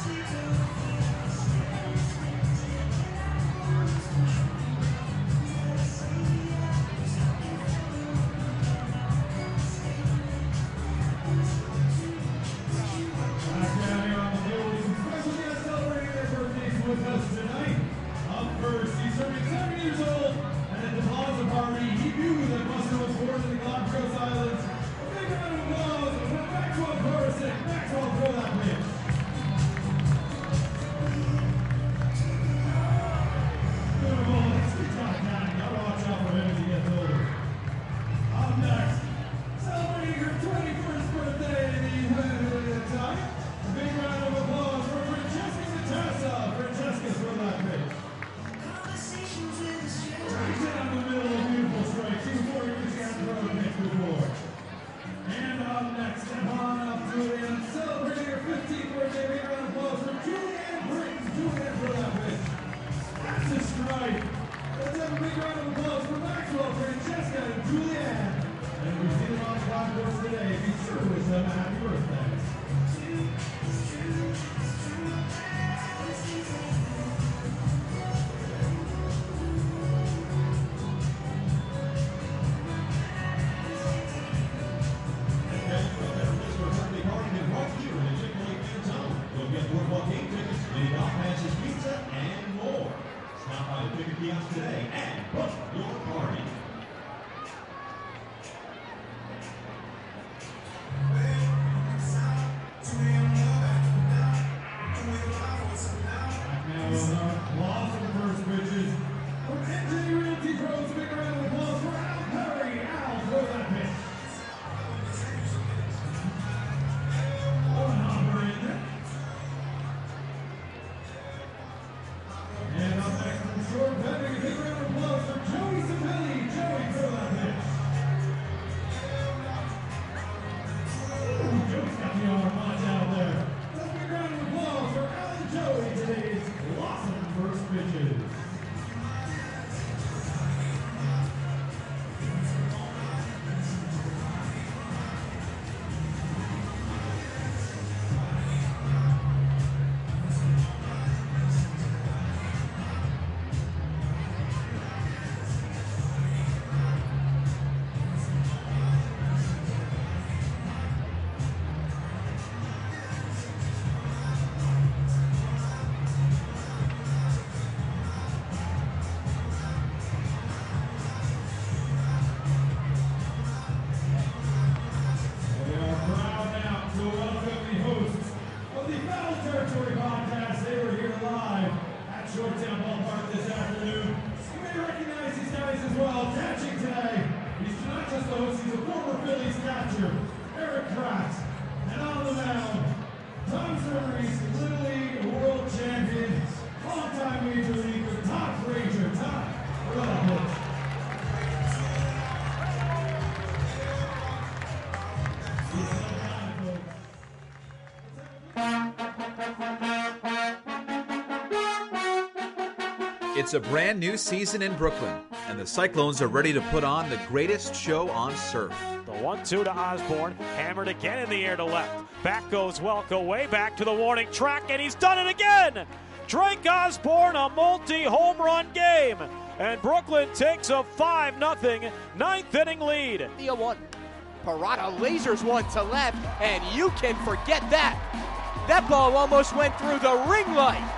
It's a brand new season in Brooklyn, and the Cyclones are ready to put on the greatest show on surf. The 1-2 to Osborne, hammered again in the air to left. Back goes Welko, way back to the warning track, and he's done it again! Drake Osborne, a multi-home run game, and Brooklyn takes a 5-0 ninth inning lead. 1. Parada lasers one to left, and you can forget that. That ball almost went through the ring light.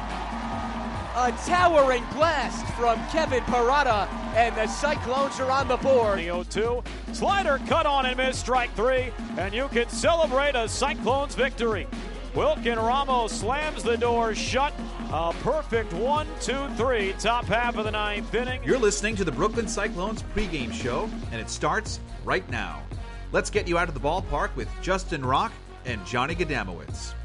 A towering blast from Kevin Parada, and the Cyclones are on the board. The 0-2, slider cut on and missed, strike 3, and you can celebrate a Cyclones victory. Wilkin Ramos slams the door shut. A perfect 1-2-3, top half of the ninth inning. You're listening to the Brooklyn Cyclones pregame show, and it starts right now. Let's get you out of the ballpark with Justin Rock and Johnny Gadamowitz.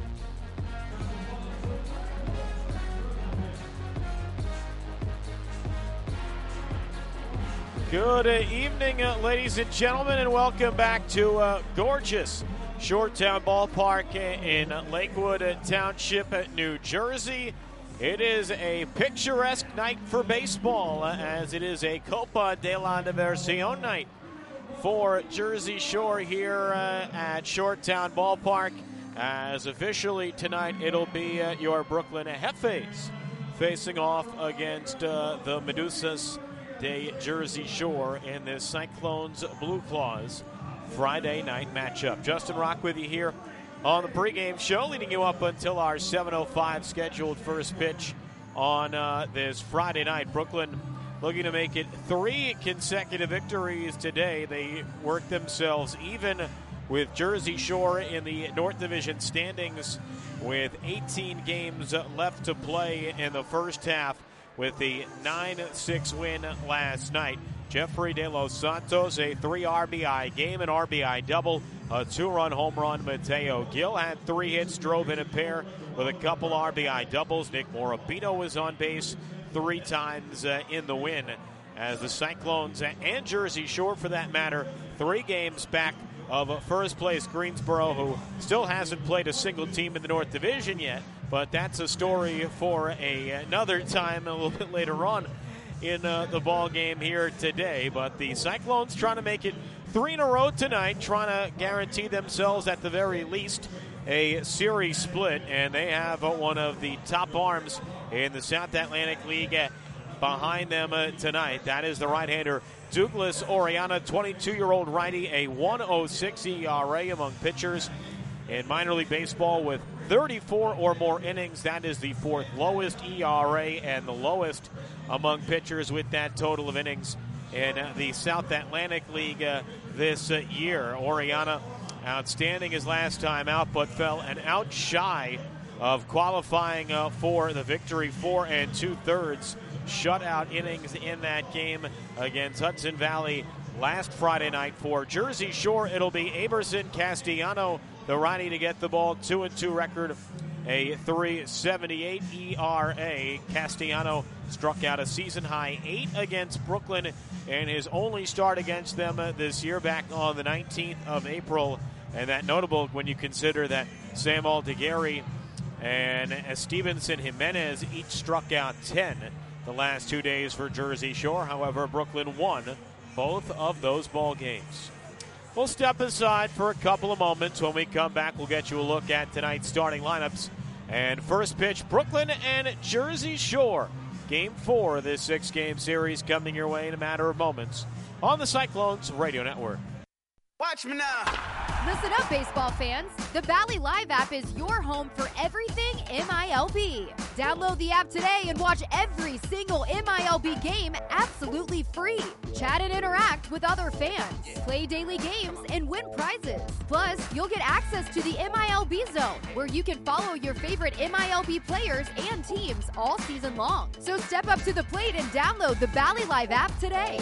Good evening, ladies and gentlemen, and welcome back to gorgeous Shoretown Ballpark in Lakewood Township, New Jersey. It is a picturesque night for baseball, as it is a Copa de la Diversión night for Jersey Shore here at Shoretown Ballpark. as officially tonight it'll be your Brooklyn Hefes facing off against the Medusas de Jersey Shore in this Cyclones Blue Claws Friday night matchup. Justin Rock with you here on the pregame show, leading you up until our 7:05 scheduled first pitch on this Friday night. Brooklyn looking to make it 3 consecutive victories today. They work themselves even with Jersey Shore in the North Division standings with 18 games left to play in the first half with the 9-6 win last night. Jeffrey De Los Santos, a 3 RBI game, an RBI double, a 2-run home run. Mateo Gil had 3 hits, drove in a pair with a couple RBI doubles. Nick Morabito was on base 3 times in the win, as the Cyclones and Jersey Shore, for that matter, 3 games back of first place Greensboro, who still hasn't played a single team in the North Division yet, but that's a story for another time a little bit later on in the ball game here today. But the Cyclones trying to make it 3 in a row tonight, trying to guarantee themselves at the very least a series split, and they have one of the top arms in the South Atlantic League behind them tonight. That is the right-hander Douglas Oriana, 22-year-old righty, a 1.06 ERA among pitchers in minor league baseball with 34 or more innings. That is the 4th lowest ERA and the lowest among pitchers with that total of innings in the South Atlantic League this year. Oriana outstanding his last time out, but fell an out shy of qualifying for the victory. 4 2/3 shutout innings in that game against Hudson Valley last Friday night. For Jersey Shore, it'll be Aberson Castellano, the righty, to get the ball. 2-2 record, a 3.78 ERA. Castellano struck out a season-high 8 against Brooklyn in his only start against them this year, back on the 19th of April. And that notable when you consider that Sam Aldeguerri and Stevenson Jimenez each struck out 10 the last 2 days for Jersey Shore. However, Brooklyn won both of those ball games. We'll step aside for a couple of moments. When we come back, we'll get you a look at tonight's starting lineups. And first pitch, Brooklyn and Jersey Shore. Game 4 of this 6-game series coming your way in a matter of moments on the Cyclones Radio Network. Watch me now. Listen up, baseball fans. The Bally Live app is your home for everything MILB. Download the app today and watch every single MILB game absolutely free. Chat and interact with other fans. Play daily games and win prizes. Plus, you'll get access to the MILB Zone, where you can follow your favorite MILB players and teams all season long. So step up to the plate and download the Bally Live app today.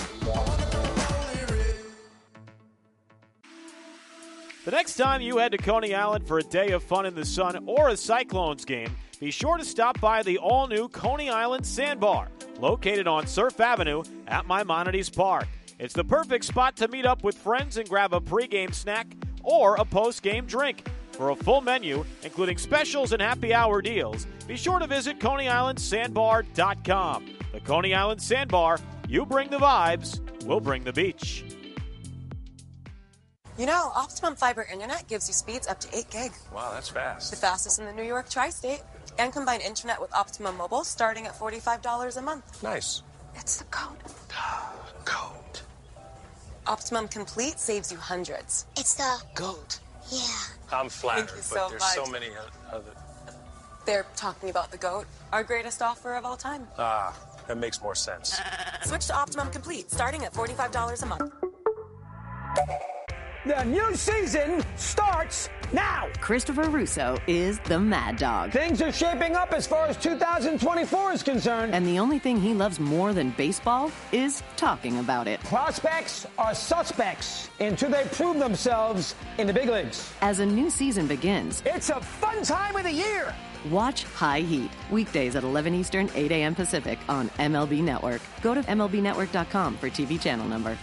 The next time you head to Coney Island for a day of fun in the sun or a Cyclones game, be sure to stop by the all-new Coney Island Sandbar, located on Surf Avenue at Maimonides Park. It's the perfect spot to meet up with friends and grab a pregame snack or a postgame drink. For a full menu, including specials and happy hour deals, be sure to visit ConeyIslandSandbar.com. The Coney Island Sandbar, you bring the vibes, we'll bring the beach. You know, Optimum Fiber Internet gives you speeds up to 8 gig. Wow, that's fast. The fastest in the New York tri-state. And combine internet with Optimum Mobile starting at $45 a month. Nice. It's the code. Goat. Optimum Complete saves you hundreds. It's the Goat. Yeah. I'm flattered, Thank you but so there's much. so many other... They're talking about the GOAT, our greatest offer of all time. Ah, that makes more sense. Switch to Optimum Complete starting at $45 a month. The new season starts now. Christopher Russo is the Mad Dog. Things are shaping up as far as 2024 is concerned. And the only thing he loves more than baseball is talking about it. Prospects are suspects until they prove themselves in the big leagues. As a new season begins, It's a fun time of the year. watch High Heat, weekdays at 11 Eastern, 8 a.m. Pacific on MLB Network. Go to MLBnetwork.com for TV channel number.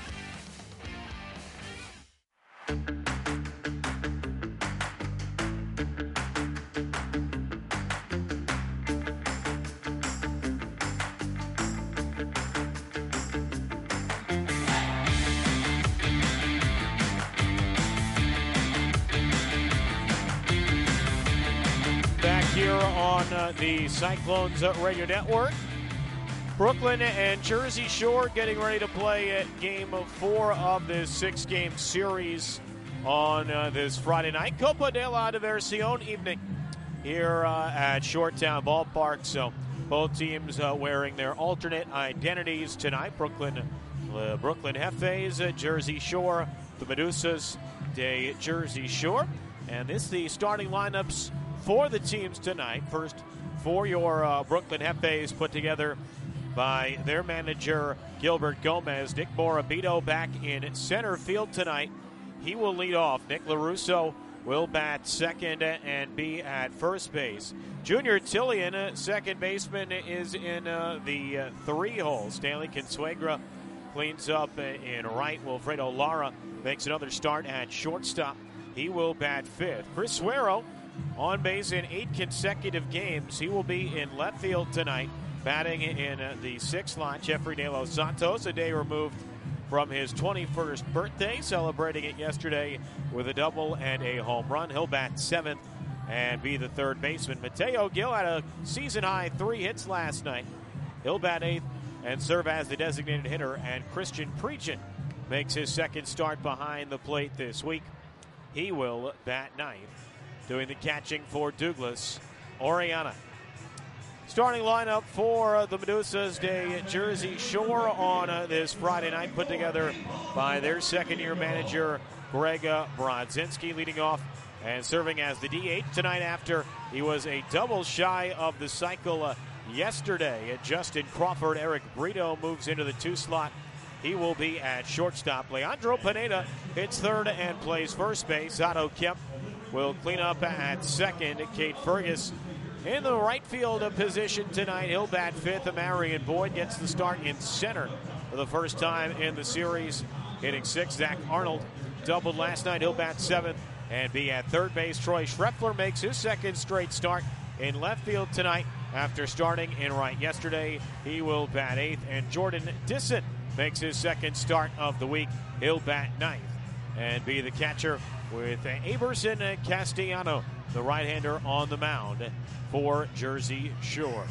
on the Cyclones Radio Network. Brooklyn and Jersey Shore getting ready to play Game 4 of this 6-game series on this Friday night. Copa de la Diversión evening here at Shoretown Ballpark. So both teams wearing their alternate identities tonight. Brooklyn Jefes, Jersey Shore, the Medusas de Jersey Shore. And this is the starting lineups for the teams tonight. First, for your Brooklyn Jefes, put together by their manager, Gilbert Gomez. Nick Morabito back in center field tonight. He will lead off. Nick LaRusso will bat second and be at first base. Junior Tillian, second baseman, is in the 3-hole. Stanley Consuegra cleans up in right. Wilfredo Lara makes another start at shortstop. He will bat fifth. Chris Suero on base in 8 consecutive games. He will be in left field tonight, batting in the 6th slot. Jeffrey De Los Santos, a day removed from his 21st birthday, celebrating it yesterday with a double and a home run. He'll bat 7th and be the third baseman. Mateo Gil had a season-high 3 hits last night. He'll bat 8th and serve as the designated hitter. And Christian Prejean makes his second start behind the plate this week. He will bat 9th. Doing the catching for Douglas Oriana. Starting lineup for the Medusas de Jersey Shore on this Friday night, put together by their second-year manager, Greg Brodzinski, leading off and serving as the DH tonight after he was a double shy of the cycle yesterday. Justin Crawford, Eric Brito moves into the 2 slot. He will be at shortstop. Leandro Pineda hits third and plays first base. Otto Kemp will clean up at second. Kate Fergus in the right field position tonight. He'll bat fifth. Marion Boyd gets the start in center for the first time in the series, hitting 6th. Zach Arnold doubled last night. He'll bat 7th and be at third base. Troy Schreffler makes his second straight start in left field tonight after starting in right yesterday. He will bat 8th. And Jordan Disson makes his second start of the week. He'll bat 9th and be the catcher with Aberson Castellano, the right-hander, on the mound for Jersey Shore.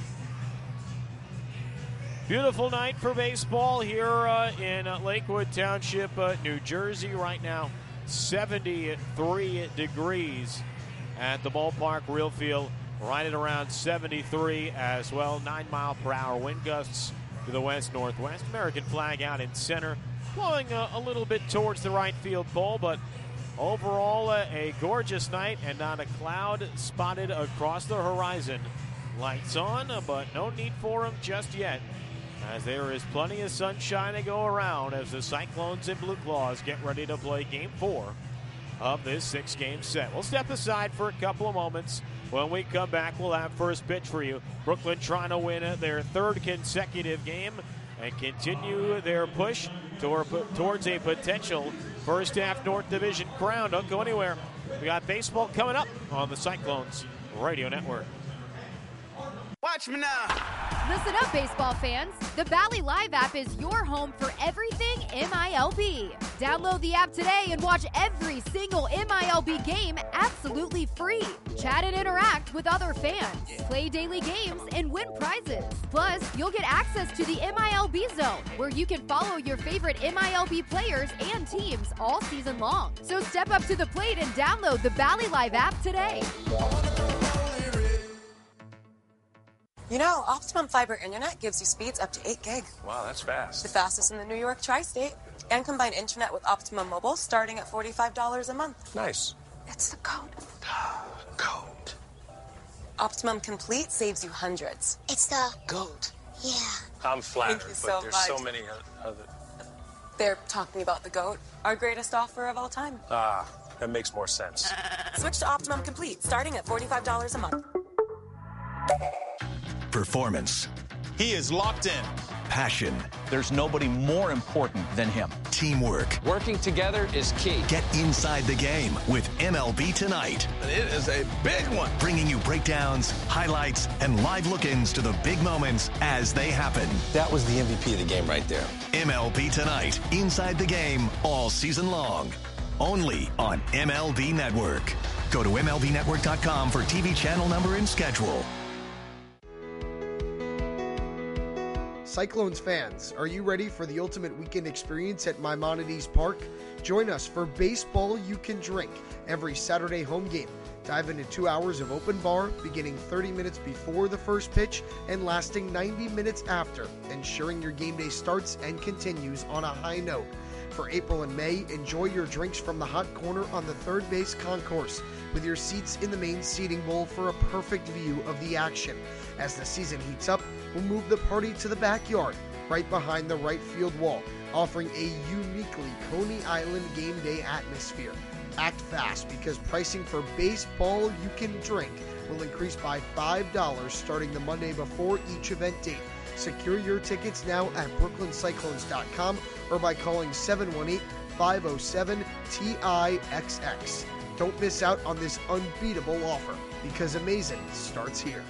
Beautiful night for baseball here in Lakewood Township, New Jersey. Right now, 73 degrees at the ballpark. Real feel right at around 73 as well. 9-mile-per-hour wind gusts to the west-northwest. American flag out in center, blowing a little bit towards the right field pole, but overall, a gorgeous night and not a cloud spotted across the horizon. Lights on, but no need for them just yet, as there is plenty of sunshine to go around as the Cyclones and Blue Claws get ready to play Game 4 of this 6-game set. We'll step aside for a couple of moments. When we come back, we'll have first pitch for you. Brooklyn trying to win their 3rd consecutive game and continue their push towards a potential first half North Division crown. Don't go anywhere. We got baseball coming up on the Cyclones Radio Network. Watch me now. Listen up, baseball fans. The Bally Live app is your home for everything MILB. Download the app today and watch every single MILB game absolutely free. Chat and interact with other fans. Play daily games and win prizes. Plus, you'll get access to the MILB Zone, where you can follow your favorite MILB players and teams all season long. So step up to the plate and download the Bally Live app today. You know, Optimum Fiber Internet gives you speeds up to 8 gig. Wow, that's fast. The fastest in the New York tri-state. And combine internet with Optimum Mobile starting at $45 a month. Nice. It's the code. Code. Optimum Complete saves you hundreds. It's the Goat. yeah. I'm flattered, Thank you but so there's much. so many other... They're talking about the GOAT, our greatest offer of all time. Ah, that makes more sense. Switch to Optimum Complete starting at $45 a month. Performance. He is locked in. Passion. There's nobody more important than him. Teamwork. Working together is key. Get inside the game with MLB Tonight. It is a big one. Bringing you breakdowns, highlights, and live look-ins to the big moments as they happen. That was the MVP of the game right there. MLB Tonight. Inside the game all season long. Only on MLB Network. Go to MLBnetwork.com for TV channel number and schedule. Cyclones fans, are you ready for the ultimate weekend experience at Maimonides Park? Join us for Baseball You Can Drink every Saturday home game. Dive into 2 hours of open bar, beginning 30 minutes before the first pitch and lasting 90 minutes after, ensuring your game day starts and continues on a high note. For April and May, enjoy your drinks from the hot corner on the third base concourse, with your seats in the main seating bowl for a perfect view of the action. As the season heats up, we'll move the party to the backyard, right behind the right field wall, offering a uniquely Coney Island game day atmosphere. Act fast, because pricing for Baseball You Can Drink will increase by $5 starting the Monday before each event date. Secure your tickets now at brooklyncyclones.com or by calling 718-507-TIXX. Don't miss out on this unbeatable offer, because amazing starts here.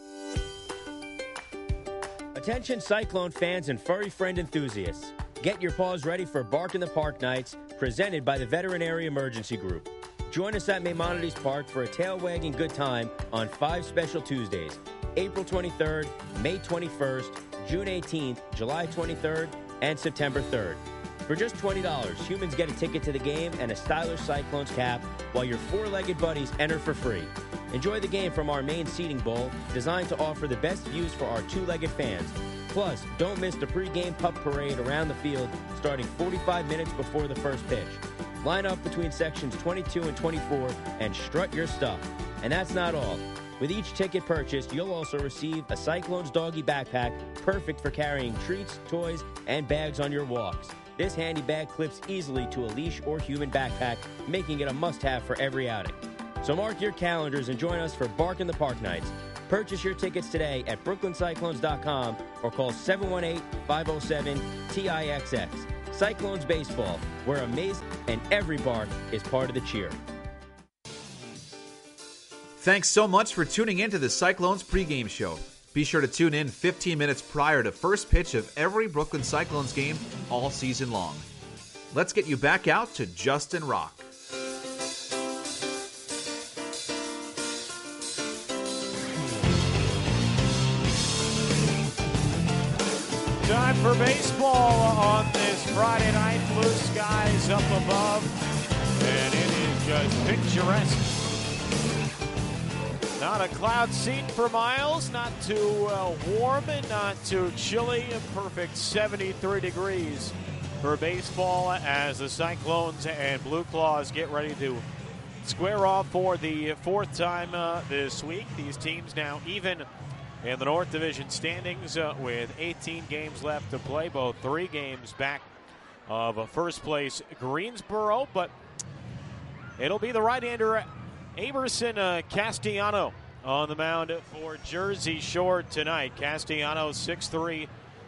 Attention Cyclone fans and furry friend enthusiasts. Get your paws ready for Bark in the Park nights, presented by the Veterinary Emergency Group. Join us at Maimonides Park for a tail-wagging good time on 5 special Tuesdays, April 23rd, May 21st, June 18th, July 23rd, and September 3rd. For just $20, humans get a ticket to the game and a stylish Cyclones cap, while your four-legged buddies enter for free. Enjoy the game from our main seating bowl, designed to offer the best views for our two-legged fans. Plus, don't miss the pregame pup parade around the field, starting 45 minutes before the first pitch. Line up between sections 22 and 24 and strut your stuff. And that's not all. With each ticket purchased, you'll also receive a Cyclones doggy backpack, perfect for carrying treats, toys, and bags on your walks. This handy bag clips easily to a leash or human backpack, making it a must-have for every outing. So mark your calendars and join us for Bark in the Park nights. Purchase your tickets today at brooklyncyclones.com or call 718-507-TIXX. Cyclones Baseball, where amazing and every bark is part of the cheer. Thanks so much for tuning in to the Cyclones pregame show. Be sure to tune in 15 minutes prior to first pitch of every Brooklyn Cyclones game all season long. Let's get you back out to Justin Rock. Time for baseball on this Friday night. Blue skies up above, and it is just picturesque. Not a cloud seat for miles, not too warm and not too chilly. A perfect 73 degrees for baseball as the Cyclones and Blue Claws get ready to square off for the fourth time this week. These teams now even in the North Division standings with 18 games left to play, both 3 games back of first place Greensboro, but it'll be the right-hander Aberson Castellano on the mound for Jersey Shore tonight. Castellano, 6'3",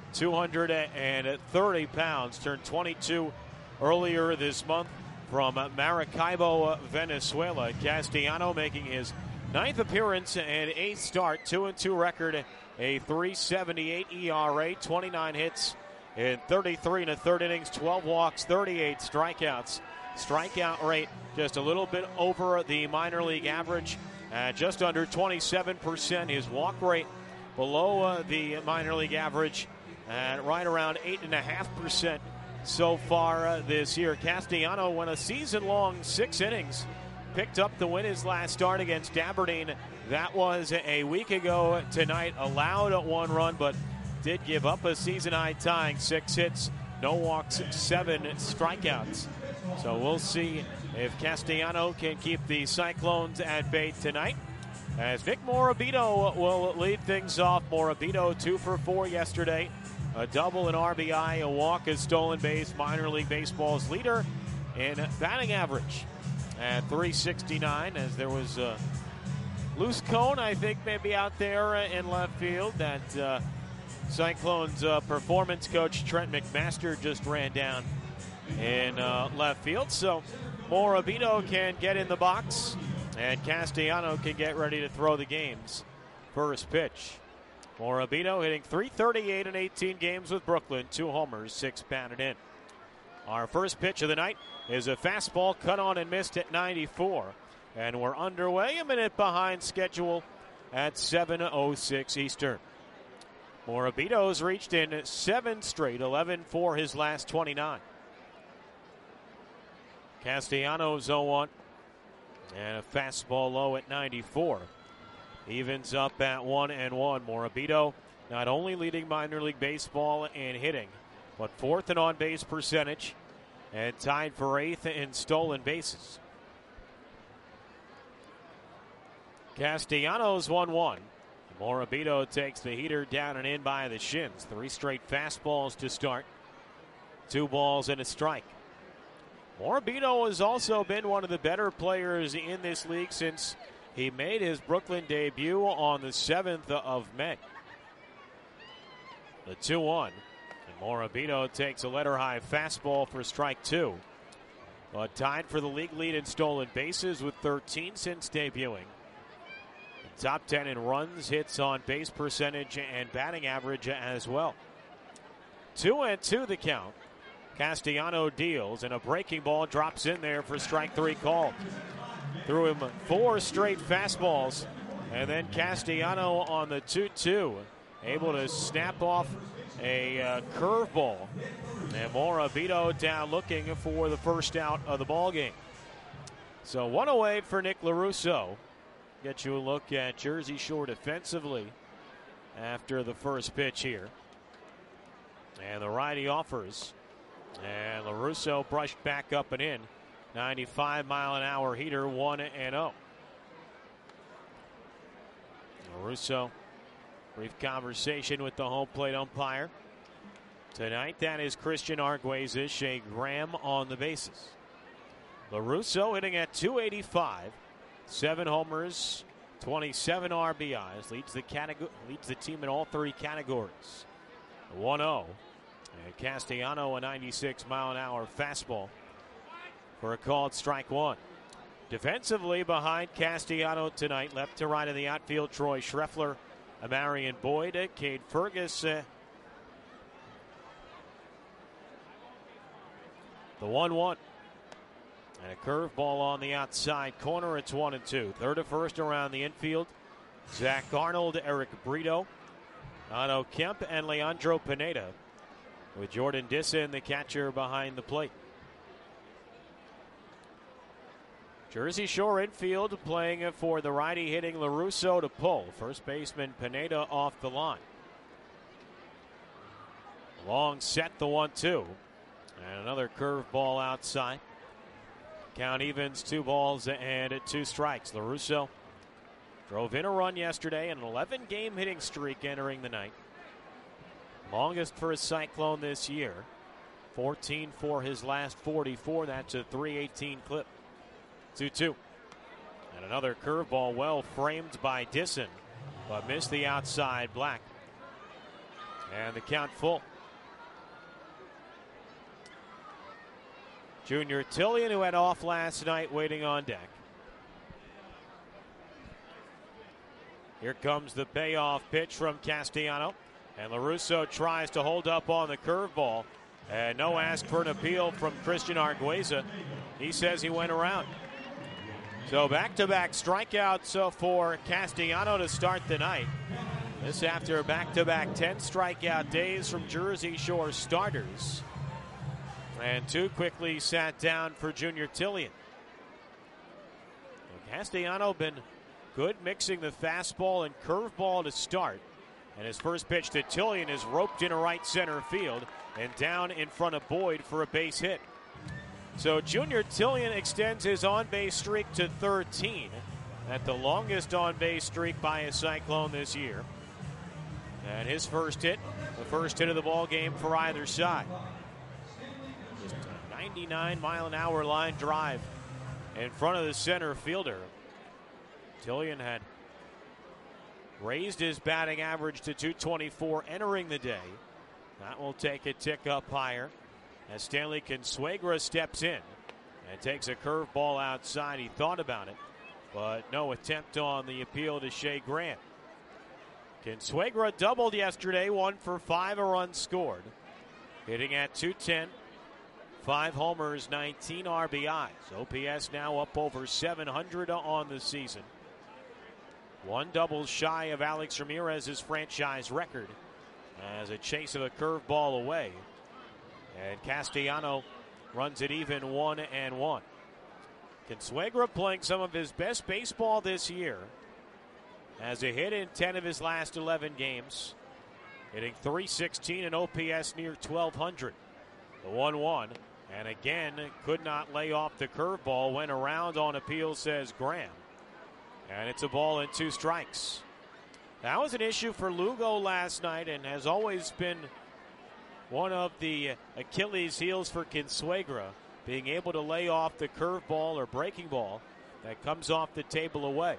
230 pounds, turned 22 earlier this month from Maracaibo, Venezuela. Castellano making his 9th appearance and 8th start, 2-2 record, a 3.78 ERA, 29 hits in 33 1/3 innings, 12 walks, 38 strikeouts. Strikeout rate just a little bit over the minor league average, just under 27%. His walk rate below the minor league average at right around 8.5% so far this year. Castellano went a season-long 6 innings. Picked up the win his last start against Aberdeen. That was a week ago tonight. Allowed 1 run, but did give up a season-high tying 6 hits, no walks, 7 strikeouts. So we'll see if Castellano can keep the Cyclones at bay tonight, as Nick Morabito will lead things off. Morabito 2 for 4 yesterday. A double, an RBI, a walk, a stolen base. Minor League Baseball's leader in batting average at .369, as there was a loose cone, I think, maybe out there in left field that Cyclones performance coach Trent McMaster just ran down in left field. So Morabito can get in the box, and Castellano can get ready to throw the game's first pitch. Morabito hitting .338 in 18 games with Brooklyn, 2 homers, 6 batted in. Our first pitch of the night is a fastball cut on and missed at 94. And we're underway, a minute behind schedule at 7:06 Eastern. Morabito's reached in 7 straight, 11 for his last 29. Castellanos 0-1. And a fastball low at 94. Evens up at 1-1. Morabito not only leading minor league baseball in hitting, but 4th in on-base percentage and tied for 8th in stolen bases. Castellanos 1-1. Morabito takes the heater down and in by the shins. 3 straight fastballs to start. 2 balls and a strike. Morabito has also been one of the better players in this league since he made his Brooklyn debut on the 7th of May. The 2-1. And Morabito takes a letter-high fastball for strike 2. But tied for the league lead in stolen bases with 13 since debuting. Top 10 in runs, hits on base percentage, and batting average as well. 2-2 the count. Castellano deals, and a breaking ball drops in there for strike 3 call. Threw him 4 straight fastballs, and then Castellano on the 2-2, able to snap off a curveball. And Morabito down looking for the first out of the ball game. So 1 away for Nick LaRusso. Get you a look at Jersey Shore defensively after the first pitch here. And the righty offers. And LaRusso brushed back up and in. 95-mile-an-hour heater, 1-0. LaRusso, brief conversation with the home plate umpire. Tonight, that is Christian Argueza, Shea Graham on the bases. LaRusso hitting at .285. 7 homers, 27 RBIs, leads the team in all 30 categories. 1-0. And Castellano, a 96-mile-an-hour fastball for a called strike 1. Defensively behind Castellano tonight, left to right in the outfield, Troy Schreffler, Amarian Boyd, Cade Fergus. The 1-1. And a curveball on the outside corner. It's 1-2. Third to first around the infield. Zach Arnold, Eric Brito, Otto Kemp, and Leandro Pineda, with Jordan Disson, the catcher, behind the plate. Jersey Shore infield playing for the righty, hitting LaRusso to pull. First baseman Pineda off the line. Long set, the 1-2. And another curveball outside. Count evens, 2 balls and 2 strikes. LaRusso drove in a run yesterday, an 11-game hitting streak entering the night. Longest for a Cyclone this year. 14 for his last 44. That's a .318 clip. 2-2. And another curveball well framed by Disson, but missed the outside black. And the count full. Junior Tillian, who had off last night, waiting on deck. Here comes the payoff pitch from Castellano. And LaRusso tries to hold up on the curveball. And no ask for an appeal from Christian Argueza. He says he went around. So back-to-back strikeouts for Castellano to start the night. This after back-to-back 10 strikeout days from Jersey Shore starters. And 2 quickly sat down for Junior Tillian. Castellano been good mixing the fastball and curveball to start. And his first pitch to Tillian is roped into right center field and down in front of Boyd for a base hit. So Junior Tillian extends his on-base streak to 13. At the longest on-base streak by a Cyclone this year. And his first hit, the first hit of the ball game for either side. 99-mile-an-hour line drive in front of the center fielder. Tillian had raised his batting average to .224 entering the day. That will take a tick up higher as Stanley Consuegra steps in and takes a curveball outside. He thought about it, but no attempt on the appeal to Shea Grant. Consuegra doubled yesterday, 1 for 5, a run scored. Hitting at .210. 5 homers, 19 RBIs. OPS now up over 700 on the season. 1 double shy of Alex Ramirez's franchise record as a chase of a curveball away. And Castellano runs it even 1-1. Consuegra playing some of his best baseball this year. Has a hit in 10 of his last 11 games. Hitting .316 and OPS near 1,200. The 1-1. And again, could not lay off the curveball. Went around on appeal, says Graham. And it's a ball and 2 strikes. That was an issue for Lugo last night and has always been one of the Achilles heels for Consuegra, being able to lay off the curveball or breaking ball that comes off the table away.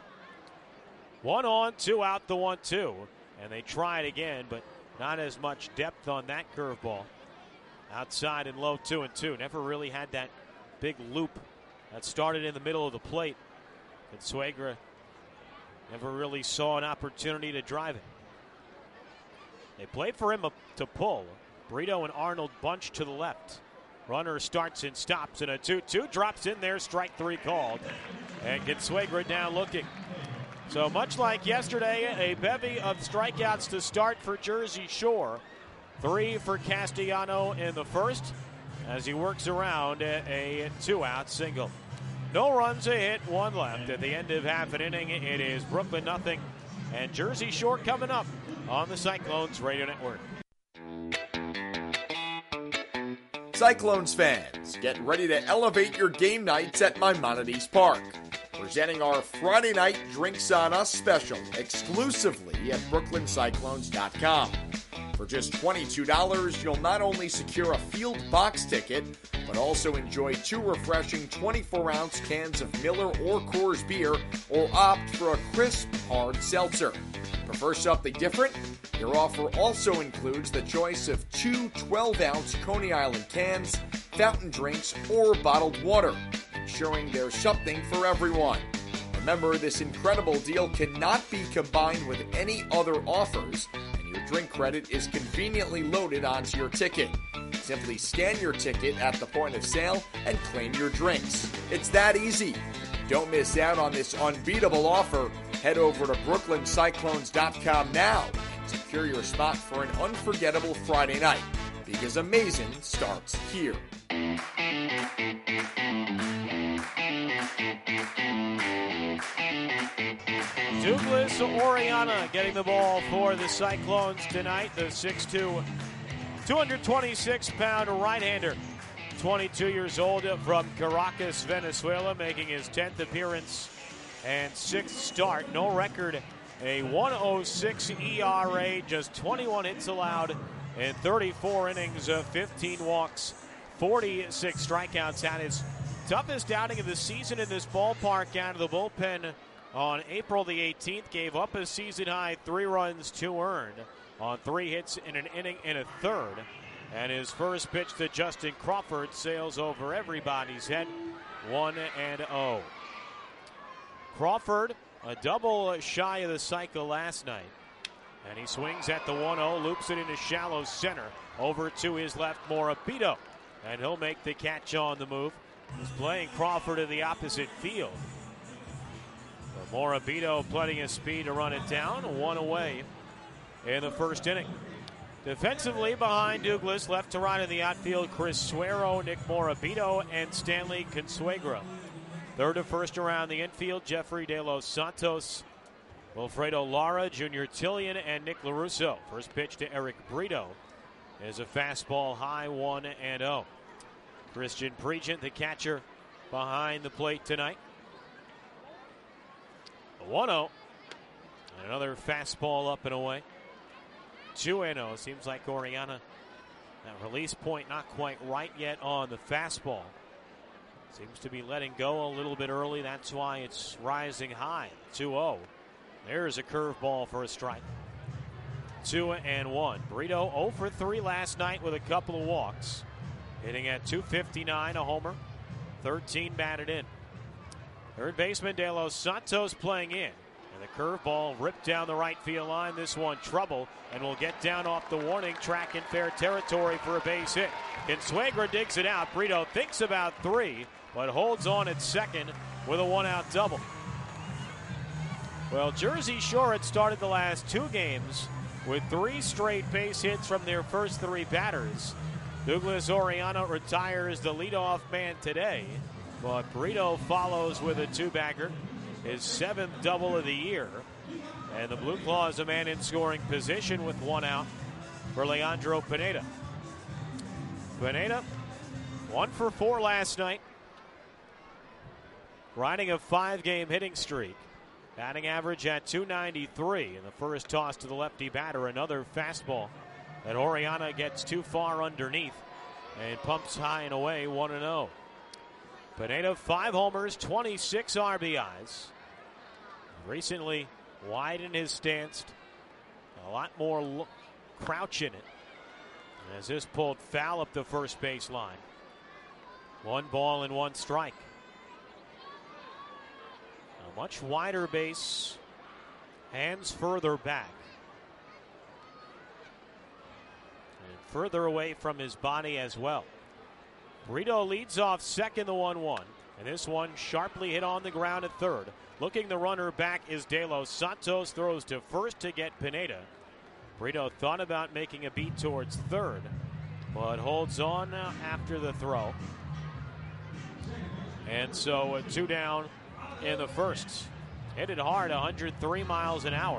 1 on, 2 out, the 1-2. And they try it again, but not as much depth on that curveball. Outside and low, 2-2. Never really had that big loop that started in the middle of the plate. Consuegra never really saw an opportunity to drive it. They played for him to pull. Brito and Arnold bunch to the left. Runner starts and stops, and a 2-2 drops in there. Strike 3 called. And Consuegra down looking. So much like yesterday, a bevy of strikeouts to start for Jersey Shore. 3 for Castellano in the first as he works around a 2-out single. No runs, a hit, 1 left. At the end of half an inning, it is Brooklyn 0 and Jersey Shore coming up on the Cyclones Radio Network. Cyclones fans, get ready to elevate your game nights at Maimonides Park. Presenting our Friday night Drinks on Us special exclusively at BrooklynCyclones.com. For just $22, you'll not only secure a field box ticket, but also enjoy 2 refreshing 24-ounce cans of Miller or Coors beer, or opt for a crisp, hard seltzer. Prefer something different? Your offer also includes the choice of 2 12-ounce Coney Island cans, fountain drinks, or bottled water, ensuring there's something for everyone. Remember, this incredible deal cannot be combined with any other offers, and your drink credit is conveniently loaded onto your ticket. Simply scan your ticket at the point of sale and claim your drinks. It's that easy. Don't miss out on this unbeatable offer. Head over to BrooklynCyclones.com now and secure your spot for an unforgettable Friday night, because amazing starts here. Douglas Oriana getting the ball for the Cyclones tonight. The 6'2", 226-pound right-hander, 22 years old, from Caracas, Venezuela, making his 10th appearance and 6th start. No record, a 1.06 ERA, just 21 hits allowed in 34 innings, 15 walks, 46 strikeouts. Had his toughest outing of the season in this ballpark out of the bullpen on April the 18th. Gave up a season-high 3 runs, 2 earned on 3 hits in an inning and a third. And his first pitch to Justin Crawford sails over everybody's head, 1-0. Crawford, a double shy of the cycle last night. And he swings at the 1-0, loops it into shallow center. Over to his left, Morabito. And he'll make the catch on the move. He's playing Crawford in the opposite field. So Morabito plenty of speed to run it down. 1 away in the first inning. Defensively behind Douglas, left to right in the outfield, Chris Suero, Nick Morabito, and Stanley Consuegra. Third to first around the infield, Jeffrey De Los Santos, Wilfredo Lara, Junior Tillian, and Nick LaRusso. First pitch to Eric Brito is a fastball high, 1-0. Christian Pregent, the catcher, behind the plate tonight. 1-0. And another fastball up and away. 2-0. Seems like Oriana, that release point not quite right yet on the fastball. Seems to be letting go a little bit early. That's why it's rising high. 2-0. There's a curveball for a strike. 2-1. Brito 0 for 3 last night with a couple of walks. Hitting at .259, a homer. 13 batted in. Third baseman De Los Santos playing in. And the curveball ripped down the right field line. This one trouble, and will get down off the warning track in fair territory for a base hit. Consuegra digs it out. Brito thinks about 3, but holds on at second with a 1-out double. Well, Jersey Shore had started the last 2 games with 3 straight base hits from their first 3 batters. Douglas Oriana retires the leadoff man today, but Brito follows with a 2-bagger, his 7th double of the year. And the Blue Claws a man in scoring position with 1 out for Leandro Pineda. Pineda, 1 for 4 last night, riding a 5-game hitting streak. Batting average at .293 in the first toss to the lefty batter. Another fastball that Oriana gets too far underneath and pumps high and away, 1-0. Pineda, 5 homers, 26 RBIs. Recently widened his stance, a lot more crouch in it. As this pulled foul up the first base line. 1 ball and 1 strike. A much wider base, hands further back. And further away from his body as well. Brito leads off second, the 1-1. And this one sharply hit on the ground at third. Looking the runner back is De Los Santos, throws to first to get Pineda. Brito thought about making a beat towards third, but holds on after the throw. And so 2 down in the first. Hit it hard, 103 miles an hour.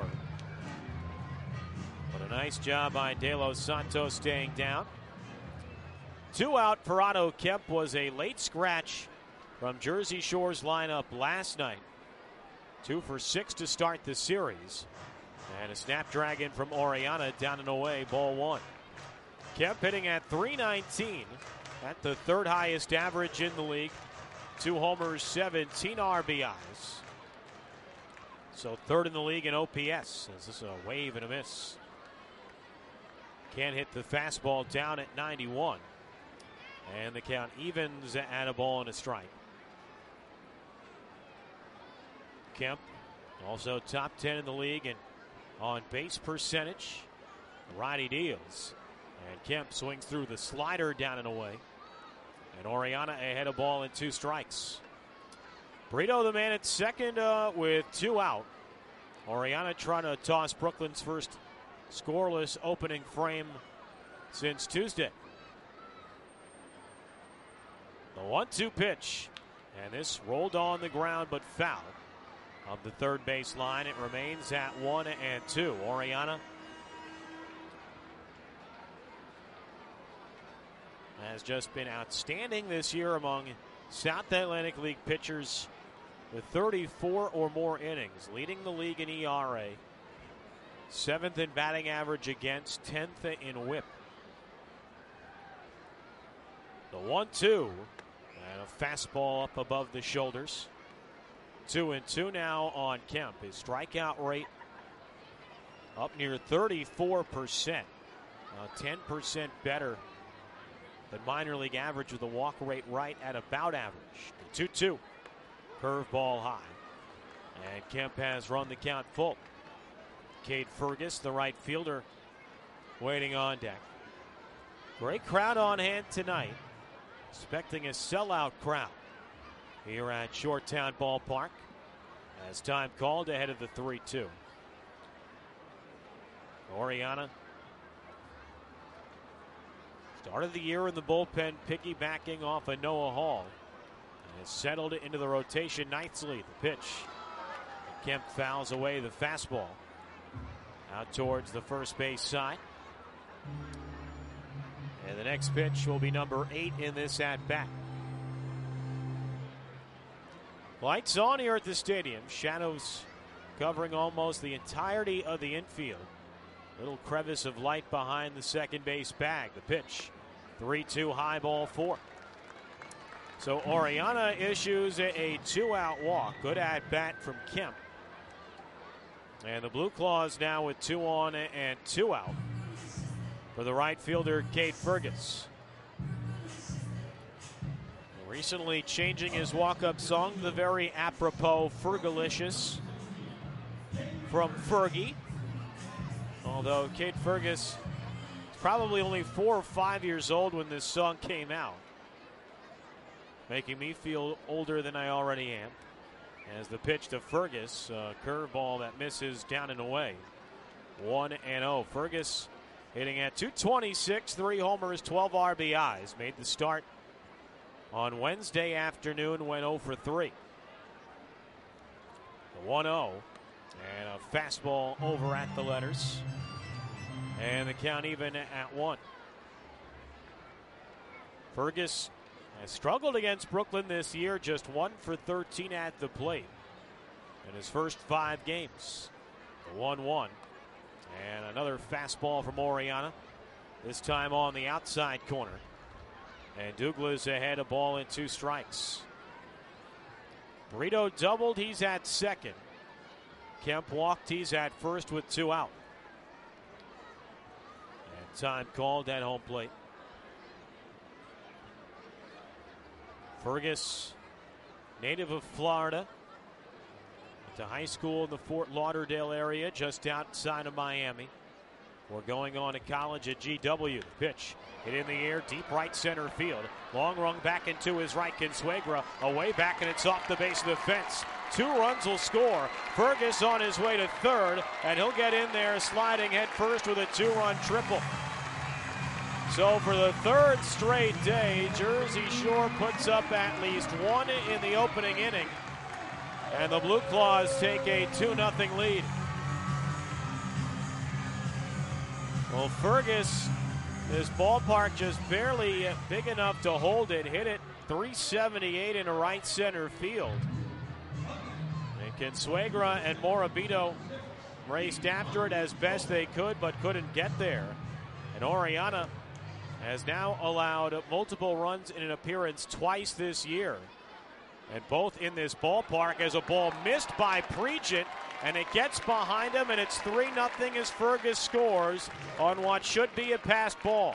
But a nice job by De Los Santos staying down. 2 out for Otto Kemp was a late scratch from Jersey Shore's lineup last night. 2 for 6 to start the series. And a snapdragon from Oriana down and away, ball 1. Kemp hitting at .319, at the 3rd highest average in the league. 2 homers, 17 RBIs. So 3rd in the league in OPS. This is a wave and a miss. Can't hit the fastball down at 91. And the count evens at a ball and a strike. Kemp also top 10 in the league and on base percentage. Righty deals. And Kemp swings through the slider down and away. And Oriana ahead of ball and 2 strikes. Brito the man at second with 2 out. Oriana trying to toss Brooklyn's first scoreless opening frame since Tuesday. The 1-2 pitch. And this rolled on the ground but foul. Of the third base line, it remains at 1-2. Oriana has just been outstanding this year among South Atlantic League pitchers with 34 or more innings, leading the league in ERA, 7th in batting average against, 10th in whip. The 1-2 and a fastball up above the shoulders. 2-2 now on Kemp. His strikeout rate up near 34%. 10% better than minor league average with a walk rate right at about average. The 2-2. Curveball high. And Kemp has run the count full. Cade Fergus, the right fielder, waiting on deck. Great crowd on hand tonight. Expecting a sellout crowd here at Shoretown Ballpark as time called ahead of the 3-2. Oriana started the year in the bullpen, piggybacking off of Noah Hall, and has settled it into the rotation nicely. The pitch. Kemp fouls away the fastball out towards the first base side. And the next pitch will be number 8 in this at-bat. Lights on here at the stadium. Shadows covering almost the entirety of the infield. Little crevice of light behind the second base bag. The pitch. 3-2 high ball 4. So Oriana issues a 2-out walk. Good at bat from Kemp. And the Blue Claws now with 2 on and 2 out for the right fielder, Cade Fergus. Recently changing his walk-up song, the very apropos Fergalicious. from Fergie. Although Kate Fergus is probably only 4 or 5 years old when this song came out, making me feel older than I already am. As the pitch to Fergus, a curveball that misses down and away. 1-0. Fergus hitting at .226, 3 homers, 12 RBIs. Made the start on Wednesday afternoon, went 0 for 3. The 1-0 and a fastball over at the letters. And the count even at 1. Fergus has struggled against Brooklyn this year, just 1 for 13 at the plate in his first 5 games. The 1-1 and another fastball from Oriana, this time on the outside corner. And Douglas ahead, a ball and 2 strikes. Brito doubled, he's at second. Kemp walked, he's at first with 2 out. And time called at home plate. Fergus, native of Florida, went to high school in the Fort Lauderdale area just outside of Miami. We're going on to college at GW. The pitch hit in the air, deep right center field. Long run back into his right. Consuegra away back, and it's off the base of the fence. 2 runs will score. Fergus on his way to third, and he'll get in there sliding head first with a 2-run triple. So for the 3rd straight day, Jersey Shore puts up at least 1 in the opening inning, and the Blue Claws take a 2-0 lead. Well, Fergus, this ballpark just barely big enough to hold it. Hit it .378 in a right center field. And Consuegra and Morabito raced after it as best they could, but couldn't get there. And Oriana has now allowed multiple runs in an appearance twice this year. And both in this ballpark as a ball missed by Pregent, and it gets behind him, and it's 3-0 as Fergus scores on what should be a passed ball.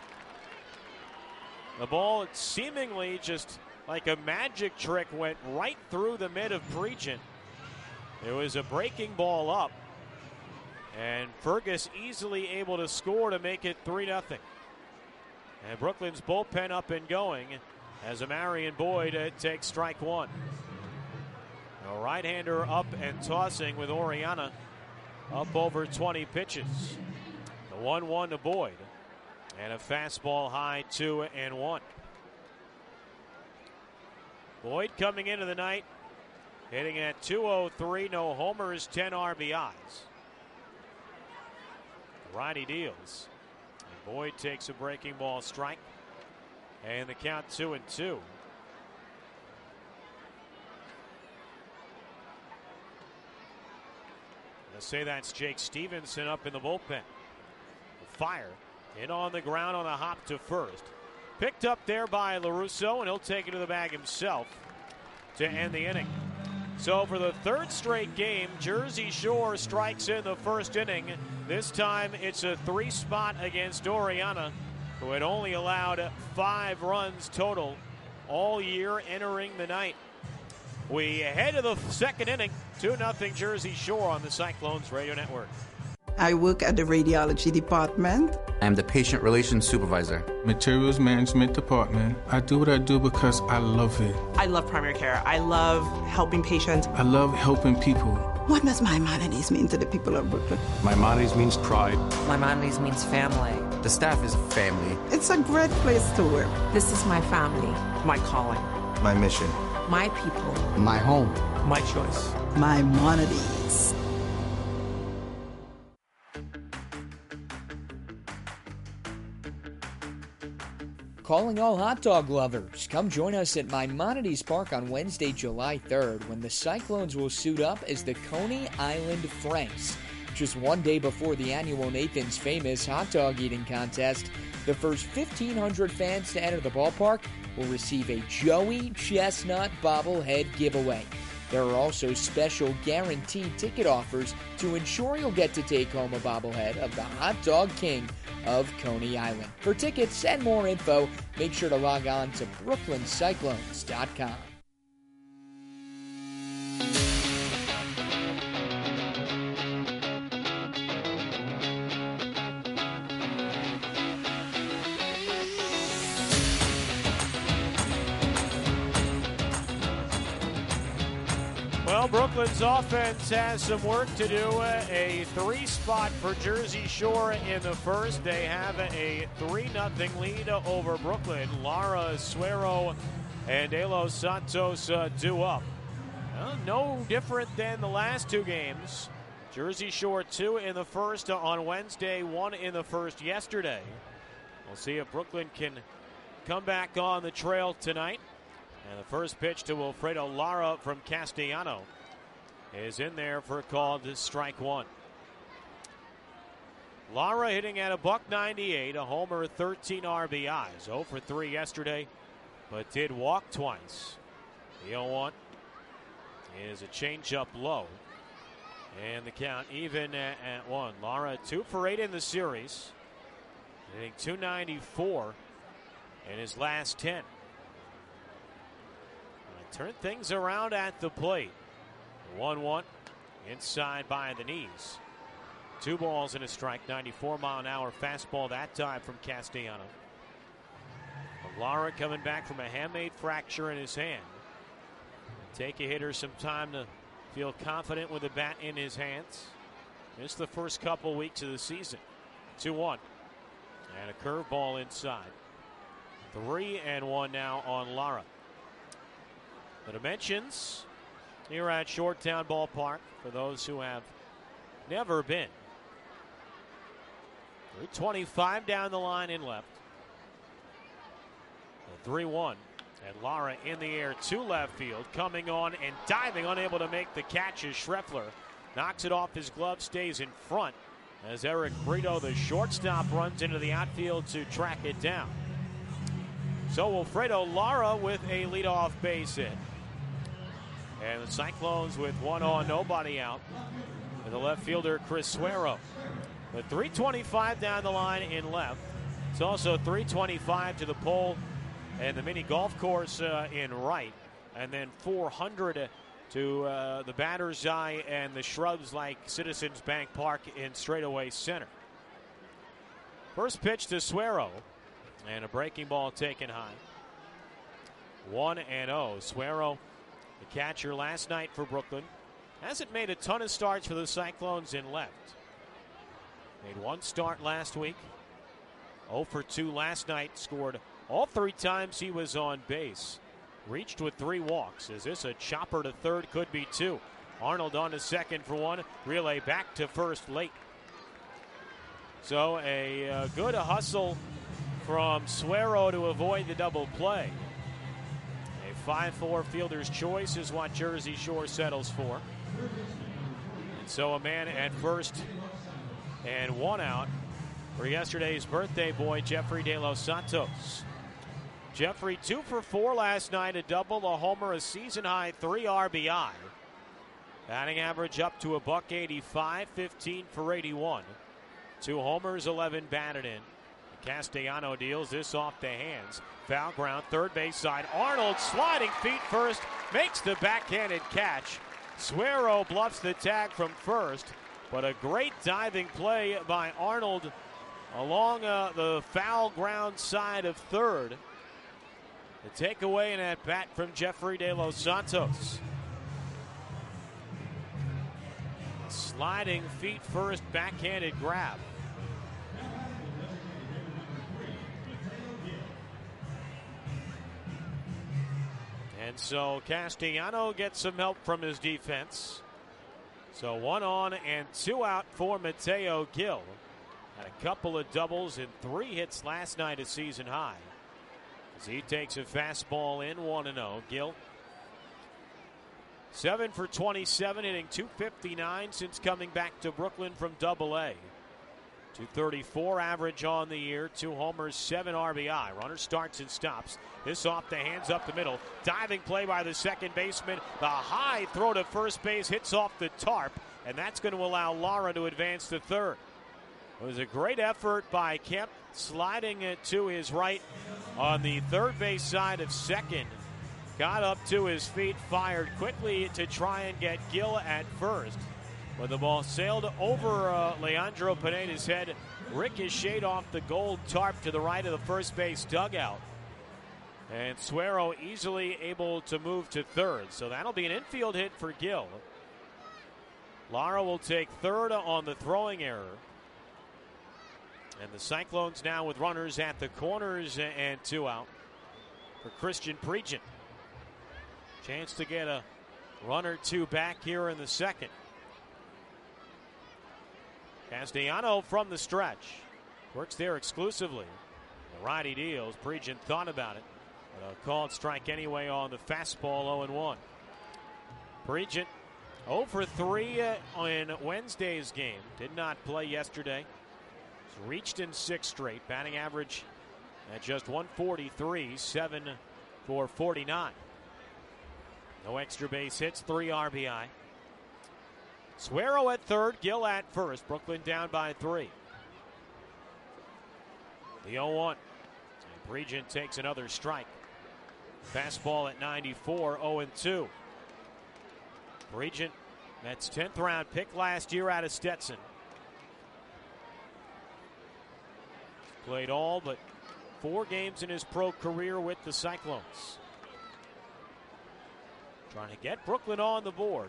The ball seemingly just like a magic trick went right through the mid of Pregent. It was a breaking ball up, and Fergus easily able to score to make it 3-0. And Brooklyn's bullpen up and going as Amarian Boyd takes strike 1. A right-hander up and tossing with Oriana up over 20 pitches. The 1-1 to Boyd. And a fastball high 2-1. Boyd coming into the night, hitting at .203, no homers, 10 RBIs. Righty deals. And Boyd takes a breaking ball strike. And the count 2-2. Let's say that's Jake Stevenson up in the bullpen. Fire in on the ground on a hop to first. Picked up there by LaRusso, and he'll take it to the bag himself to end the inning. So for the 3rd straight game, Jersey Shore strikes in the 1st inning. This time it's a 3-spot against Oriana, who had only allowed 5 runs total all year entering the night. We head to the 2nd inning, 2-0 Jersey Shore on the Cyclones Radio Network. I work at the radiology department. I'm the patient relations supervisor. Materials management department. I do what I do because I love it. I love primary care. I love helping patients. I love helping people. What does Maimonides mean to the people of Brooklyn? Maimonides means pride. Maimonides means family. The staff is family. It's a great place to work. This is my family. My calling. My mission. My people. My home. My choice. Maimonides. Calling all hot dog lovers. Come join us at Maimonides Park on Wednesday, July 3rd, when the Cyclones will suit up as the Coney Island Franks. Just one day before the annual Nathan's Famous hot dog eating contest, the first 1,500 fans to enter the ballpark will receive a Joey Chestnut bobblehead giveaway. There are also special guaranteed ticket offers to ensure you'll get to take home a bobblehead of the Hot Dog King of Coney Island. For tickets and more info, make sure to log on to BrooklynCyclones.com. Brooklyn's offense has some work to do. A 3-spot for Jersey Shore in the first. They have a 3-0 lead over Brooklyn. Lara, Suero, and De Los Santos due up. Well, no different than the last two games. Jersey Shore 2 in the first on Wednesday, 1 in the first yesterday. We'll see if Brooklyn can come back on the trail tonight. And the first pitch to Wilfredo Lara from Castellano is in there for a call to strike one. Lara hitting at $198, a homer, 13 RBIs. 0 for 3 yesterday, but did walk twice. The 0-1 is a changeup low. And the count even at 1. Lara 2 for 8 in the series, hitting .294 in his last 10. Turn things around at the plate. 1-1 inside by the knees. 2 balls and a strike. 94-mile-an-hour fastball that time from Castellano. Lara coming back from a handmade fracture in his hand. Take a hitter some time to feel confident with the bat in his hands. Missed the first couple weeks of the season. 2-1 and a curveball inside. 3-1 now on Lara. The dimensions here at Shoretown Ballpark for those who have never been. 325 down the line in left. 3-1. And Lara in the air to left field. Coming on and diving, unable to make the catch as Schreffler knocks it off his glove, stays in front. As Eric Brito, the shortstop, runs into the outfield to track it down. So Wilfredo Lara with a leadoff base hit. And the Cyclones with 1 on, nobody out. And the left fielder, Chris Suero. But 325 down the line in left. It's also 325 to the pole and the mini golf course in right. And then 400 to the batter's eye and the shrubs like Citizens Bank Park in straightaway center. First pitch to Suero. And a breaking ball taken high. 1-0. Suero, the catcher last night for Brooklyn, hasn't made a ton of starts for the Cyclones in left. Made 1 start last week. 0 for 2 last night. Scored all 3 times he was on base. Reached with 3 walks. Is this a chopper to third? Could be 2. Arnold on to second for 1. Relay back to first late. So a good hustle from Suero to avoid the double play. A 5-4 fielder's choice is what Jersey Shore settles for. And so a man at first and 1 out for yesterday's birthday boy, Jeffrey De Los Santos. Jeffrey 2 for 4 last night, a double, a homer, a season-high 3 RBI. Batting average up to $185, 15 for 81. 2 homers, 11 batted in. Castellano deals this off the hands. Foul ground, third base side. Arnold sliding feet first, makes the backhanded catch. Suero bluffs the tag from first, but a great diving play by Arnold along the foul ground side of third. The takeaway and at bat from Jeffrey De Los Santos. Sliding feet first, backhanded grab. And so Castellano gets some help from his defense. So 1 on and 2 out for Mateo Gil. Had a couple of doubles and 3 hits last night, a season high. As he takes a fastball in, 1-0. Gil 7 for 27, hitting .259 since coming back to Brooklyn from Double-A. .234 average on the year, 2 homers, 7 RBI. Runner starts and stops. This off the hands up the middle. Diving play by the second baseman. The high throw to first base hits off the tarp, and that's going to allow Lara to advance to third. It was a great effort by Kemp, sliding it to his right on the third base side of second. Got up to his feet, fired quickly to try and get Gil at first. But the ball sailed over Leandro Pineda's head, ricocheted off the gold tarp to the right of the first base dugout. And Suero easily able to move to third. So that'll be an infield hit for Gil. Lara will take third on the throwing error. And the Cyclones now with runners at the corners and 2 out for Christian Pregent. Chance to get a run or 2 back here in the second. Castellano from the stretch. Works there exclusively. The righty deals. Pregent thought about it. But a called strike anyway on the fastball, 0-1. Pregent 0 for 3 in Wednesday's game. Did not play yesterday. He's reached in 6 straight. Batting average at just 143, 7 for 49. No extra base hits, 3 RBI. Suero at third, Gill at first. Brooklyn down by 3. The 0-1. Pregent takes another strike. Fastball at 94, 0-2. Pregent, that's 10th round pick last year out of Stetson. Played all but 4 games in his pro career with the Cyclones. Trying to get Brooklyn on the board.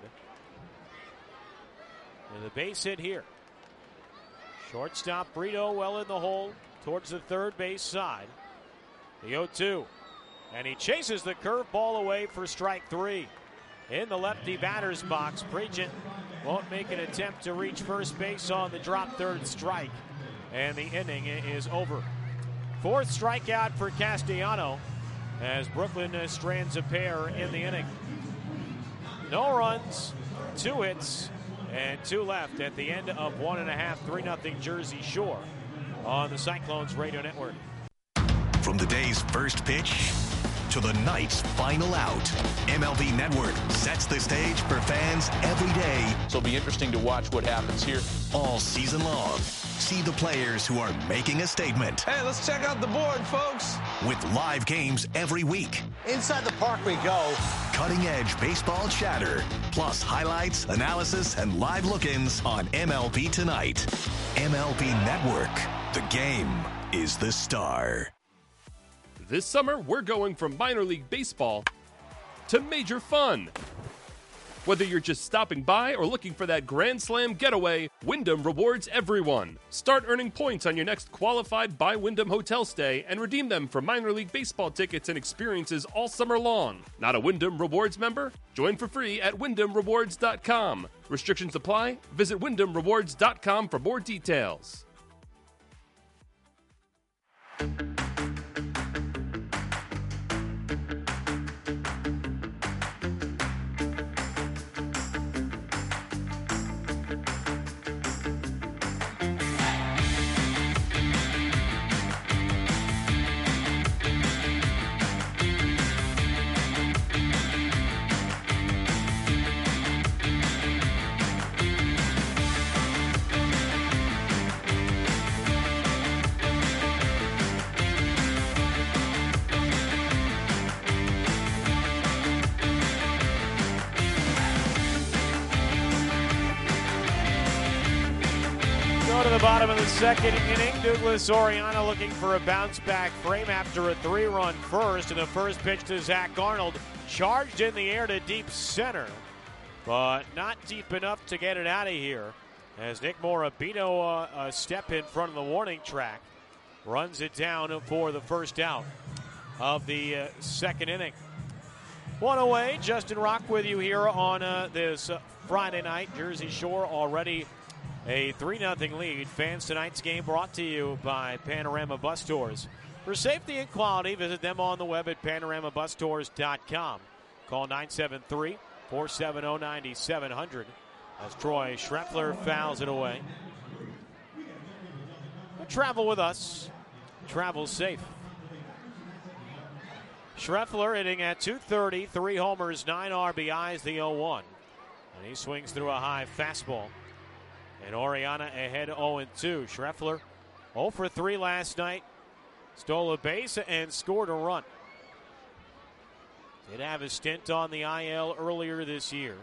With a base hit here. Shortstop Brito well in the hole towards the third base side. The 0-2. And he chases the curveball away for strike 3. In the lefty batter's box, Pregent won't make an attempt to reach first base on the drop third strike. And the inning is over. 4th strikeout for Castellano as Brooklyn strands a pair in the inning. No runs, 2 hits, and 2 left at the end of 1.5, 3-0 Jersey Shore on the Cyclones Radio Network. From the day's first pitch to the night's final out, MLB Network sets the stage for fans every day. So it'll be interesting to watch what happens here. All season long. See the players who are making a statement. Hey, let's check out the board, folks. With live games every week. Inside the park we go. Cutting-edge baseball chatter. Plus highlights, analysis, and live look-ins on MLB Tonight. MLB Network. The game is the star. This summer, we're going from minor league baseball to major fun. Whether you're just stopping by or looking for that Grand Slam getaway, Wyndham rewards everyone. Start earning points on your next qualified by Wyndham hotel stay and redeem them for minor league baseball tickets and experiences all summer long. Not a Wyndham Rewards member? Join for free at WyndhamRewards.com. Restrictions apply. Visit WyndhamRewards.com for more details. To the bottom of the second inning, Douglas Oriana looking for a bounce-back frame after a 3-run first, and the first pitch to Zach Arnold charged in the air to deep center, but not deep enough to get it out of here as Nick Morabito, a step in front of the warning track, runs it down for the first out of the second inning. One away, Justin Rock with you here on this Friday night. Jersey Shore already a 3-0 lead. Fans, tonight's game brought to you by Panorama Bus Tours. For safety and quality, visit them on the web at panoramabus.com. Call 973-470-9700 as Troy Schreffler fouls it away. But travel with us. Travel safe. Schreffler hitting at .230, 3 homers, 9 RBIs, the 0-1. And he swings through a high fastball. And Oriana ahead 0-2. Schreffler 0 for 3 last night. Stole a base and scored a run. Did have a stint on the IL earlier this year.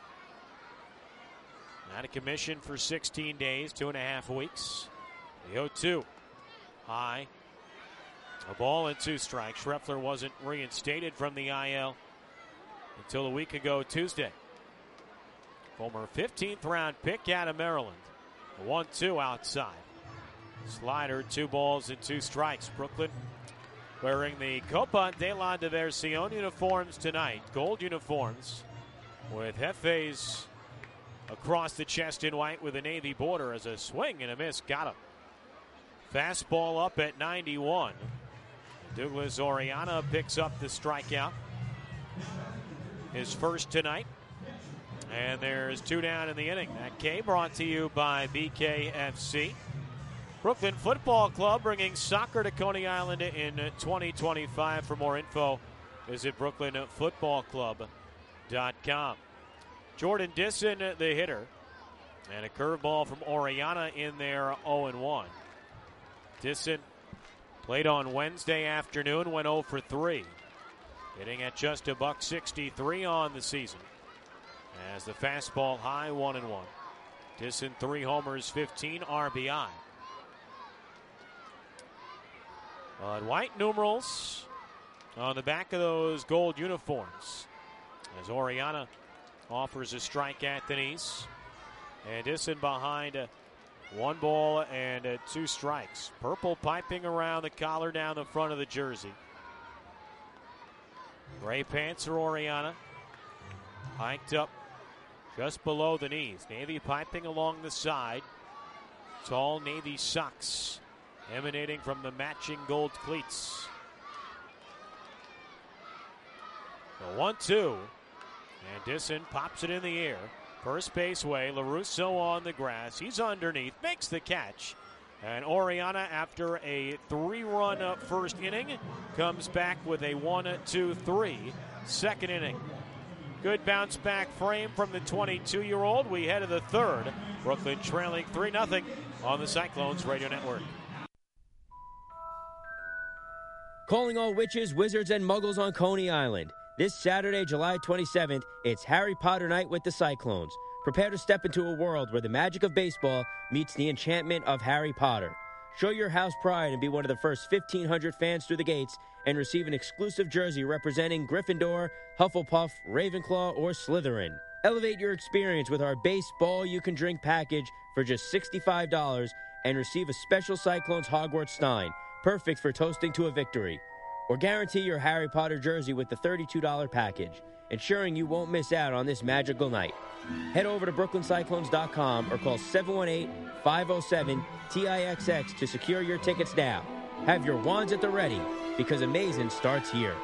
Out of commission for 16 days, 2.5 weeks. The 0-2. High. A ball and 2 strikes. Schreffler wasn't reinstated from the IL until a week ago Tuesday. former 15th round pick out of Maryland. The 1-2 outside. Slider, 2 balls and 2 strikes. Brooklyn wearing the Copa de la Diversión uniforms tonight. Gold uniforms with Jefes across the chest in white with a navy border as a swing and a miss. Got him. Fastball up at 91. Douglas Oriana picks up the strikeout. His first tonight. And there's 2 down in the inning. That K brought to you by BKFC. Brooklyn Football Club bringing soccer to Coney Island in 2025. For more info, visit brooklynfootballclub.com. Jordan Disson, the hitter. And a curveball from Oriana in there, 0-1. Disson played on Wednesday afternoon, went 0 for 3. Hitting at just $163 on the season. As the fastball high, 1-1. Disson, 3 homers, 15 RBI. White numerals on the back of those gold uniforms. As Oriana offers a strike at Denise. And Disson behind 1 ball and 2 strikes. Purple piping around the collar down the front of the jersey. Gray pants for Oriana. Hiked up just below the knees. Navy piping along the side. Tall navy socks emanating from the matching gold cleats. The 1-2. And Disson pops it in the air. First base way. LaRusso on the grass. He's underneath. Makes the catch. And Oriana, after a 3-run first inning, comes back with a 1-2-3 second inning. Good bounce back frame from the 22-year-old. We head to the third. Brooklyn trailing 3-0 on the Cyclones Radio Network. Calling all witches, wizards, and muggles on Coney Island. This Saturday, July 27th, it's Harry Potter night with the Cyclones. Prepare to step into a world where the magic of baseball meets the enchantment of Harry Potter. Show your house pride and be one of the first 1,500 fans through the gates and receive an exclusive jersey representing Gryffindor, Hufflepuff, Ravenclaw, or Slytherin. Elevate your experience with our baseball you can drink package for just $65 and receive a special Cyclones Hogwarts Stein, perfect for toasting to a victory. Or guarantee your Harry Potter jersey with the $32 package, ensuring you won't miss out on this magical night. Head over to brooklyncyclones.com or call 718-507-TIXX to secure your tickets now. Have your wands at the ready, because amazing starts here.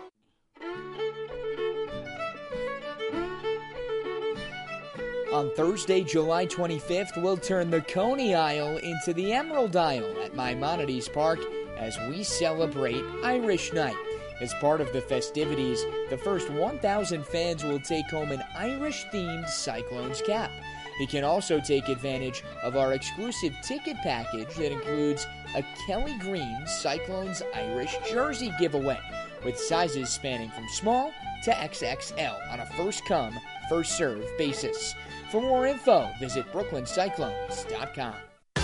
On Thursday, July 25th, we'll turn the Coney Isle into the Emerald Isle at Maimonides Park as we celebrate Irish Night. As part of the festivities, the first 1,000 fans will take home an Irish-themed Cyclones cap. You can also take advantage of our exclusive ticket package that includes a Kelly Green Cyclones Irish jersey giveaway, with sizes spanning from small to XXL on a first-come, first-served basis. For more info, visit brooklyncyclones.com.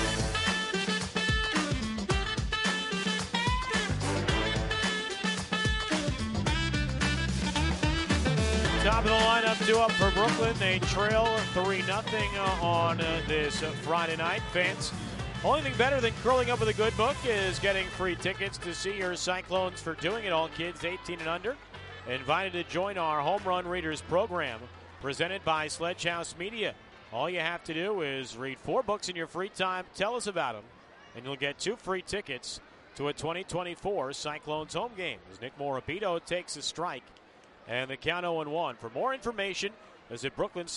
Top of the lineup, 2 up for Brooklyn. They trail 3-0 on this Friday night. Fans, only thing better than curling up with a good book is getting free tickets to see your Cyclones. For doing it, all kids 18 and under invited to join our Home Run Readers program presented by Sledgehouse Media. All you have to do is read 4 books in your free time, tell us about them, and you'll get 2 free tickets to a 2024 Cyclones home game as Nick Morabito takes a strike. And the count 0-1. For more information, visit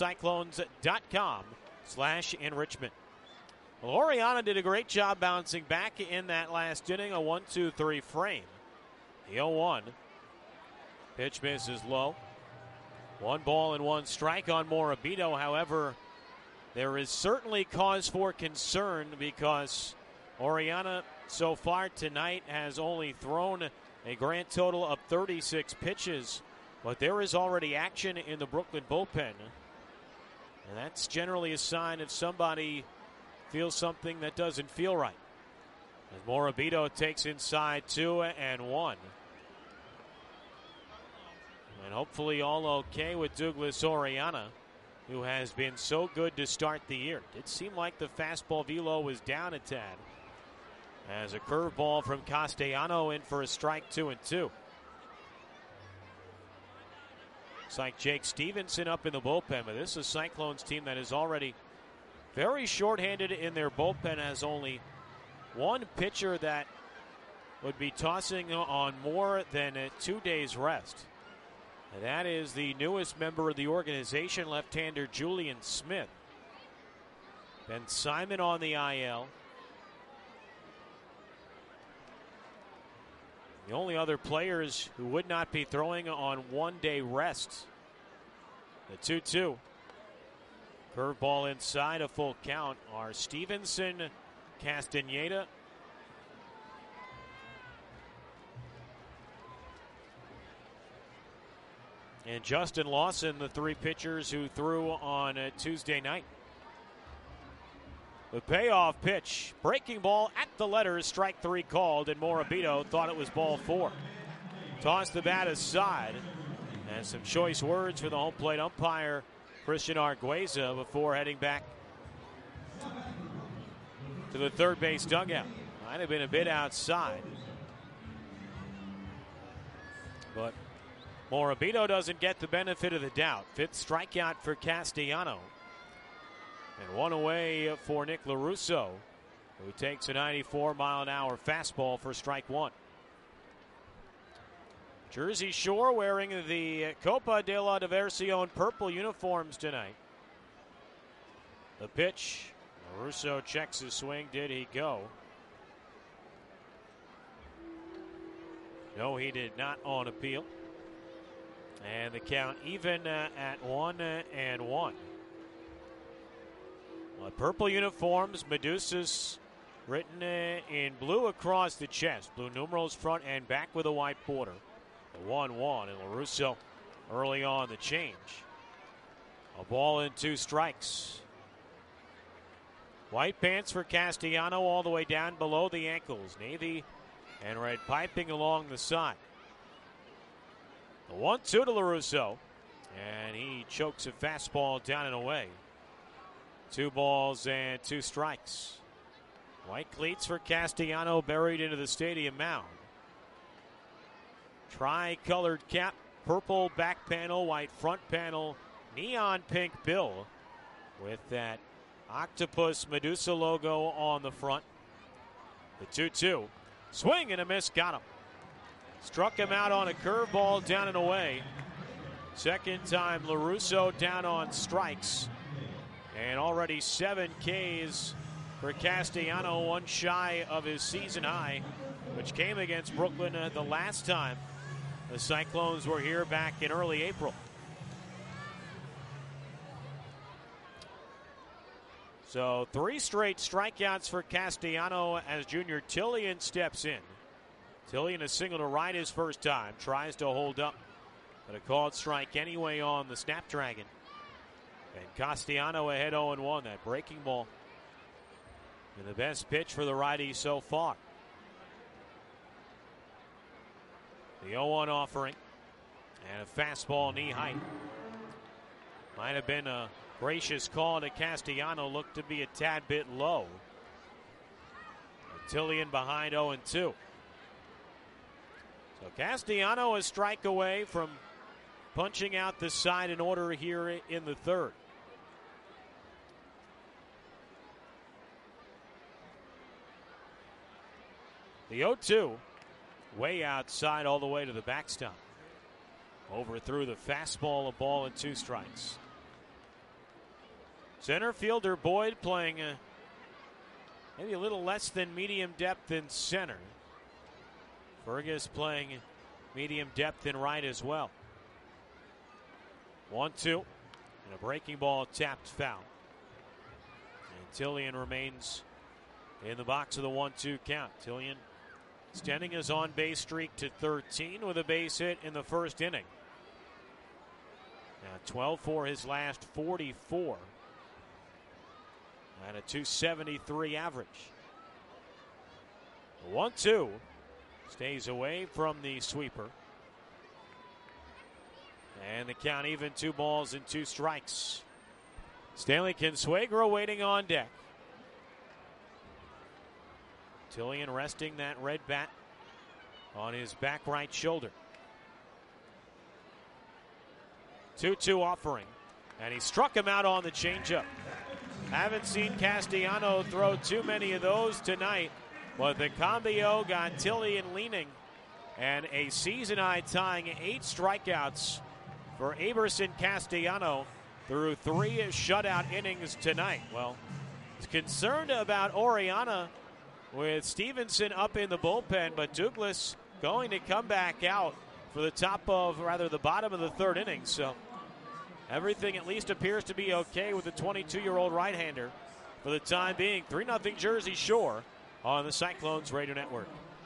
brooklyncyclones.com/enrichment. Well, Oriana did a great job bouncing back in that last inning, a 1-2-3 frame. The 0-1. Pitch misses low. 1 ball and 1 strike on Morabito. However, there is certainly cause for concern because Oriana so far tonight has only thrown a grand total of 36 pitches. But there is already action in the Brooklyn bullpen. And that's generally a sign if somebody feels something that doesn't feel right. As Morabito takes inside 2-1. And hopefully all okay with Douglas Oriana, who has been so good to start the year. It seemed like the fastball velo was down a tad. As a curveball from Castellano in for a strike, 2-2. It's like Jake Stevenson up in the bullpen, but this is a Cyclones team that is already very shorthanded in their bullpen, has only one pitcher that would be tossing on more than 2 days rest. And that is the newest member of the organization, left-hander Julian Smith. Ben Simon on the IL. The only other players who would not be throwing on 1 day rest. The 2-2. Curveball inside, a full count, are Stevenson, Castaneda, and Justin Lawson, the three pitchers who threw on Tuesday night. The payoff pitch, breaking ball at the letters, strike 3 called, and Morabito thought it was ball 4. Tossed the bat aside, and some choice words for the home plate umpire, Christian Argueza, before heading back to the third base dugout. Might have been a bit outside, but Morabito doesn't get the benefit of the doubt. 5th strikeout for Castellano. And one away for Nick LaRusso, who takes a 94-mile-an-hour fastball for strike 1. Jersey Shore wearing the Copa de la Diversión purple uniforms tonight. The pitch. LaRusso checks his swing. Did he go? No, he did not on appeal. And the count even at 1-1. Well, purple uniforms, Medusas written in blue across the chest. Blue numerals front and back with a white border. The 1-1, and LaRusso early on the change. A ball and 2 strikes. White pants for Castellano all the way down below the ankles. Navy and red piping along the side. The 1-2 to LaRusso, and he chokes a fastball down and away. 2 balls and 2 strikes. White cleats for Castellano buried into the stadium mound. Tri-colored cap, purple back panel, white front panel, neon pink bill with that octopus Medusa logo on the front. The 2-2. Swing and a miss, got him. Struck him out on a curveball down and away. Second time LaRusso down on strikes. And already 7 Ks for Castellano, one shy of his season high, which came against Brooklyn the last time the Cyclones were here back in early April. So 3 straight strikeouts for Castellano as Junior Tillian steps in. Tillian a single to right his first time, tries to hold up, but a called strike anyway on the Snapdragon. And Castellano ahead 0-1, that breaking ball. And the best pitch for the righty so far. The 0-1 offering. And a fastball knee height. Might have been a gracious call to Castellano. Looked to be a tad bit low. Tillian behind 0-2. So Castellano a strike away from punching out the side in order here in the third. The 0-2 way outside all the way to the backstop. Overthrew the fastball, a ball and 2 strikes. Center fielder Boyd playing maybe a little less than medium depth in center. Fergus playing medium depth in right as well. 1-2 and a breaking ball tapped foul. And Tillian remains in the box of the 1-2 count. Tillian extending his on-base streak to 13 with a base hit in the first inning. Now 12 for his last 44. And a .273 average. The 1-2 stays away from the sweeper. And the count even, 2 balls and 2 strikes. Stanley Consuegra waiting on deck. Tillian resting that red bat on his back right shoulder. 2-2 offering, and he struck him out on the changeup. Haven't seen Castellano throw too many of those tonight, but the combio got Tillian leaning, and a season-high tying 8 strikeouts for Aberson Castellano through 3 shutout innings tonight. Well, he's concerned about Oriana with Stevenson up in the bullpen, but Douglas going to come back out for the bottom of the 3rd inning. So everything at least appears to be okay with the 22-year-old right-hander for the time being. 3-0 Jersey Shore on the Cyclones Radio Network.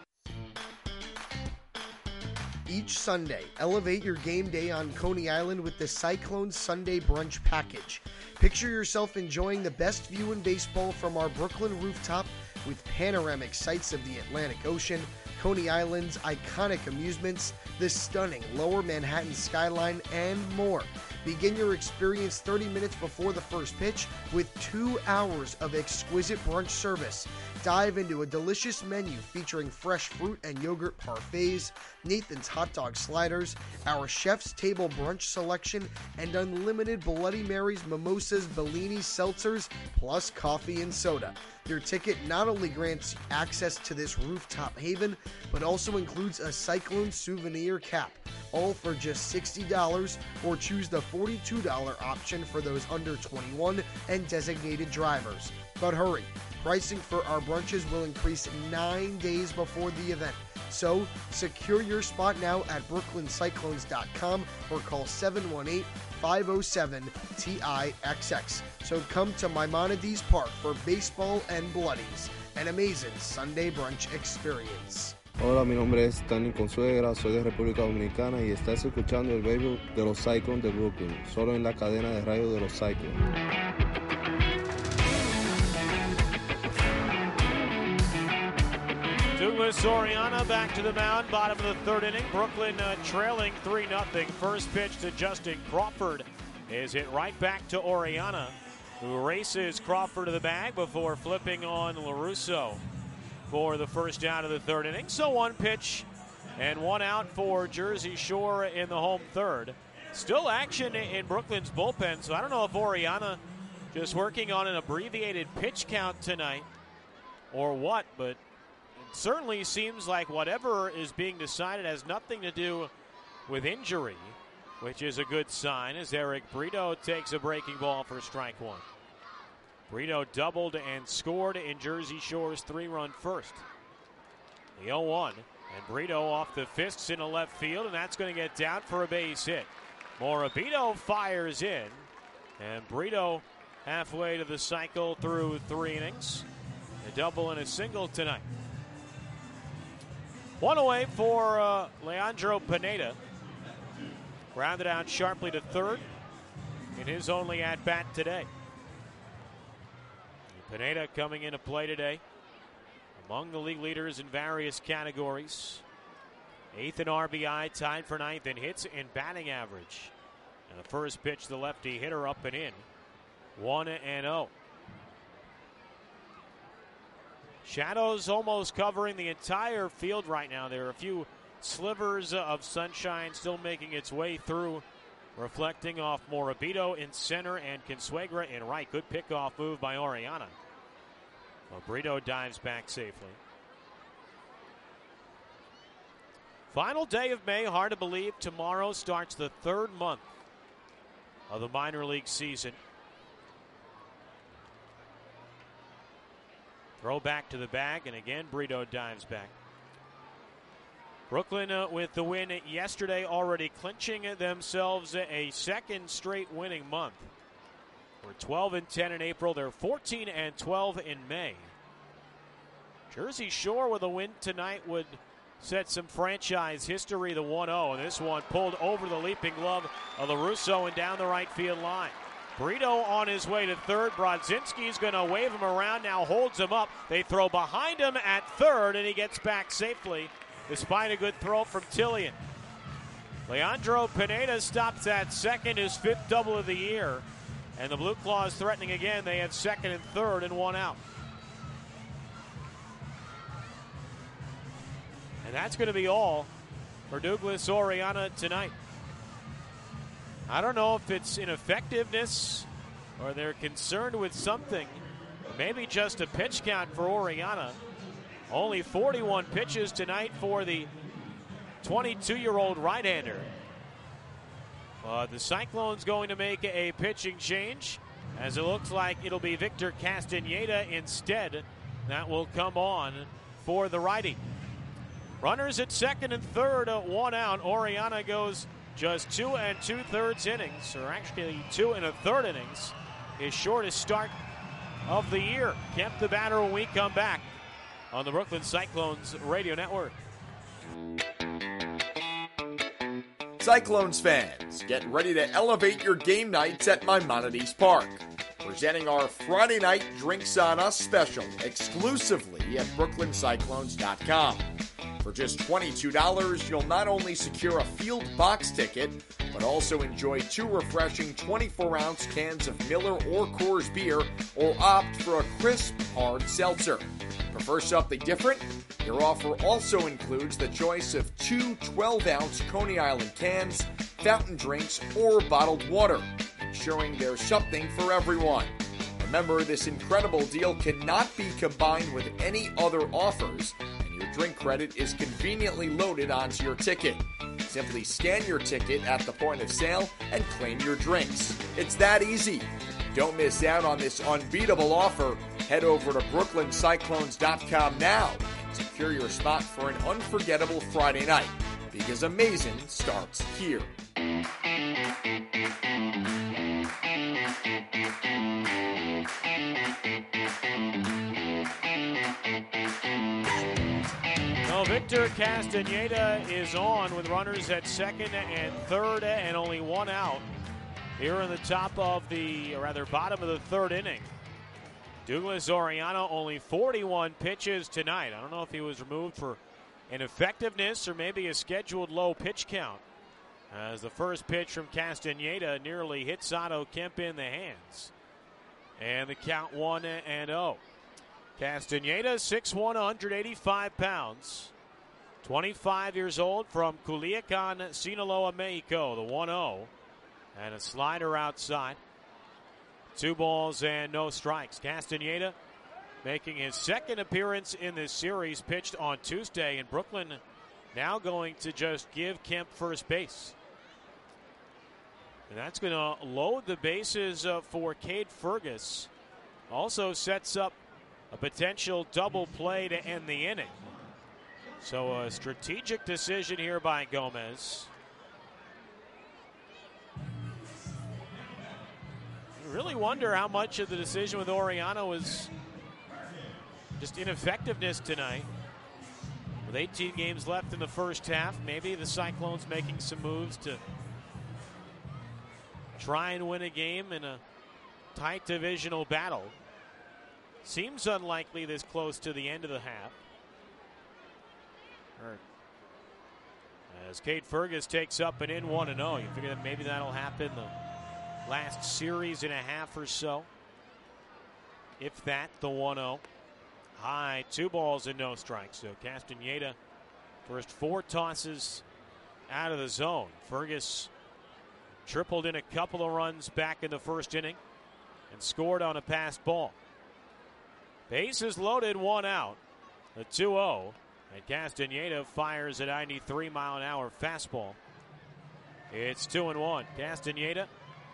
Each Sunday, elevate your game day on Coney Island with the Cyclones Sunday Brunch Package. Picture yourself enjoying the best view in baseball from our Brooklyn rooftop with panoramic sights of the Atlantic Ocean, Coney Island's iconic amusements, the stunning Lower Manhattan skyline, and more. Begin your experience 30 minutes before the first pitch with 2 hours of exquisite brunch service. Dive into a delicious menu featuring fresh fruit and yogurt parfaits, Nathan's hot dog sliders, our chef's table brunch selection, and unlimited Bloody Marys, mimosas, Bellinis, seltzers, plus coffee and soda. Your ticket not only grants access to this rooftop haven, but also includes a Cyclone souvenir cap, all for just $60, or choose the $42 option for those under 21 and designated drivers. But hurry, pricing for our brunches will increase 9 days before the event. So, secure your spot now at brooklyncyclones.com or call 718-507-TIXX. So come to Maimonides Park for baseball and bloodies, an amazing Sunday brunch experience. Hola, mi nombre es Stanley Consuegra, soy de República Dominicana y estás escuchando el béisbol de los Cyclones de Brooklyn, solo en la cadena de radio de los Cyclones. Douglas Oriana back to the mound, bottom of the 3rd inning. Brooklyn trailing 3-0. First pitch to Justin Crawford is hit right back to Oriana, who races Crawford to the bag before flipping on LaRusso for the first out of the 3rd inning. So 1 pitch and 1 out for Jersey Shore in the home 3rd. Still action in Brooklyn's bullpen, so I don't know if Oriana just working on an abbreviated pitch count tonight or what, but certainly seems like whatever is being decided has nothing to do with injury, which is a good sign as Eric Brito takes a breaking ball for strike 1. Brito doubled and scored in Jersey Shore's 3-run first. The 0-1, and Brito off the fists into left field, and that's going to get down for a base hit. Morabito fires in, and Brito halfway to the cycle through 3 innings. A double and a single tonight. 1 away for Leandro Pineda. Grounded out sharply to 3rd in his only at-bat today. Pineda coming into play today among the league leaders in various categories. 8th in RBI, tied for 9th in hits and batting average. And the first pitch, the lefty hitter up and in. 1-0. Shadows almost covering the entire field right now. There are a few slivers of sunshine still making its way through, reflecting off Morabito in center and Consuegra in right. Good pickoff move by Oriana. Well, Brito dives back safely. Final day of May, hard to believe. Tomorrow starts the 3rd month of the minor league season. Throw back to the bag, and again, Brito dives back. Brooklyn with the win yesterday, already clinching themselves a 2nd straight winning month. We're 12-10 in April. They're 14-12 in May. Jersey Shore with a win tonight would set some franchise history, the 1-0. And this one pulled over the leaping glove of LaRusso and down the right field line. Brito on his way to 3rd. Brodzinski's going to wave him around, now holds him up. They throw behind him at 3rd, and he gets back safely despite a good throw from Tillian. Leandro Pineda stops at 2nd, his 5th double of the year. And the Blue Claws threatening again. They have second and third and one out. And that's going to be all for Douglas Oriana tonight. I don't know if it's ineffectiveness or they're concerned with something. Maybe just a pitch count for Oriana. Only 41 pitches tonight for the 22-year-old right-hander. The Cyclones going to make a pitching change, as it looks like it'll be Victor Castaneda instead. That will come on for the righty. Runners at second and third, one out. Oriana goes just 2 2/3 innings, or actually 2 1/3 innings, his shortest start of the year. Kemp the batter when we come back on the Brooklyn Cyclones Radio Network. Cyclones fans, get ready to elevate your game nights at Maimonides Park. Presenting our Friday night Drinks on Us special exclusively at BrooklynCyclones.com. For just $22, you'll not only secure a field box ticket, but also enjoy 2 refreshing 24-ounce cans of Miller or Coors beer, or opt for a crisp, hard seltzer. Prefer something different? Your offer also includes the choice of 2 12-ounce Coney Island cans, fountain drinks, or bottled water, ensuring there's something for everyone. Remember, this incredible deal cannot be combined with any other offers, and your drink credit is conveniently loaded onto your ticket. Simply scan your ticket at the point of sale and claim your drinks. It's that easy. Don't miss out on this unbeatable offer. Head over to BrooklynCyclones.com now and secure your spot for an unforgettable Friday night, because amazing starts here. Well, Victor Castaneda is on with runners at second and third and only one out here in the top of the, or rather bottom of the third inning. Douglas Oriana only 41 pitches tonight. I don't know if he was removed for ineffectiveness or maybe a scheduled low pitch count, as the first pitch from Castaneda nearly hit Sato Kemp in the hands. And the count 1-0. Castaneda, 6'1", 185 pounds. 25 years old, from Culiacan, Sinaloa, Mexico. The 1-0. And a slider outside. 2 balls and no strikes. Castaneda making his second appearance in this series, pitched on Tuesday, and Brooklyn now going to just give Kemp first base. And that's going to load the bases for Cade Fergus. Also sets up a potential double play to end the inning. So a strategic decision here by Gomez. I really wonder how much of the decision with Oriana was just ineffectiveness tonight. With 18 games left in the first half, maybe the Cyclones making some moves to try and win a game in a tight divisional battle. Seems unlikely this close to the end of the half. As Cade Fergus takes up an in 1-0. You figure that maybe that'll happen the last series and a half or so. If that, the 1-0. High, 2 balls and no strikes. So Castaneda, first 4 tosses out of the zone. Fergus tripled in a couple of runs back in the first inning and scored on a passed ball. Bases loaded, 1 out. The 2-0. And Castaneda fires a 93-mile-an-hour fastball. It's 2-1. Castaneda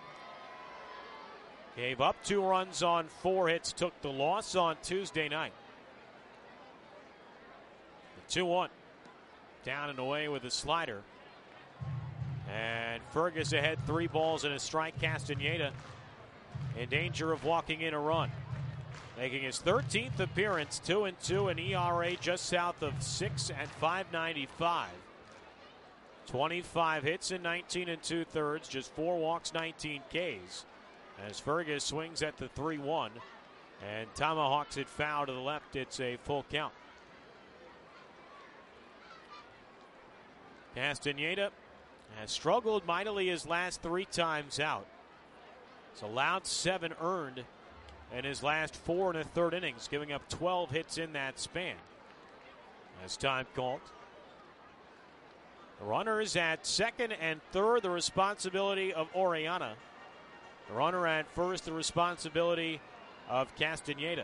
gave up 2 runs on 4 hits, took the loss on Tuesday night. The 2-1. Down and away with a slider. And Fergus ahead, 3 balls and a strike. Castaneda in danger of walking in a run. Making his 13th appearance, 2-2, an ERA just south of 6 at 5.95. 25 hits in 19 2/3, just 4 walks, 19 Ks. As Fergus swings at the 3-1 and tomahawks it foul to the left, it's a full count. Castaneda has struggled mightily his last 3 times out. He's allowed 7 earned in his last 4 1/3 innings, giving up 12 hits in that span. As time called. The runners at second and third, the responsibility of Oriana. The runner at first, the responsibility of Castaneda.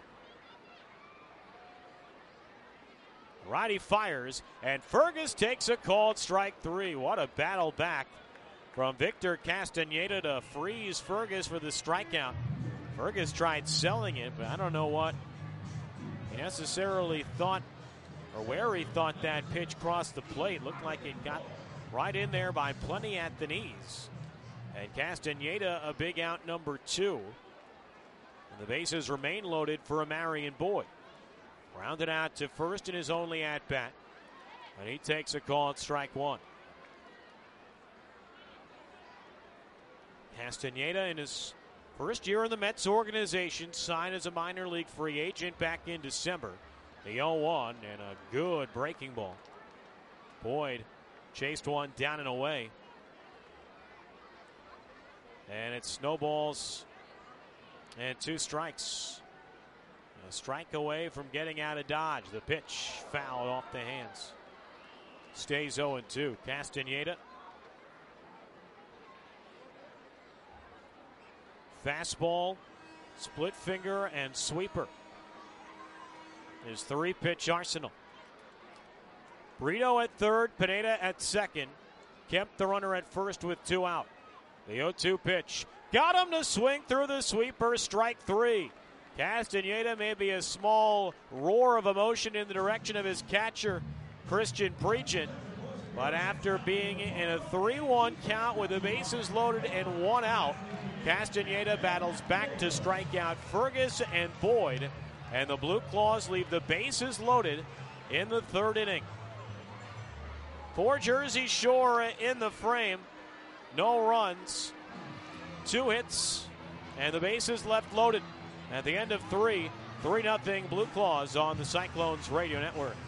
Righty fires, and Fergus takes a called strike 3. What a battle back from Victor Castaneda to freeze Fergus for the strikeout. Fergus tried selling it, but I don't know what he necessarily thought or where he thought that pitch crossed the plate. Looked like it got right in there by plenty at the knees. And Castaneda a big out, number 2. And the bases remain loaded for a Marion Boyd. Grounded out to first in his only at-bat. And he takes a call at strike 1. Castaneda in his first year in the Mets organization signed as a minor league free agent back in December. The 0-1 and a good breaking ball. Boyd chased one down and away. And it snowballs and 2 strikes. A strike away from getting out of Dodge. The pitch fouled off the hands. Stays 0-2. Castaneda. Fastball, split finger, and sweeper. His 3-pitch arsenal. Brito at third, Pineda at second. Kemp the runner at first with 2 out. The 0-2 pitch. Got him to swing through the sweeper, strike 3. Castaneda, maybe a small roar of emotion in the direction of his catcher, Christian Pregent. But after being in a 3-1 count with the bases loaded and 1 out, Castaneda battles back to strike out Fergus and Boyd. And the Blue Claws leave the bases loaded in the 3rd inning. For Jersey Shore in the frame, no runs, 2 hits, and the bases left loaded. At the end of 3-0 Blue Claws on the Cyclones Radio Network.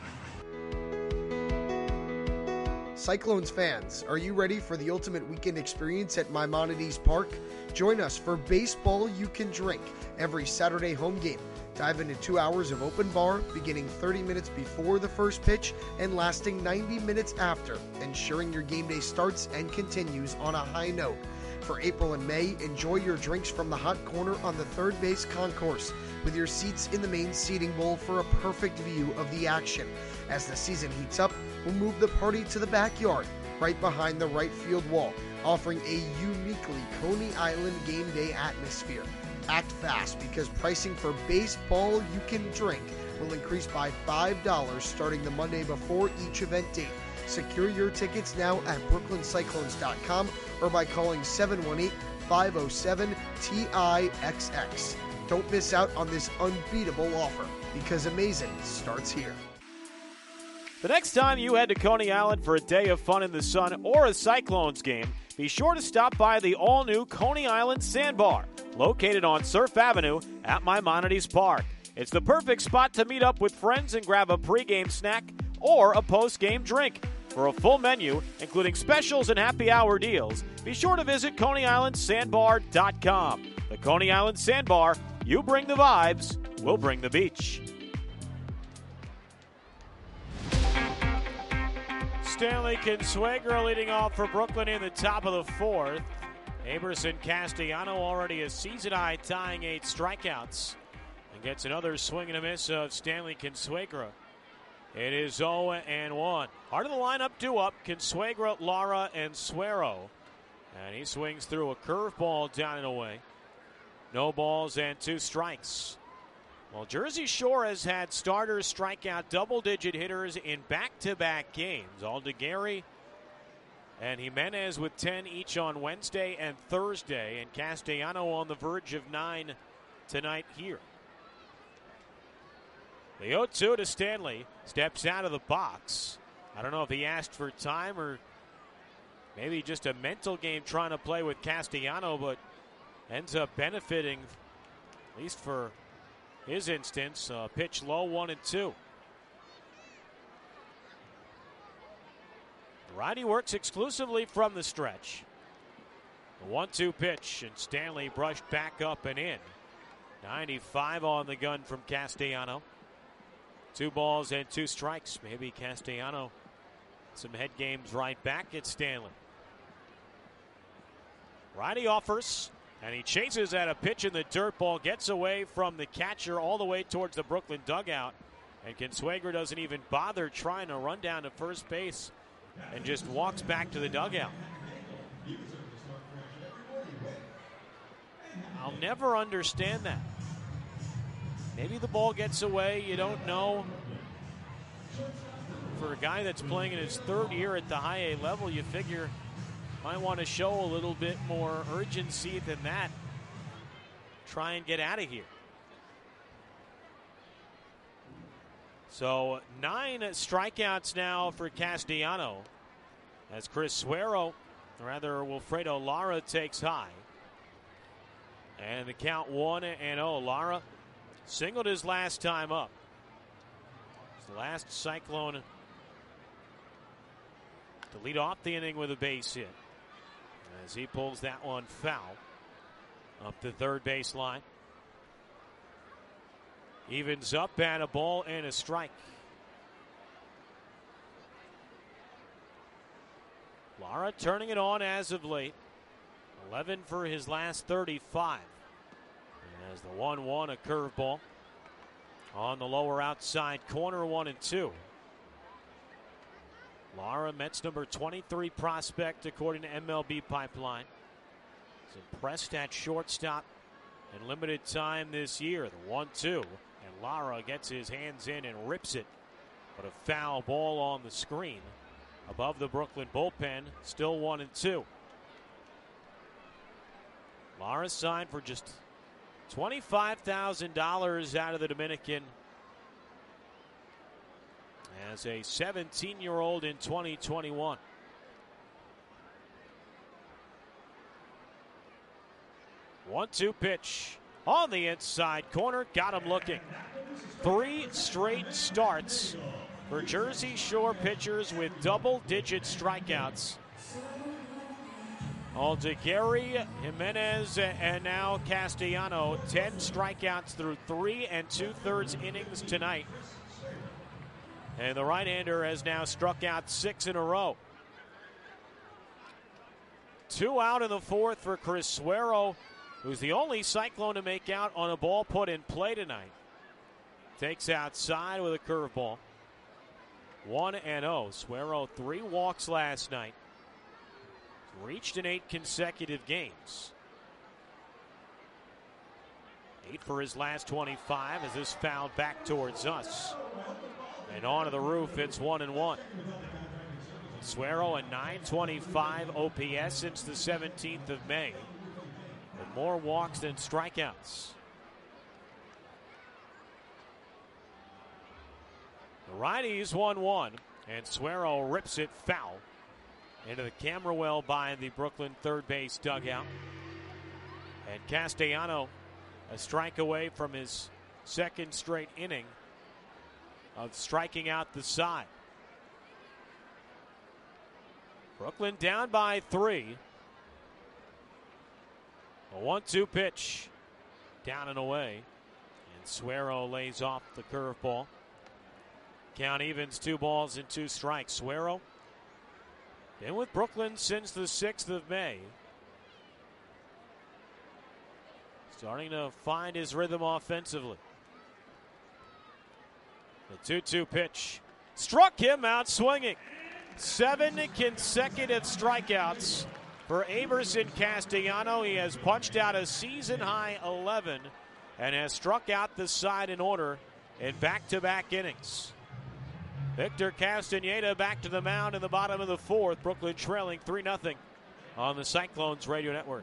Cyclones fans, are you ready for the ultimate weekend experience at Maimonides Park? Join us for Baseball You Can Drink every Saturday home game. Dive into 2 hours of open bar, beginning 30 minutes before the first pitch and lasting 90 minutes after, ensuring your game day starts and continues on a high note. For April and May, enjoy your drinks from the hot corner on the third base concourse, with your seats in the main seating bowl for a perfect view of the action. As the season heats up, we'll move the party to the backyard, right behind the right field wall, offering a uniquely Coney Island game day atmosphere. Act fast, because pricing for Baseball You Can Drink will increase by $5 starting the Monday before each event date. Secure your tickets now at brooklyncyclones.com or by calling 718-507-TIXX. Don't miss out on this unbeatable offer, because amazing starts here. The next time you head to Coney Island for a day of fun in the sun or a Cyclones game, be sure to stop by the all-new Coney Island Sandbar, located on Surf Avenue at Maimonides Park. It's the perfect spot to meet up with friends and grab a pregame snack or a postgame drink. For a full menu, including specials and happy hour deals, be sure to visit ConeyIslandSandbar.com. The Coney Island Sandbar, you bring the vibes, we'll bring the beach. Stanley Consuegra leading off for Brooklyn in the top of the 4th. Aberson Castellano already a season-high, tying 8 strikeouts. And gets another swing and a miss of Stanley Consuegra. It is 0-1. Part of the lineup due up, Consuegra, Lara, and Suero. And he swings through a curveball down and away. No balls and 2 strikes. Well, Jersey Shore has had starters strike out double-digit hitters in back-to-back games. Aldegari and Jimenez with 10 each on Wednesday and Thursday. And Castellano on the verge of 9 tonight here. The 0-2 to Stanley, steps out of the box. I don't know if he asked for time or maybe just a mental game trying to play with Castellano, but ends up benefiting, at least for his instance. Pitch low, 1-2. The righty works exclusively from the stretch. 1-2 pitch, and Stanley brushed back up and in. 95 on the gun from Castellano. 2 balls and 2 strikes. Maybe Castellano some head games right back at Stanley. Righty offers, and he chases at a pitch in the dirt. Ball gets away from the catcher all the way towards the Brooklyn dugout. And Consuegra doesn't even bother trying to run down to first base and just walks back to the dugout. I'll never understand that. Maybe the ball gets away, you don't know. For a guy that's playing in his 3rd year at the high A level, you figure might want to show a little bit more urgency than that. Try and get out of here. So 9 strikeouts now for Castellano as Wilfredo Lara takes high. And the count 1-0. Lara singled his last time up. It's the last Cyclone to lead off the inning with a base hit as he pulls that one foul up the third base line. Evens up at a ball and a strike. Lara turning it on as of late. 11 for his last 35. And as the 1-1, a curveball on the lower outside corner, 1-2. Lara, Mets number 23 prospect according to MLB Pipeline. He's impressed at shortstop in limited time this year. The 1-2. And Lara gets his hands in and rips it. But a foul ball on the screen above the Brooklyn bullpen. Still 1-2. Lara signed for just $25,000 out of the Dominican as a 17-year-old in 2021. One-two pitch on the inside corner. Got him looking. 3 straight starts for Jersey Shore pitchers with double-digit strikeouts. Aldegari, Jimenez, and now Castellano. 10 strikeouts through 3 2/3 innings tonight. And the right-hander has now struck out 6 in a row. 2 out in the 4th for Criswero, who's the only Cyclone to make out on a ball put in play tonight. Takes outside with a curveball. 1-0. Suero 3 walks last night. Reached in 8 consecutive games. 8 for his last 25 as this fouled back towards us. And onto the roof, it's 1-1. Suero a .925 OPS since the 17th of May. With more walks than strikeouts. The righties 1-1, and Suero rips it foul into the camera well by the Brooklyn third base dugout. And Castellano a strike away from his 2nd straight inning of striking out the side. Brooklyn down by 3. A 1-2 pitch down and away. And Suero lays off the curveball. Count evens, 2 balls and 2 strikes. Suero been with Brooklyn since the 6th of May. Starting to find his rhythm offensively. The 2-2 pitch struck him out swinging. 7 consecutive strikeouts for Aberson Castellano. He has punched out a season-high 11 and has struck out the side in order in back-to-back innings. Victor Castaneda back to the mound in the bottom of the 4th. Brooklyn trailing 3-0 on the Cyclones Radio Network.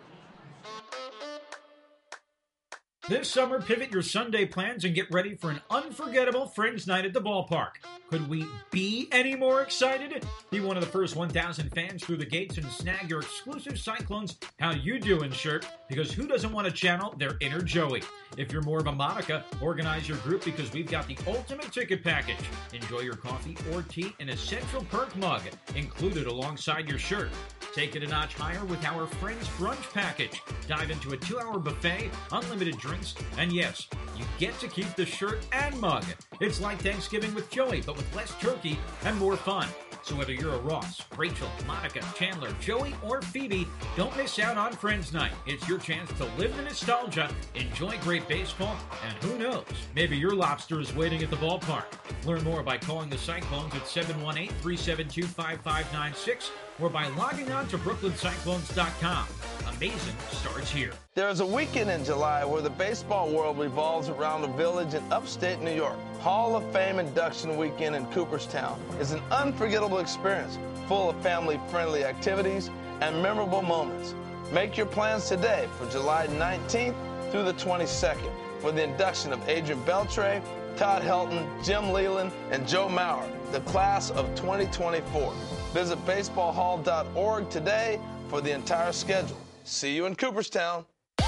This summer, pivot your Sunday plans and get ready for an unforgettable Friends Night at the ballpark. Could we be any more excited? Be one of the first 1,000 fans through the gates and snag your exclusive Cyclones How You Doing shirt, because who doesn't want to channel their inner Joey? If you're more of a Monica, organize your group because we've got the ultimate ticket package. Enjoy your coffee or tea in a Central Perk mug included alongside your shirt. Take it a notch higher with our Friends Brunch Package. Dive into a 2-hour buffet, unlimited drinks, and yes, you get to keep the shirt and mug. It's like Thanksgiving with Joey, but with less turkey and more fun. So whether you're a Ross, Rachel, Monica, Chandler, Joey, or Phoebe, don't miss out on Friends Night. It's your chance to live the nostalgia, enjoy great baseball, and who knows, maybe your lobster is waiting at the ballpark. Learn more by calling the Cyclones at 718-372-5596 or by logging on to brooklyncyclones.com. Amazing starts here. There is a weekend in July where the baseball world revolves around a village in upstate New York. Hall of Fame Induction Weekend in Cooperstown is an unforgettable experience full of family-friendly activities and memorable moments. Make your plans today for July 19th through the 22nd for the induction of Adrian Beltre, Todd Helton, Jim Leland, and Joe Mauer, the class of 2024. Visit baseballhall.org today for the entire schedule. See you in Cooperstown.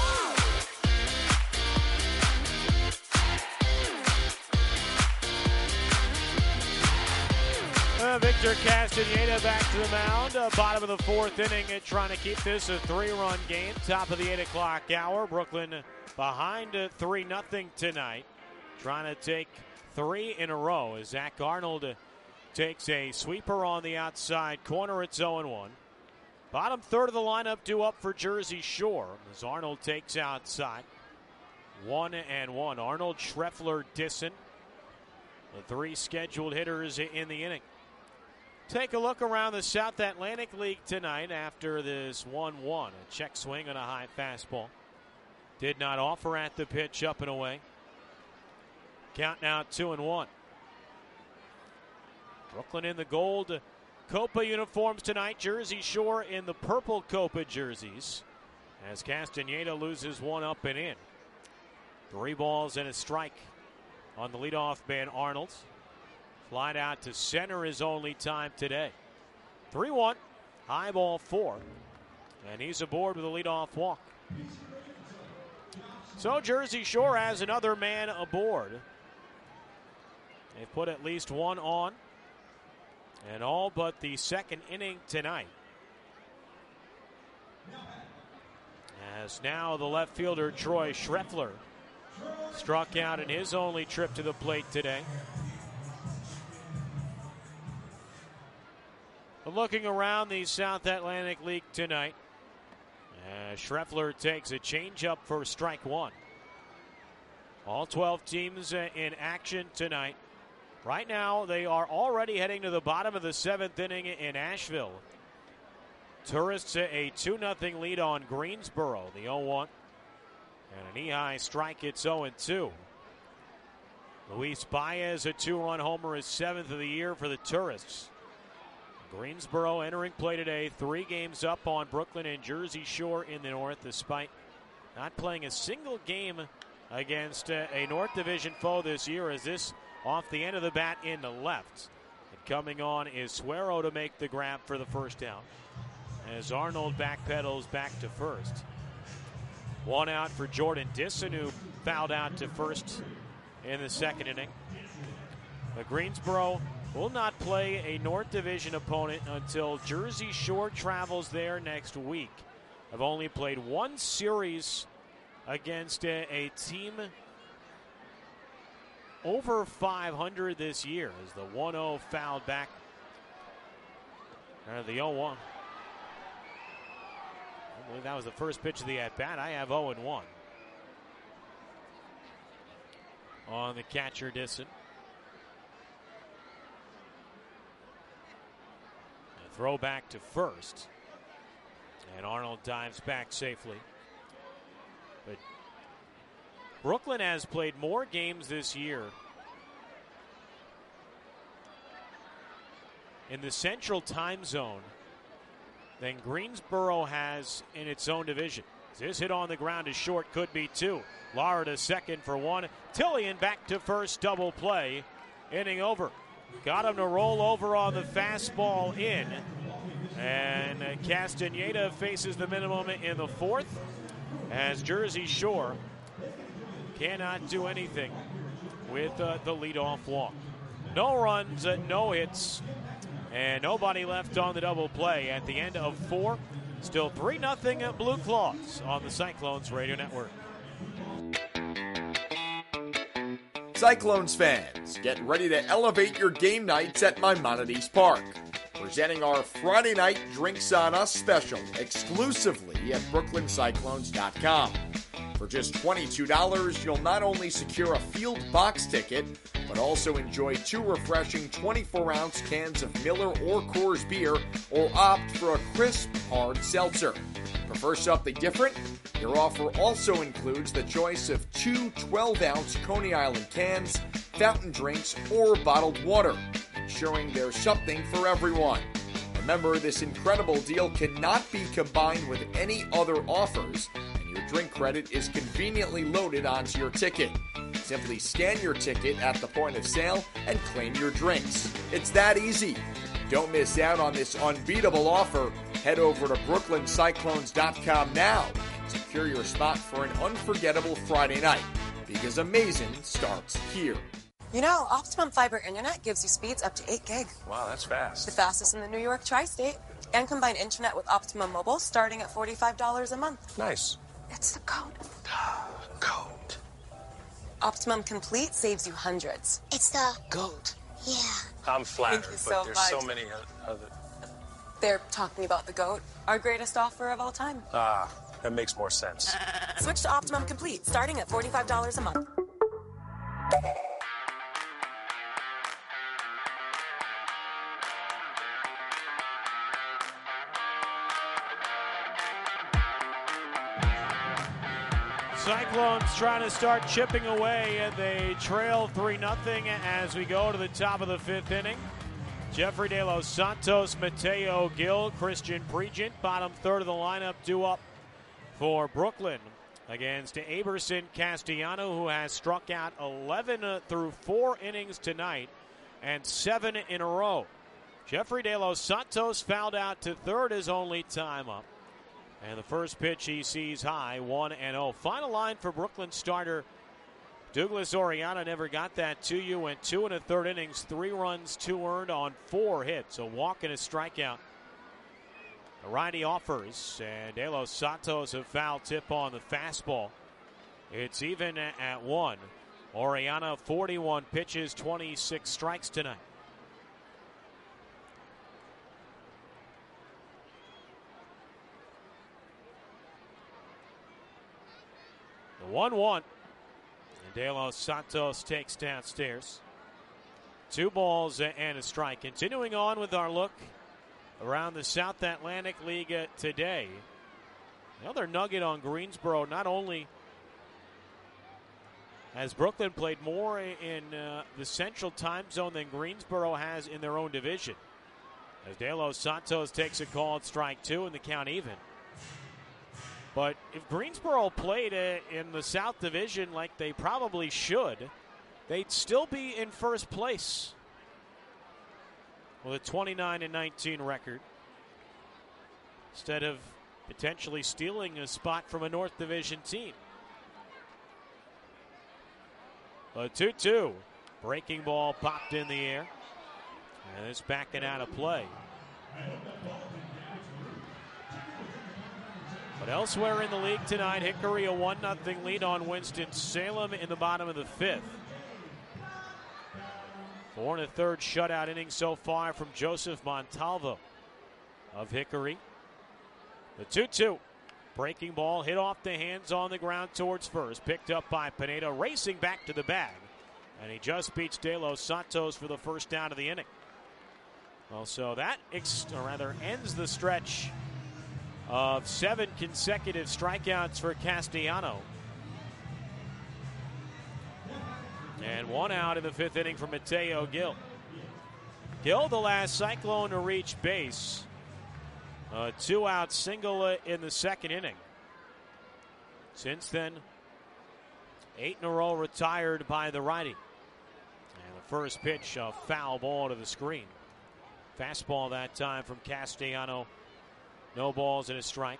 Victor Castaneda back to the mound. Bottom of the fourth inning, trying to keep this a 3-run game. Top of the 8 o'clock hour. Brooklyn behind 3-0 tonight. Trying to take 3 in a row as Zach Arnold takes a sweeper on the outside corner. It's 0-1. Bottom third of the lineup due up for Jersey Shore as Arnold takes outside. 1-1. Arnold, Schreffler, Disson, the 3 scheduled hitters in the inning. Take a look around the South Atlantic League tonight after this 1-1. A check swing on a high fastball. Did not offer at the pitch, up and away. Count now 2-1. Brooklyn in the gold Copa uniforms tonight. Jersey Shore in the purple Copa jerseys as Castaneda loses one up and in. 3 balls and a strike on the leadoff man Arnold. Flied out to center his only time today. 3-1, high ball 4, and he's aboard with a leadoff walk. So Jersey Shore has another man aboard. They've put at least one on, and all but the second inning tonight. As now the left fielder Troy Schreffler struck out in his only trip to the plate today. But looking around the South Atlantic League tonight, Schreffler takes a changeup for strike 1. All 12 teams in action tonight. Right now, they are already heading to the bottom of the 7th inning in Asheville. Tourists a 2-0 lead on Greensboro, the 0-1. And an E-high strike, it's 0-2. Luis Baez, a 2-run homer, his 7th of the year for the Tourists. Greensboro entering play today, 3 games up on Brooklyn and Jersey Shore in the north, despite not playing a single game against a North Division foe this year, as this off the end of the bat in the left. And coming on is Suero to make the grab for the first out, as Arnold backpedals back to first. 1 out for Jordan Disson, who fouled out to first in the 2nd inning. But Greensboro will not play a North Division opponent until Jersey Shore travels there next week. I've only played 1 series against a team over 500 this year, as the 1-0 fouled back. The 0-1. I believe that was the first pitch of the at-bat. I have 0-1 on the catcher, Disson. Throw back to first, and Arnold dives back safely. But Brooklyn has played more games this year in the Central Time Zone than Greensboro has in its own division. This hit on the ground is short, could be 2. Lara to second for 1. Tillian back to first, double play. Inning over. Got him to roll over on the fastball in. And Castaneda faces the minimum in the 4th, as Jersey Shore cannot do anything with the leadoff walk. No runs, no hits, And nobody left on the double play at the end of 4. Still 3-0 Blue Claws on the Cyclones Radio Network. Cyclones fans, get ready to elevate your game nights at Maimonides Park. Presenting our Friday night Drinks on Us special exclusively at BrooklynCyclones.com. For just $22, you'll not only secure a field box ticket, but also enjoy 2 refreshing 24-ounce cans of Miller or Coors beer, or opt for a crisp, hard seltzer. Prefer something different? Your offer also includes the choice of 2 12-ounce Coney Island cans, fountain drinks, or bottled water, ensuring there's something for everyone. Remember, this incredible deal cannot be combined with any other offers, and your drink credit is conveniently loaded onto your ticket. Simply scan your ticket at the point of sale and claim your drinks. It's that easy. Don't miss out on this unbeatable offer. Head over to BrooklynCyclones.com now and secure your spot for an unforgettable Friday night, because amazing starts here. You know, Optimum Fiber Internet gives you speeds up to 8 gig. Wow, that's fast. The fastest in the New York tri-state. And combine internet with Optimum Mobile starting at $45 a month. Nice. It's the code. Code. Optimum Complete saves you hundreds. It's the GOAT. Yeah. I'm flattered, Thank you but so there's much. so many other... They're talking about the GOAT, our greatest offer of all time. Ah, that makes more sense. Switch to Optimum Complete starting at $45 a month. Cyclones trying to start chipping away. They trail 3-0 as we go to the top of the 5th inning. Jeffrey De Los Santos, Mateo Gil, Christian Pregent, bottom third of the lineup, due up for Brooklyn against Aberson Castellano, who has struck out 11 through 4 innings tonight and 7 in a row. Jeffrey De Los Santos fouled out to third his only time up. And the first pitch he sees high, 1-0. Final line for Brooklyn starter Douglas Oriana. Never got that to you. Went 2 1/3 innings, 3 runs, 2 earned on 4 hits. A walk and a strikeout. The righty offers, and De Los Santos a foul tip on the fastball. It's even at 1. Oriana 41 pitches, 26 strikes tonight. The 1-1. And De Los Santos takes downstairs. 2 balls and a strike. Continuing on with our look around the South Atlantic League today. Another nugget on Greensboro. Not only has Brooklyn played more in the Central Time Zone than Greensboro has in their own division, as De Los Santos takes a call at strike 2 and the count even. But if Greensboro played in the South Division like they probably should, they'd still be in first place with a 29-19 record, instead of potentially stealing a spot from a North Division team. A 2-2. Breaking ball popped in the air, and it's backing out of play. But elsewhere in the league tonight, Hickory a 1-0 lead on Winston-Salem in the bottom of the 5th. 4 1/3 shutout inning so far from Joseph Montalvo of Hickory. The 2-2. Breaking ball hit off the hands on the ground towards first. Picked up by Pineda, racing back to the bag. And he just beats De Los Santos for the first down of the inning. Well, so that ends the stretch of 7 consecutive strikeouts for Castellano. And 1 out in the 5th inning for Mateo Gil. Gil, the last Cyclone to reach base. A 2-out single in the 2nd inning. Since then, 8 in a row retired by the righty. And the first pitch, a foul ball to the screen. Fastball that time from Castellano. No balls and a strike.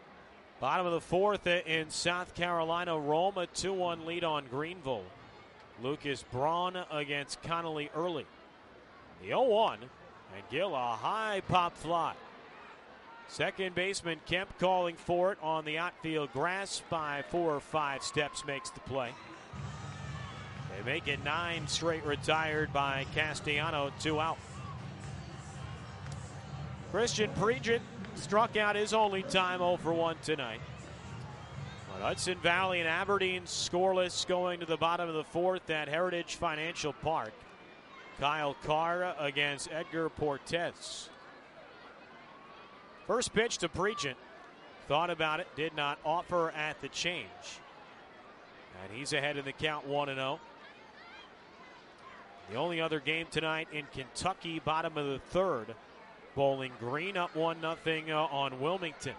Bottom of the 4th in South Carolina, Rome a 2-1 lead on Greenville. Lucas Braun against Connolly early. The 0-1, and Gill a high pop fly. Second baseman Kemp calling for it on the outfield grass by 4 or 5 steps makes the play. They make it 9 straight retired by Castellano, 2 out. Christian Pregent struck out his only time 0 for 1 tonight. But Hudson Valley and Aberdeen scoreless going to the bottom of the 4th at Heritage Financial Park. Kyle Carr against Edgar Portes. First pitch to Pregent. Thought about it, did not offer at the change. And he's ahead in the count 1-0. The only other game tonight in Kentucky, bottom of the 3rd. Bowling Green up 1-0 on Wilmington.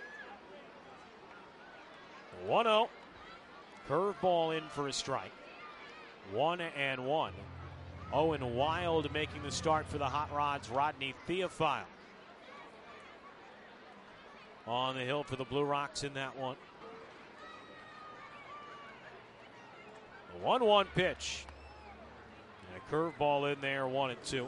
1-0. Curveball in for a strike. 1-1. Owen Wild making the start for the Hot Rods. Rodney Theophile on the hill for the Blue Rocks in that one. The 1-1 pitch. And a curveball in there, 1-2.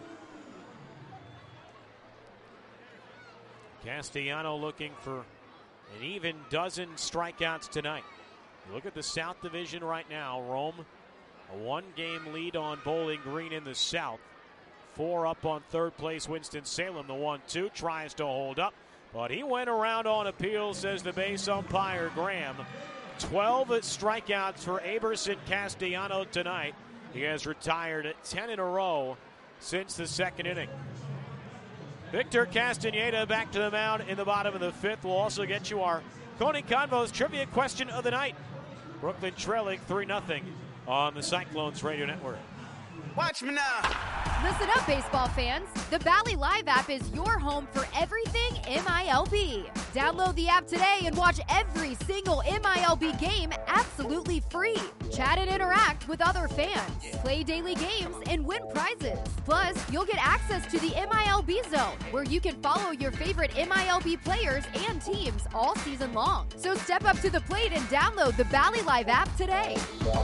Castellano looking for an even dozen strikeouts tonight. Look at the South Division right now. Rome, a 1-game lead on Bowling Green in the South. 4 up on 3rd place Winston-Salem. The 1-2 tries to hold up, but he went around on appeal, says the base umpire Graham. 12 strikeouts for Aberson Castellano tonight. He has retired 10 in a row since the 2nd inning. Victor Castaneda back to the mound in the bottom of the 5th. We'll also get you our Coney Convos trivia question of the night. Brooklyn trailing 3-0 on the Cyclones Radio Network. Watch me now. Listen up, baseball fans. The Bally Live app is your home for everything MILB. Download the app today and watch every single MILB game absolutely free. Chat and interact with other fans. Play daily games and win prizes. Plus, you'll get access to the MILB Zone, where you can follow your favorite MILB players and teams all season long. So step up to the plate and download the Bally Live app today.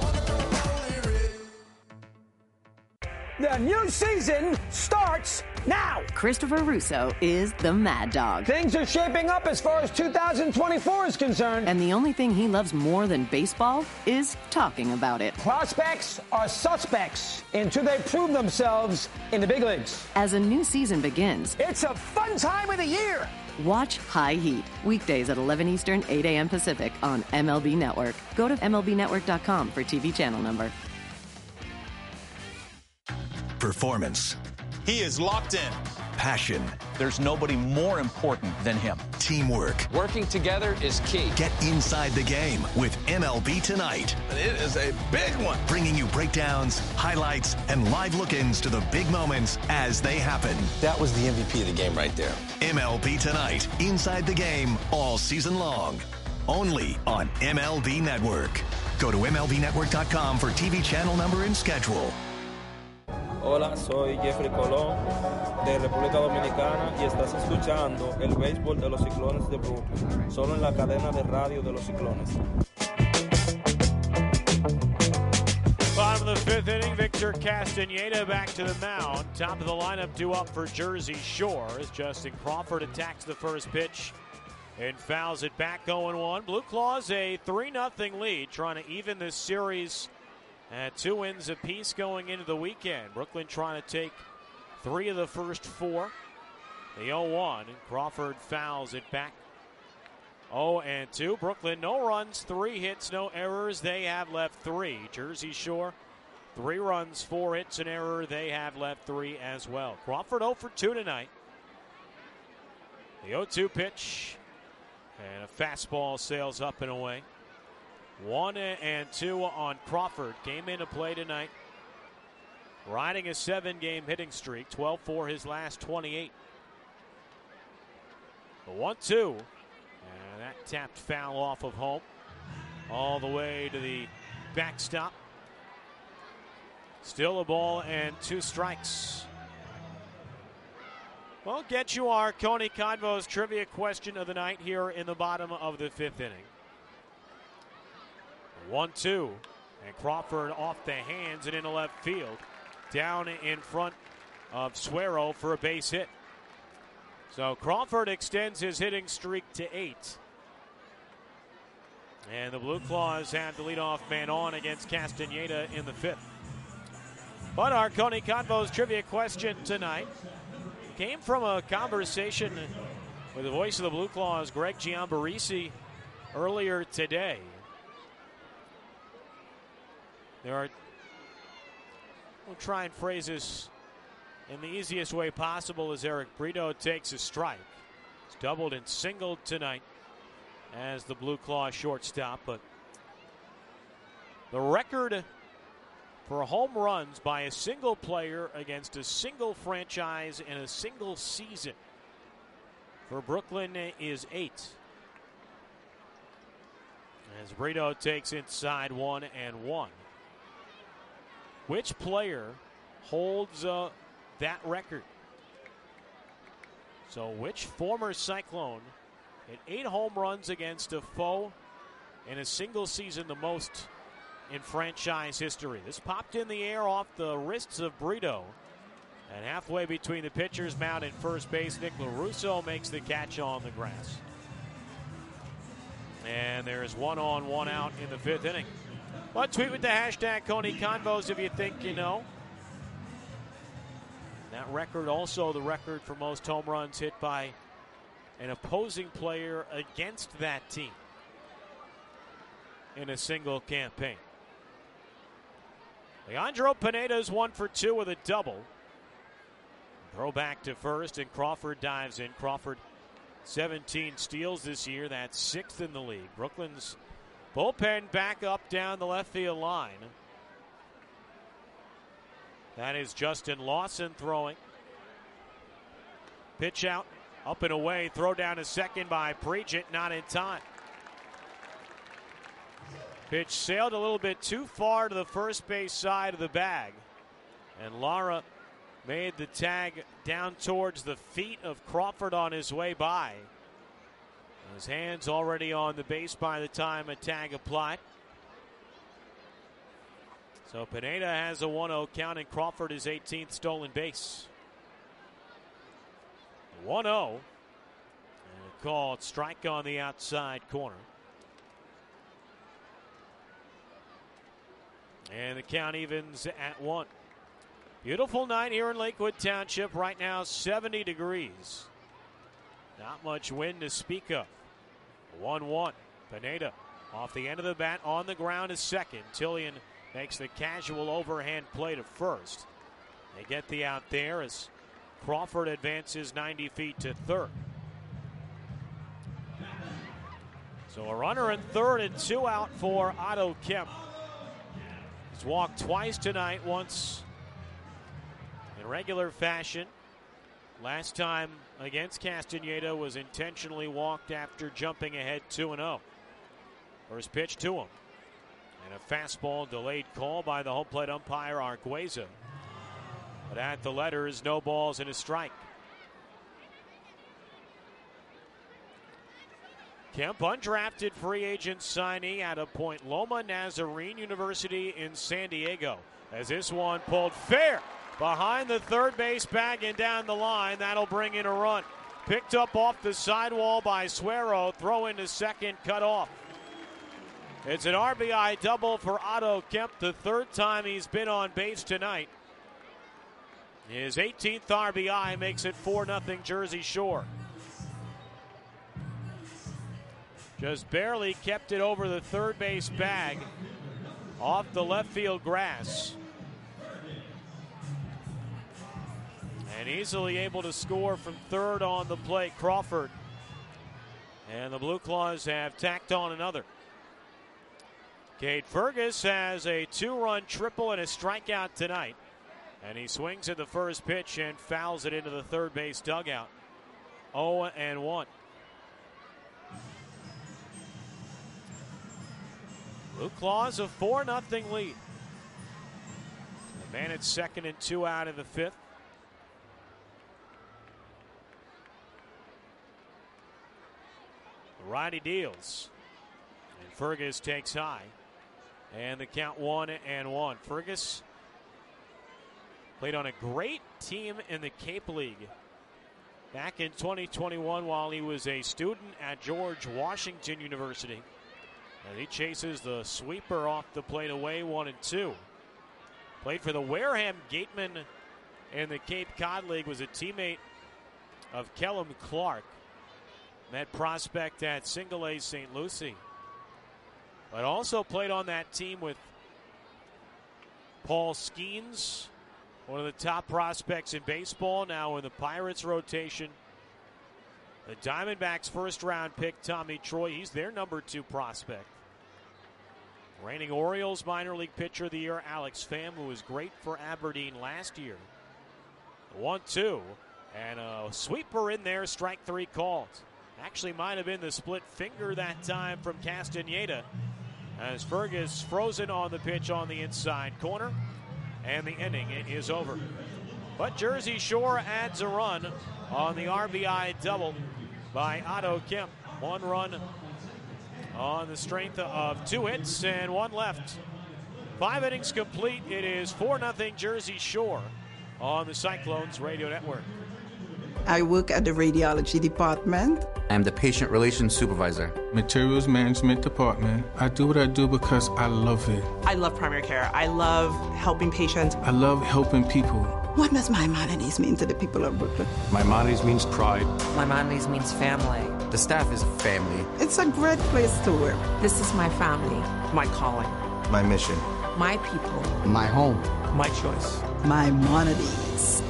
The new season starts now. Christopher Russo is the Mad Dog. Things are shaping up as far as 2024 is concerned. And the only thing he loves more than baseball is talking about it. Prospects are suspects until they prove themselves in the big leagues. As a new season begins, it's a fun time of the year. Watch High Heat, weekdays at 11 Eastern, 8 a.m. Pacific on MLB Network. Go to MLBnetwork.com for TV channel number. Performance. He is locked in. Passion. There's nobody more important than him. Teamwork. Working together is key. Get inside the game with MLB Tonight. It is a big one. Bringing you breakdowns, highlights, and live look-ins to the big moments as they happen. That was the MVP of the game right there. MLB Tonight. Inside the game all season long. Only on MLB Network. Go to MLBnetwork.com for TV channel number and schedule. Hola, soy Jeffrey Colón de República Dominicana y estás escuchando el béisbol de los Ciclones de Brooklyn, solo en la cadena de radio de los Ciclones. Bottom of the 5th inning, Victor Castaneda back to the mound. Top of the lineup due up for Jersey Shore as Justin Crawford attacks the first pitch and fouls it back 0-1. Blue Claws a 3-0 lead, trying to even this series at 2 wins apiece going into the weekend. Brooklyn trying to take 3 of the first 4. The 0-1, and Crawford fouls it back. 0-2. Brooklyn, no runs, 3 hits, no errors. They have left 3. Jersey Shore, 3 runs, 4 hits, an error. They have left 3 as well. Crawford 0 for 2 tonight. The 0-2 pitch, and a fastball sails up and away. 1-2 on Crawford. Came into play tonight, riding a 7-game hitting streak, 12 for his last 28. The 1-2, and that tapped foul off of home, all the way to the backstop. Still a ball and 2 strikes. We'll get you our Coney Convos trivia question of the night here in the bottom of the 5th inning. 1-2. And Crawford off the hands and into left field. Down in front of Suero for a base hit. So Crawford extends his hitting streak to 8. And the Blue Claws have the leadoff man on against Castaneda in the 5th. But our Coney Convos trivia question tonight came from a conversation with the voice of the Blue Claws, Greg Giambarisi, earlier today. We'll try and phrase this in the easiest way possible as Eric Brito takes a strike. He's doubled and singled tonight as the Blue Claw shortstop, but the record for home runs by a single player against a single franchise in a single season for Brooklyn is 8. As Brito takes inside 1-1. Which player holds that record? So which former Cyclone hit 8 home runs against a foe in a single season, the most in franchise history? This popped in the air off the wrists of Brito. And halfway between the pitcher's mound and first base, Nick LaRusso makes the catch on the grass. And there's 1 on, 1 out in the 5th inning. But tweet with the hashtag Coney Convos if you think you know. That record also the record for most home runs hit by an opposing player against that team in a single campaign. Leandro Pineda's 1 for 2 with a double. Throw back to first, and Crawford dives in. Crawford, 17 steals this year. That's 6th in the league. Brooklyn's bullpen back up down the left field line. That is Justin Lawson throwing. Pitch out, up and away. Throw down to second by Pregent, not in time. Pitch sailed a little bit too far to the first base side of the bag. And Lara made the tag down towards the feet of Crawford on his way by. His hands already on the base by the time a tag applied. So Pineda has a 1-0 count, and Crawford his 18th stolen base. 1-0. And a called strike on the outside corner. And the count evens at 1. Beautiful night here in Lakewood Township. Right now, 70 degrees. Not much wind to speak of. 1-1. Pineda off the end of the bat on the ground is second. Tillian makes the casual overhand play to first. They get the out there as Crawford advances 90 feet to third. So a runner in third and 2 out for Otto Kemp. He's walked twice tonight, once in regular fashion. Last time against Castaneda was intentionally walked after jumping ahead 2-0. First pitch to him. And a fastball delayed call by the home plate umpire Argueza. But at the letters, no balls and a strike. Kemp, undrafted free agent signee out of Point Loma Nazarene University in San Diego. As this one pulled fair behind the third base bag and down the line. That'll bring in a run. Picked up off the sidewall by Suero. Throw into second, cut off. It's an RBI double for Otto Kemp, the third time he's been on base tonight. His 18th RBI makes it 4-0 Jersey Shore. Just barely kept it over the third base bag off the left field grass. And easily able to score from third on the plate, Crawford. And the Blue Claws have tacked on another. Cade Fergus has a 2-run triple and a strikeout tonight. And he swings at the first pitch and fouls it into the third base dugout. 0-1. Blue Claws a 4-0 lead. The man at second and 2 out in the 5th. The righty deals. And Fergus takes high. And the count 1-1. Fergus played on a great team in the Cape League back in 2021 while he was a student at George Washington University. And he chases the sweeper off the plate away, 1-2. Played for the Wareham Gatemen in the Cape Cod League, was a teammate of Kellum Clark. Met prospect at Single A St. Lucie. But also played on that team with Paul Skeens, one of the top prospects in baseball, now in the Pirates rotation. The Diamondbacks' first-round pick, Tommy Troy, he's their number 2 prospect. Reigning Orioles minor league pitcher of the year, Alex Pham, who was great for Aberdeen last year. 1-2, and a sweeper in there, strike 3 called. Actually might have been the split finger that time from Castaneda, as Fergus frozen on the pitch on the inside corner, and the inning is over. But Jersey Shore adds a run on the RBI double by Otto Kemp. 1 run on the strength of 2 hits and 1 left. 5 innings complete. It is 4-0 Jersey Shore on the Cyclones Radio Network. I work at the radiology department. I'm the patient relations supervisor. Materials management department. I do what I do because I love it. I love primary care. I love helping patients. I love helping people. What does Maimonides mean to the people of Brooklyn? Maimonides means pride. Maimonides means family. The staff is family. It's a great place to work. This is my family. My calling. My mission. My people. My home. My choice. Maimonides.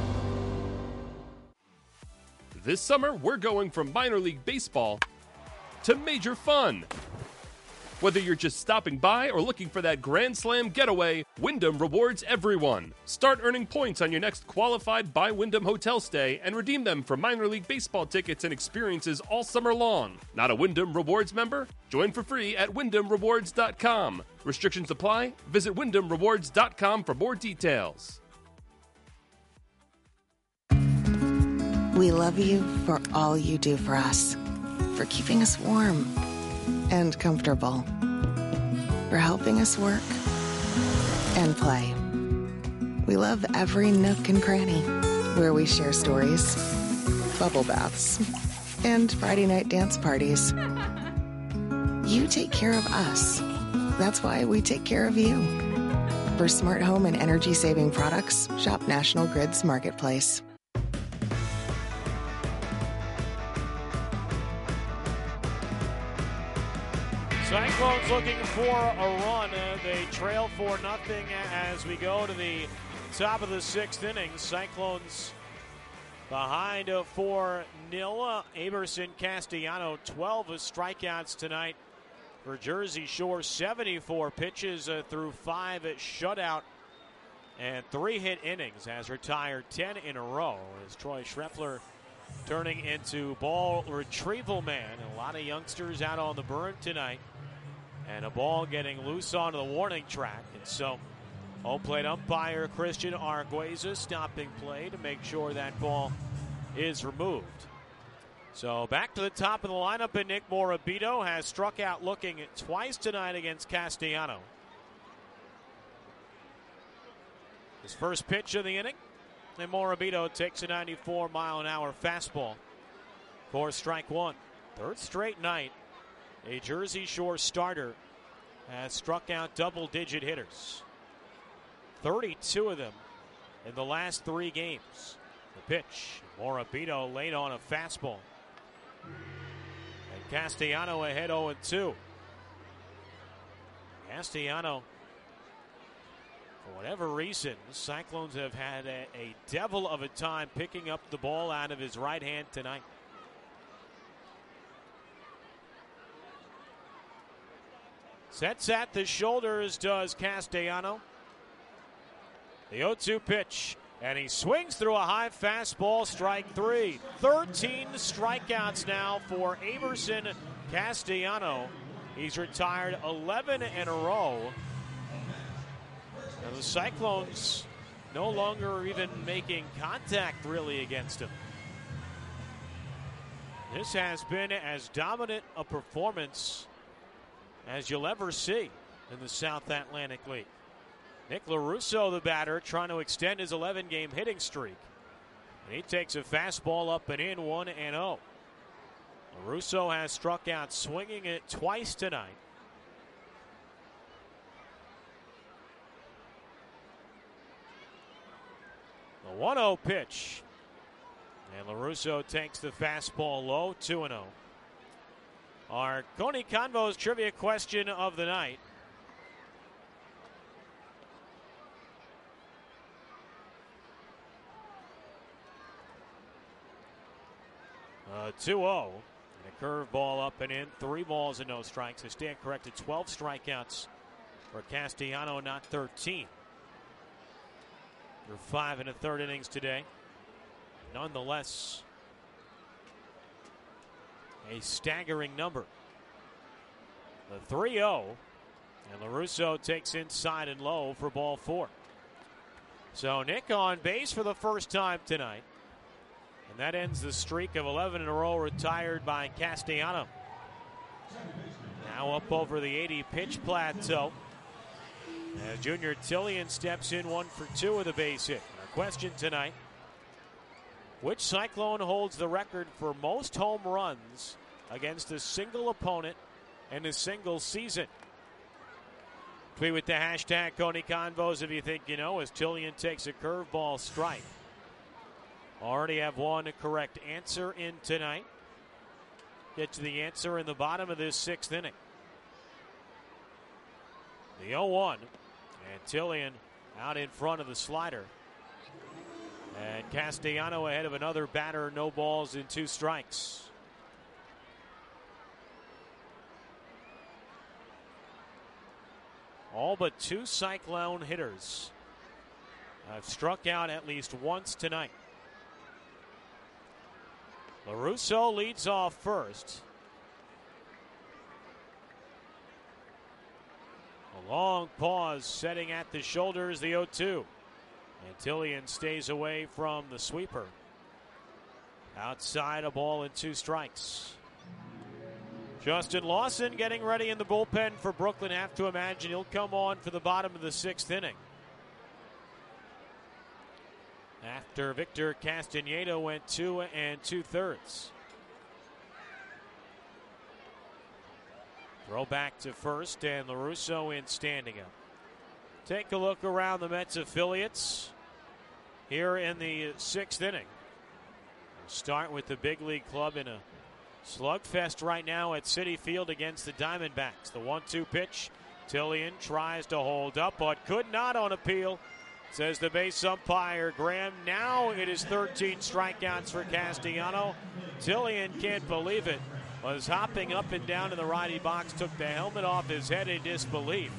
This summer, we're going from minor league baseball to major fun. Whether you're just stopping by or looking for that Grand Slam getaway, Wyndham rewards everyone. Start earning points on your next qualified by Wyndham hotel stay and redeem them for minor league baseball tickets and experiences all summer long. Not a Wyndham Rewards member? Join for free at WyndhamRewards.com. Restrictions apply. Visit WyndhamRewards.com for more details. We love you for all you do for us, for keeping us warm and comfortable, for helping us work and play. We love every nook and cranny where we share stories, bubble baths, and Friday night dance parties. You take care of us. That's why we take care of you. For smart home and energy-saving products, shop National Grid's Marketplace. Cyclones looking for a run. They trail 4-0 as we go to the top of the 6th inning. Cyclones behind 4-0. Aberson Castellano, 12 strikeouts tonight for Jersey Shore. 74 pitches through 5 shutout and 3 hit innings. Has retired 10 in a row as Troy Schreffler turning into ball retrieval man. A lot of youngsters out on the burn tonight. And a ball getting loose onto the warning track. And so home plate umpire Christian Argueza stopping play to make sure that ball is removed. So back to the top of the lineup, and Nick Morabito has struck out looking twice tonight against Castellano. His first pitch of the inning, and Morabito takes a 94-mile-an-hour fastball for strike 1. Third straight night a Jersey Shore starter has struck out double-digit hitters. 32 of them in the last 3 games. The pitch, Morabito late on a fastball. And Castellano ahead 0-2. Castellano, for whatever reason, the Cyclones have had a devil of a time picking up the ball out of his right hand tonight. Sets at the shoulders does Castellano. The 0-2 pitch, and he swings through a high fastball, strike 3. 13 strikeouts now for Aberson Castellano. He's retired 11 in a row. And the Cyclones no longer even making contact really against him. This has been as dominant a performance as you'll ever see. in the South Atlantic League. Nick LaRusso, the batter, trying to extend his 11-game hitting streak. And he takes a fastball up and in, 1-0. LaRusso has struck out swinging it twice tonight. The 1-0 pitch. And LaRusso takes the fastball low, 2-0. Our Coney Convos trivia question of the night. A 2-0. And a curveball up and in. 3 balls and no strikes. I stand corrected. 12 strikeouts for Castellano, not 13. For 5 1/3 innings today. Nonetheless, a staggering number. The 3-0. And LaRusso takes inside and low for ball 4. So Nick on base for the first time tonight. And that ends the streak of 11 in a row retired by Castellano. Now up over the 80 pitch plateau. As Junior Tillian steps in 1 for 2 with a base hit. Our question tonight: which Cyclone holds the record for most home runs against a single opponent in a single season? Tweet with the hashtag Coney Convos if you think you know, as Tillian takes a curveball strike. Already have one correct answer in tonight. Get to the answer in the bottom of this 6th inning. The 0-1. And Tillian out in front of the slider. And Castellano ahead of another batter, no balls and 2 strikes. All but 2 Cyclone hitters have struck out at least once tonight. LaRusso leads off first. A long pause setting at the shoulders, the 0-2. And Tillian stays away from the sweeper. Outside, a ball and 2 strikes. Justin Lawson getting ready in the bullpen for Brooklyn. Have to imagine he'll come on for the bottom of the 6th inning. After Victor Castaneda went 2 2/3. Throw back to first, and LaRusso in standing up. Take a look around the Mets affiliates here in the 6th inning. We'll start with the big league club in a slugfest right now at Citi Field against the Diamondbacks. The 1-2 pitch. Tillian tries to hold up, but could not on appeal, says the base umpire Graham. Now it is 13 strikeouts for Castellano. Tillian can't believe it. Was hopping up and down in the righty box, took the helmet off his head in disbelief.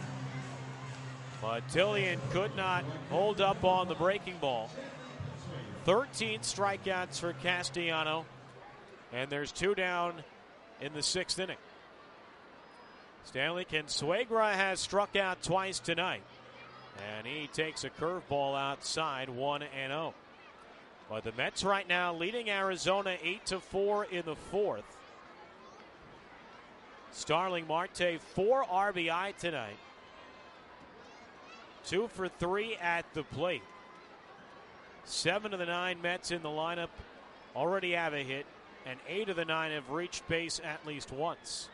But Tillian could not hold up on the breaking ball. 13 strikeouts for Castellano, and there's 2 down in the 6th inning. Stanley Consuegra has struck out twice tonight, and he takes a curveball outside, 1-0. But the Mets right now leading Arizona 8-4 in the 4th. Starling Marte, 4 RBI tonight. 2 for 3 at the plate. 7 of the 9 Mets in the lineup already have a hit, and 8 of the 9 have reached base at least once.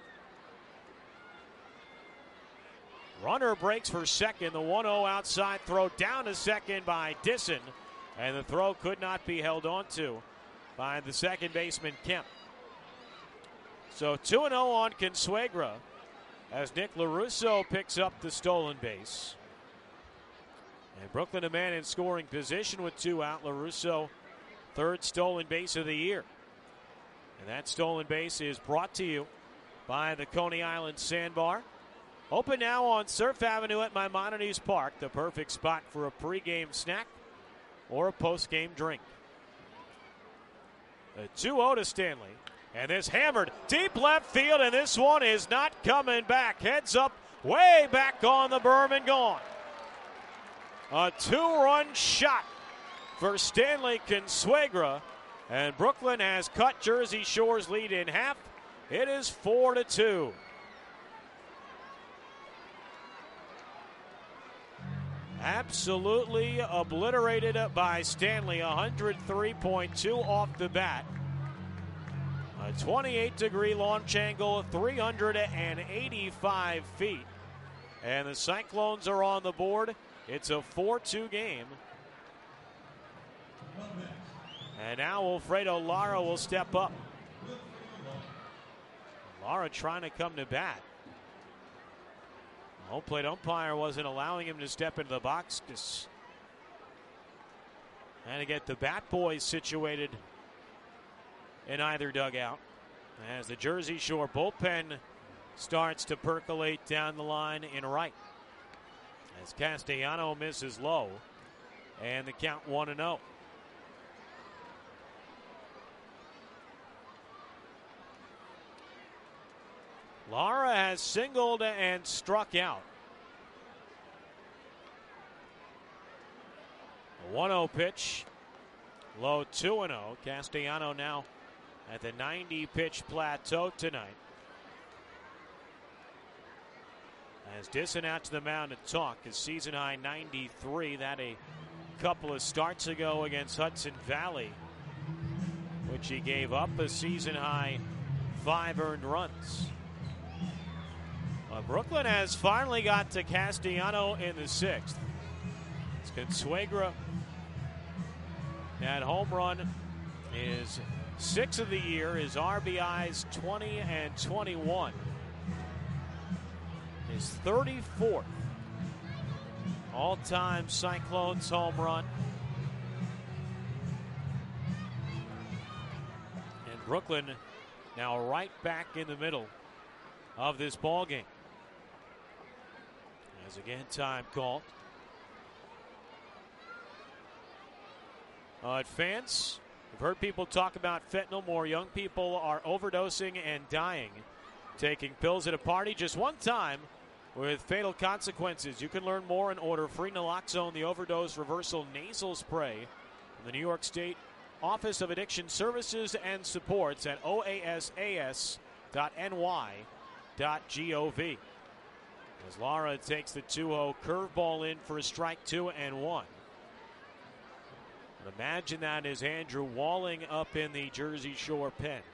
Runner breaks for second. The 1-0 outside throw down to second by Disson, and the throw could not be held onto by the second baseman Kemp. So 2-0 on Consuegra as Nick LaRusso picks up the stolen base. And Brooklyn a man in scoring position with 2 out. LaRusso, 3rd stolen base of the year. And that stolen base is brought to you by the Coney Island Sandbar. Open now on Surf Avenue at Maimonides Park, the perfect spot for a pregame snack or a postgame drink. A 2-0 to Stanley. And this hammered deep left field, and this one is not coming back. Heads up, way back on the berm and gone. A 2-run shot for Stanley Consuegra, and Brooklyn has cut Jersey Shore's lead in half. It is 4-2. Absolutely obliterated by Stanley, 103.2 off the bat. A 28-degree launch angle, 385 feet. And the Cyclones are on the board. It's a 4-2 game. And now Alfredo Lara will step up. Lara trying to come to bat. Home plate umpire wasn't allowing him to step into the box. And to get the bat boys situated in either dugout. As the Jersey Shore bullpen starts to percolate down the line in right. As Castellano misses low. And the count 1-0. Lara has singled and struck out. A 1-0 pitch. Low 2-0. Castellano now at the 90-pitch plateau tonight. As Disson out to the mound to talk. His season high 93. That a couple of starts ago against Hudson Valley, which he gave up a season high 5 earned runs. Brooklyn has finally got to Castellano in the 6th. It's Consuegra. That home run is 6th of the year. His RBIs 20 and 21. His 34th all-time Cyclones home run. And Brooklyn now right back in the middle of this ball game. As again, time called. Fans, I've heard people talk about fentanyl. More young people are overdosing and dying, taking pills at a party just one time with fatal consequences. You can learn more and order free naloxone, the overdose reversal nasal spray from the New York State Office of Addiction Services and Supports at oasas.ny.gov. As Lara takes the 2-0 curveball in for a strike 2 and 1. And imagine that is Andrew Walling up in the Jersey Shore pen.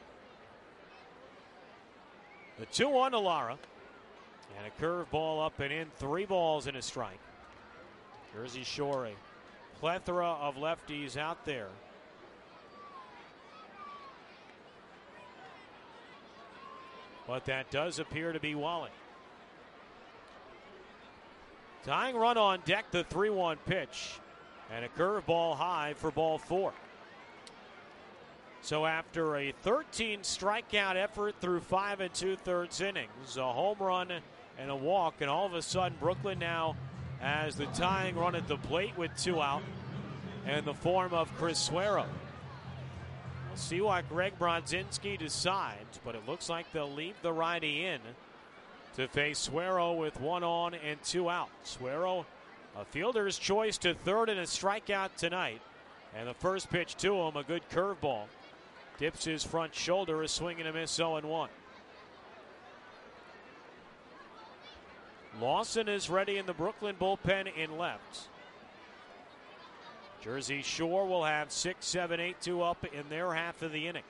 The 2-1 to Lara. And a curveball up and in, 3 balls and a strike. Jersey Shore, a plethora of lefties out there. But that does appear to be Walling. Tying run on deck, the 3-1 pitch. And a curveball high for ball 4. So after a 13 strikeout effort through 5 2/3 innings, a home run and a walk, and all of a sudden Brooklyn now has the tying run at the plate with 2 out in the form of Chris Suero. We'll see what Greg Brodzinski decides, but it looks like they'll leave the righty in to face Suero with 1 on and 2 out. Suero, a fielder's choice to third and a strikeout tonight. And the first pitch to him, a good curveball. Dips his front shoulder, a swing and a miss, 0-1. Lawson is ready in the Brooklyn bullpen in left. Jersey Shore will have 6, 7, 8, 2 up in their half of the inning.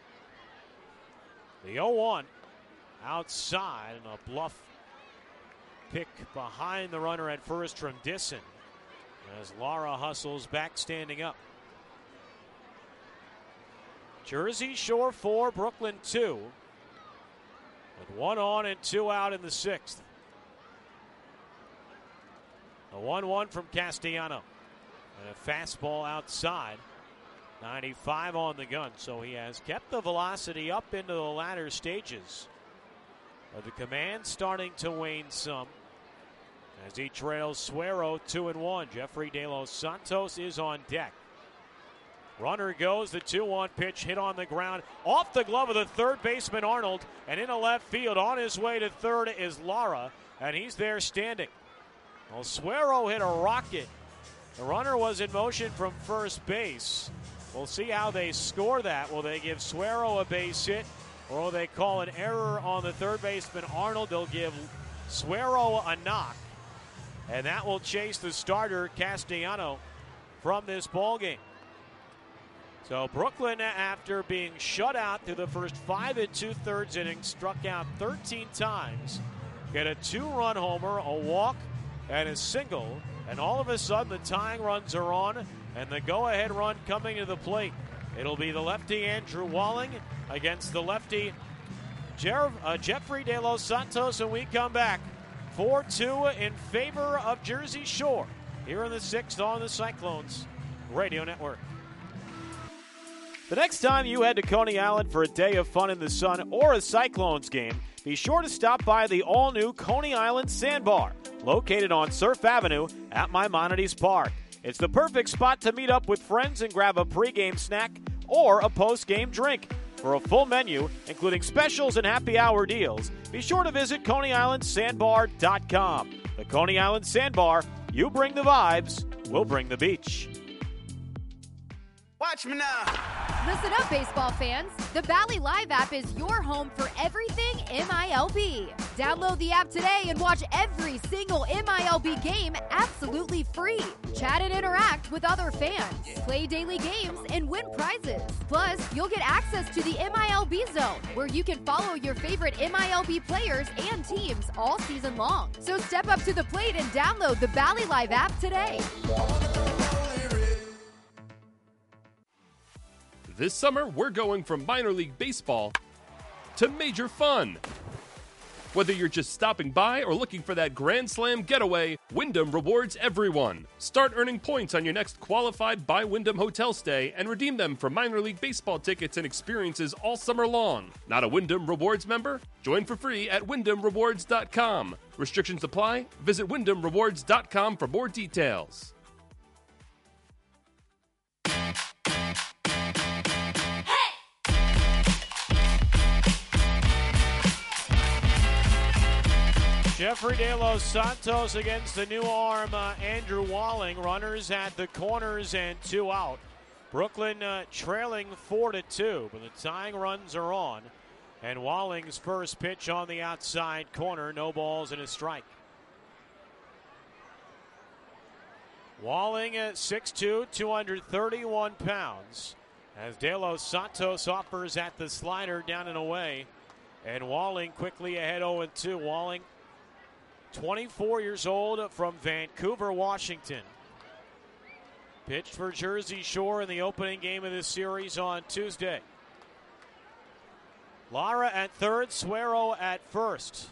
The 0-1 outside, and a bluff pick behind the runner at first from Disson as Lara hustles back, standing up. Jersey Shore 4, Brooklyn 2, with 1 on and 2 out in the 6th. A 1-1 from Castellano. And a fastball outside. 95 on the gun, so he has kept the velocity up into the latter stages. But the command starting to wane some as he trails Suero 2-1. Jeffrey De Los Santos is on deck. Runner goes, the 2-1 pitch hit on the ground, off the glove of the third baseman Arnold, and into left field. On his way to third is Lara, and he's there standing. Well, Suero hit a rocket. The runner was in motion from first base. We'll see how they score that. Will they give Suero a base hit, or will they call an error on the third baseman Arnold? They'll give Suero a knock, and that will chase the starter, Castellano, from this ballgame. So Brooklyn, after being shut out through the first 5 2/3 innings, struck out 13 times, get a 2-run homer, a walk, and a single, and all of a sudden the tying runs are on, and the go-ahead run coming to the plate. It'll be the lefty Andrew Walling against the lefty Jeffrey De Los Santos, and we come back 4-2 in favor of Jersey Shore here in the 6th on the Cyclones Radio Network. The next time you head to Coney Island for a day of fun in the sun or a Cyclones game, be sure to stop by the all-new Coney Island Sandbar, located on Surf Avenue at Maimonides Park. It's the perfect spot to meet up with friends and grab a pregame snack or a postgame drink. For a full menu, including specials and happy hour deals, be sure to visit ConeyIslandSandbar.com. The Coney Island Sandbar, you bring the vibes, we'll bring the beach. Watch me now. Listen up, baseball fans. The Bally Live app is your home for everything MILB. Download the app today and watch every single MILB game absolutely free. Chat and interact with other fans. Play daily games and win prizes. Plus, you'll get access to the MILB Zone, where you can follow your favorite MILB players and teams all season long. So step up to the plate and download the Bally Live app today. This summer, we're going from minor league baseball to major fun. Whether you're just stopping by or looking for that Grand Slam getaway, Wyndham rewards everyone. Start earning points on your next qualified by Wyndham hotel stay and redeem them for minor league baseball tickets and experiences all summer long. Not a Wyndham Rewards member? Join for free at WyndhamRewards.com. Restrictions apply. Visit WyndhamRewards.com for more details. Jeffrey De Los Santos against the new arm, Andrew Walling. Runners at the corners and 2 out. Brooklyn trailing 4-2, but the tying runs are on. And Walling's first pitch on the outside corner, no balls and a strike. Walling at 6'2", 231 pounds. As De Los Santos offers at the slider down and away. And Walling quickly ahead 0-2. Walling, 24 years old, from Vancouver, Washington. Pitched for Jersey Shore in the opening game of this series on Tuesday. Lara at third, Suero at first.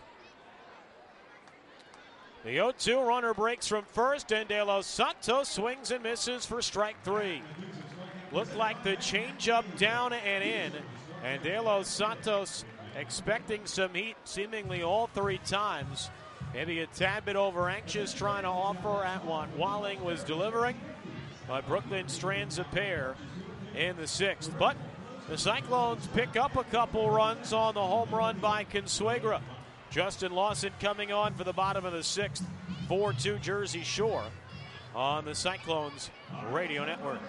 The 0-2 runner breaks from first, and De Los Santos swings and misses for strike 3. Looked like the changeup down and in, and De Los Santos expecting some heat seemingly all 3 times. Maybe a tad bit over anxious, trying to offer at what Walling was delivering. But Brooklyn strands a pair in the 6th. But the Cyclones pick up a couple runs on the home run by Consuegra. Justin Lawson coming on for the bottom of the 6th. 4-2 Jersey Shore on the Cyclones Radio Network.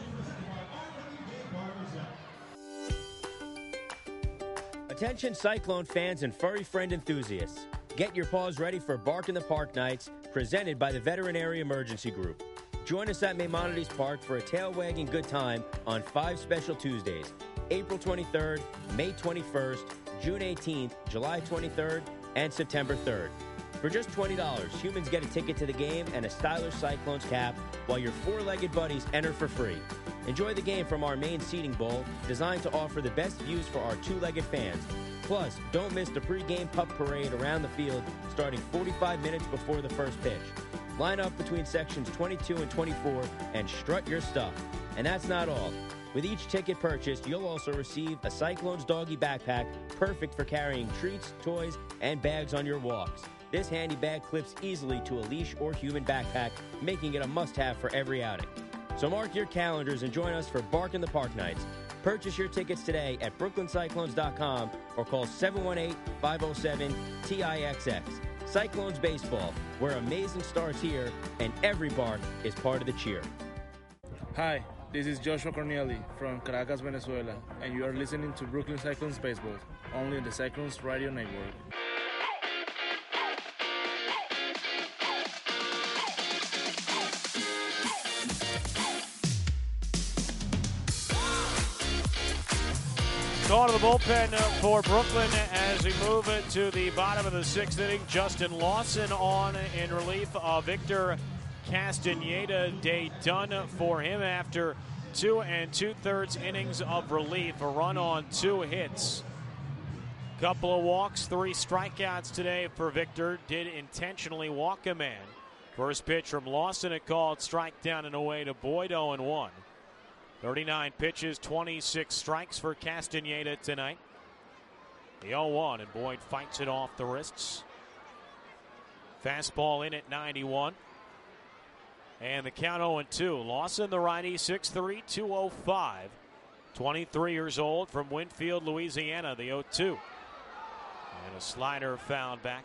Attention Cyclone fans and furry friend enthusiasts. Get your paws ready for Bark in the Park nights, presented by the Veterinary Emergency Group. Join us at Maimonides Park for a tail-wagging good time on 5 special Tuesdays, April 23rd, May 21st, June 18th, July 23rd, and September 3rd. For just $20, humans get a ticket to the game and a stylish Cyclones cap, while your 4-legged buddies enter for free. Enjoy the game from our main seating bowl, designed to offer the best views for our 2-legged fans. Plus, don't miss the pregame pup parade around the field starting 45 minutes before the first pitch. Line up between sections 22 and 24 and strut your stuff. And that's not all. With each ticket purchased, you'll also receive a Cyclones doggy backpack, perfect for carrying treats, toys, and bags on your walks. This handy bag clips easily to a leash or human backpack, making it a must-have for every outing. So mark your calendars and join us for Bark in the Park nights. Purchase your tickets today at brooklyncyclones.com or call 718-507-TIXX. Cyclones Baseball, where amazing starts here and every bark is part of the cheer. Hi, this is Joshua Corneli from Caracas, Venezuela, and you are listening to Brooklyn Cyclones Baseball, only on the Cyclones Radio Network. Call to the bullpen for Brooklyn as we move to the bottom of the 6th inning. Justin Lawson on in relief of Victor Castaneda. Day done for him after 2 2/3 innings of relief. A run on 2 hits. Couple of walks, 3 strikeouts today for Victor. Did intentionally walk a man. First pitch from Lawson, a called strike down and away to Boyd, 0-1. 39 pitches, 26 strikes for Castaneda tonight. The 0-1, and Boyd fights it off the wrists. Fastball in at 91. And the count 0-2. Lawson, the righty, 6'3", 205. 23 years old from Winfield, Louisiana, the 0-2. And a slider fouled back.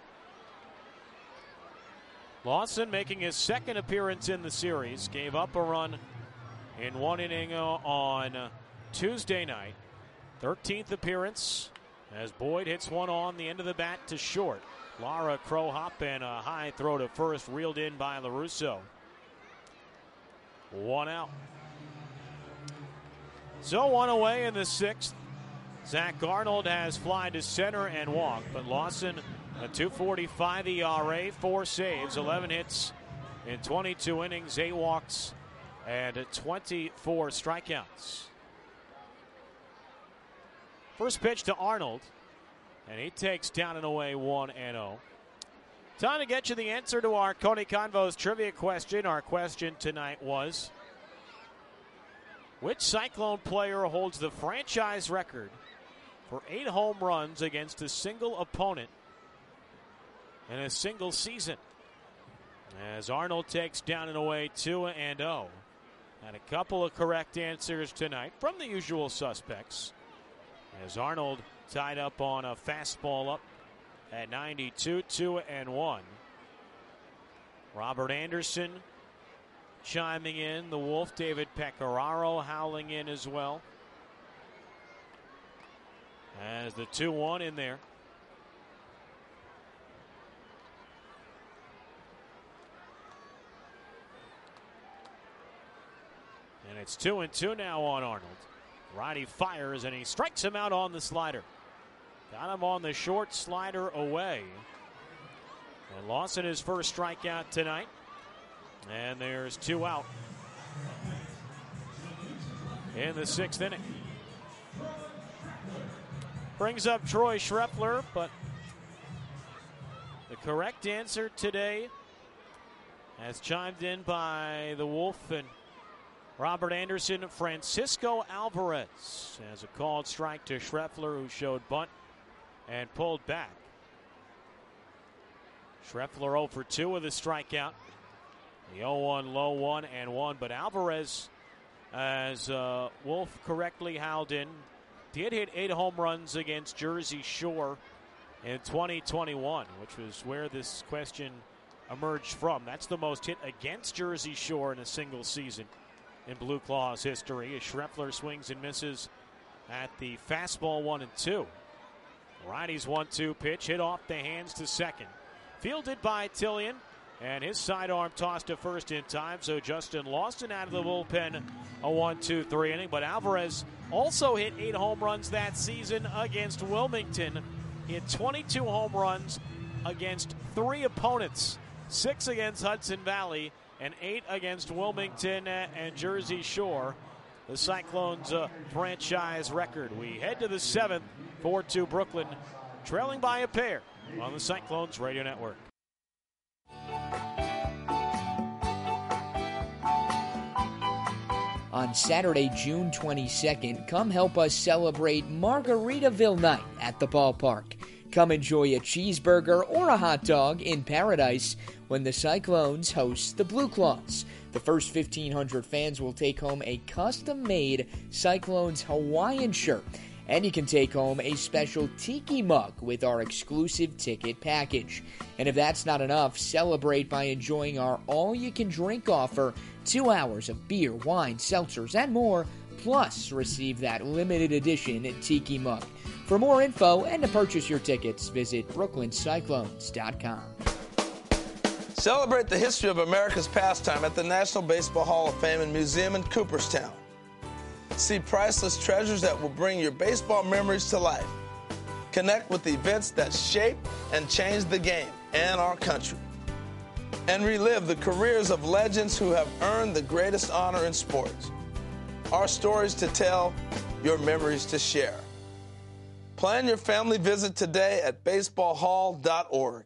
Lawson making his second appearance in the series. Gave up a run in 1 inning on Tuesday night. 13th appearance as Boyd hits one on the end of the bat to short. Lara crow hop and a high throw to first, reeled in by LaRusso. 1 out. So 1 away in the 6th. Zach Arnold has fly to center and walked, but Lawson, a 2.45 ERA, 4 saves, 11 hits in 22 innings, 8 walks, and 24 strikeouts. First pitch to Arnold, and he takes down and away 1-0. Time to get you the answer to our Coney Convos trivia question. Our question tonight was, which Cyclone player holds the franchise record for 8 home runs against a single opponent in a single season? As Arnold takes down and away 2-0. And a couple of correct answers tonight from the usual suspects. As Arnold tied up on a fastball up at 92, 2-1. Robert Anderson chiming in. The Wolf, David Pecoraro, howling in as well. As the 2-1 in there. And it's 2-2 now on Arnold. Righty fires and he strikes him out on the slider. Got him on the short slider away. And Lawson his first strikeout tonight. And there's 2 out in the 6th inning. Brings up Troy Schreffler, but the correct answer today, as chimed in by the Wolf and Robert Anderson, Francisco Alvarez, as a called strike to Schreffler, who showed bunt and pulled back. Schreffler 0 for 2 with a strikeout. The 0-1, low 1-1, but Alvarez, as Wolf correctly howled in, did hit 8 home runs against Jersey Shore in 2021, which was where this question emerged from. That's the most hit against Jersey Shore in a single season in Blue Claws history, as Schreffler swings and misses at the fastball 1-2. Righty's 1-2 pitch hit off the hands to second. Fielded by Tillian, and his sidearm tossed to first in time, so Justin Lawson out of the bullpen, a 1-2-3 inning. But Alvarez also hit 8 home runs that season against Wilmington. He had 22 home runs against 3 opponents, 6 against Hudson Valley and 8 against Wilmington and Jersey Shore. The Cyclones' franchise record. We head to the 7th, 4-2 Brooklyn, trailing by a pair on the Cyclones Radio Network. On Saturday, June 22nd, come help us celebrate Margaritaville night at the ballpark. Come enjoy a cheeseburger or a hot dog in paradise when the Cyclones host the Blue Claws. The first 1,500 fans will take home a custom-made Cyclones Hawaiian shirt. And you can take home a special tiki mug with our exclusive ticket package. And if that's not enough, celebrate by enjoying our all-you-can-drink offer, 2 hours of beer, wine, seltzers, and more, plus receive that limited edition tiki mug. For more info and to purchase your tickets, visit brooklyncyclones.com. Celebrate the history of America's pastime at the National Baseball Hall of Fame and Museum in Cooperstown. See priceless treasures that will bring your baseball memories to life. Connect with events that shape and change the game and our country. And relive the careers of legends who have earned the greatest honor in sports. Our stories to tell, your memories to share. Plan your family visit today at baseballhall.org.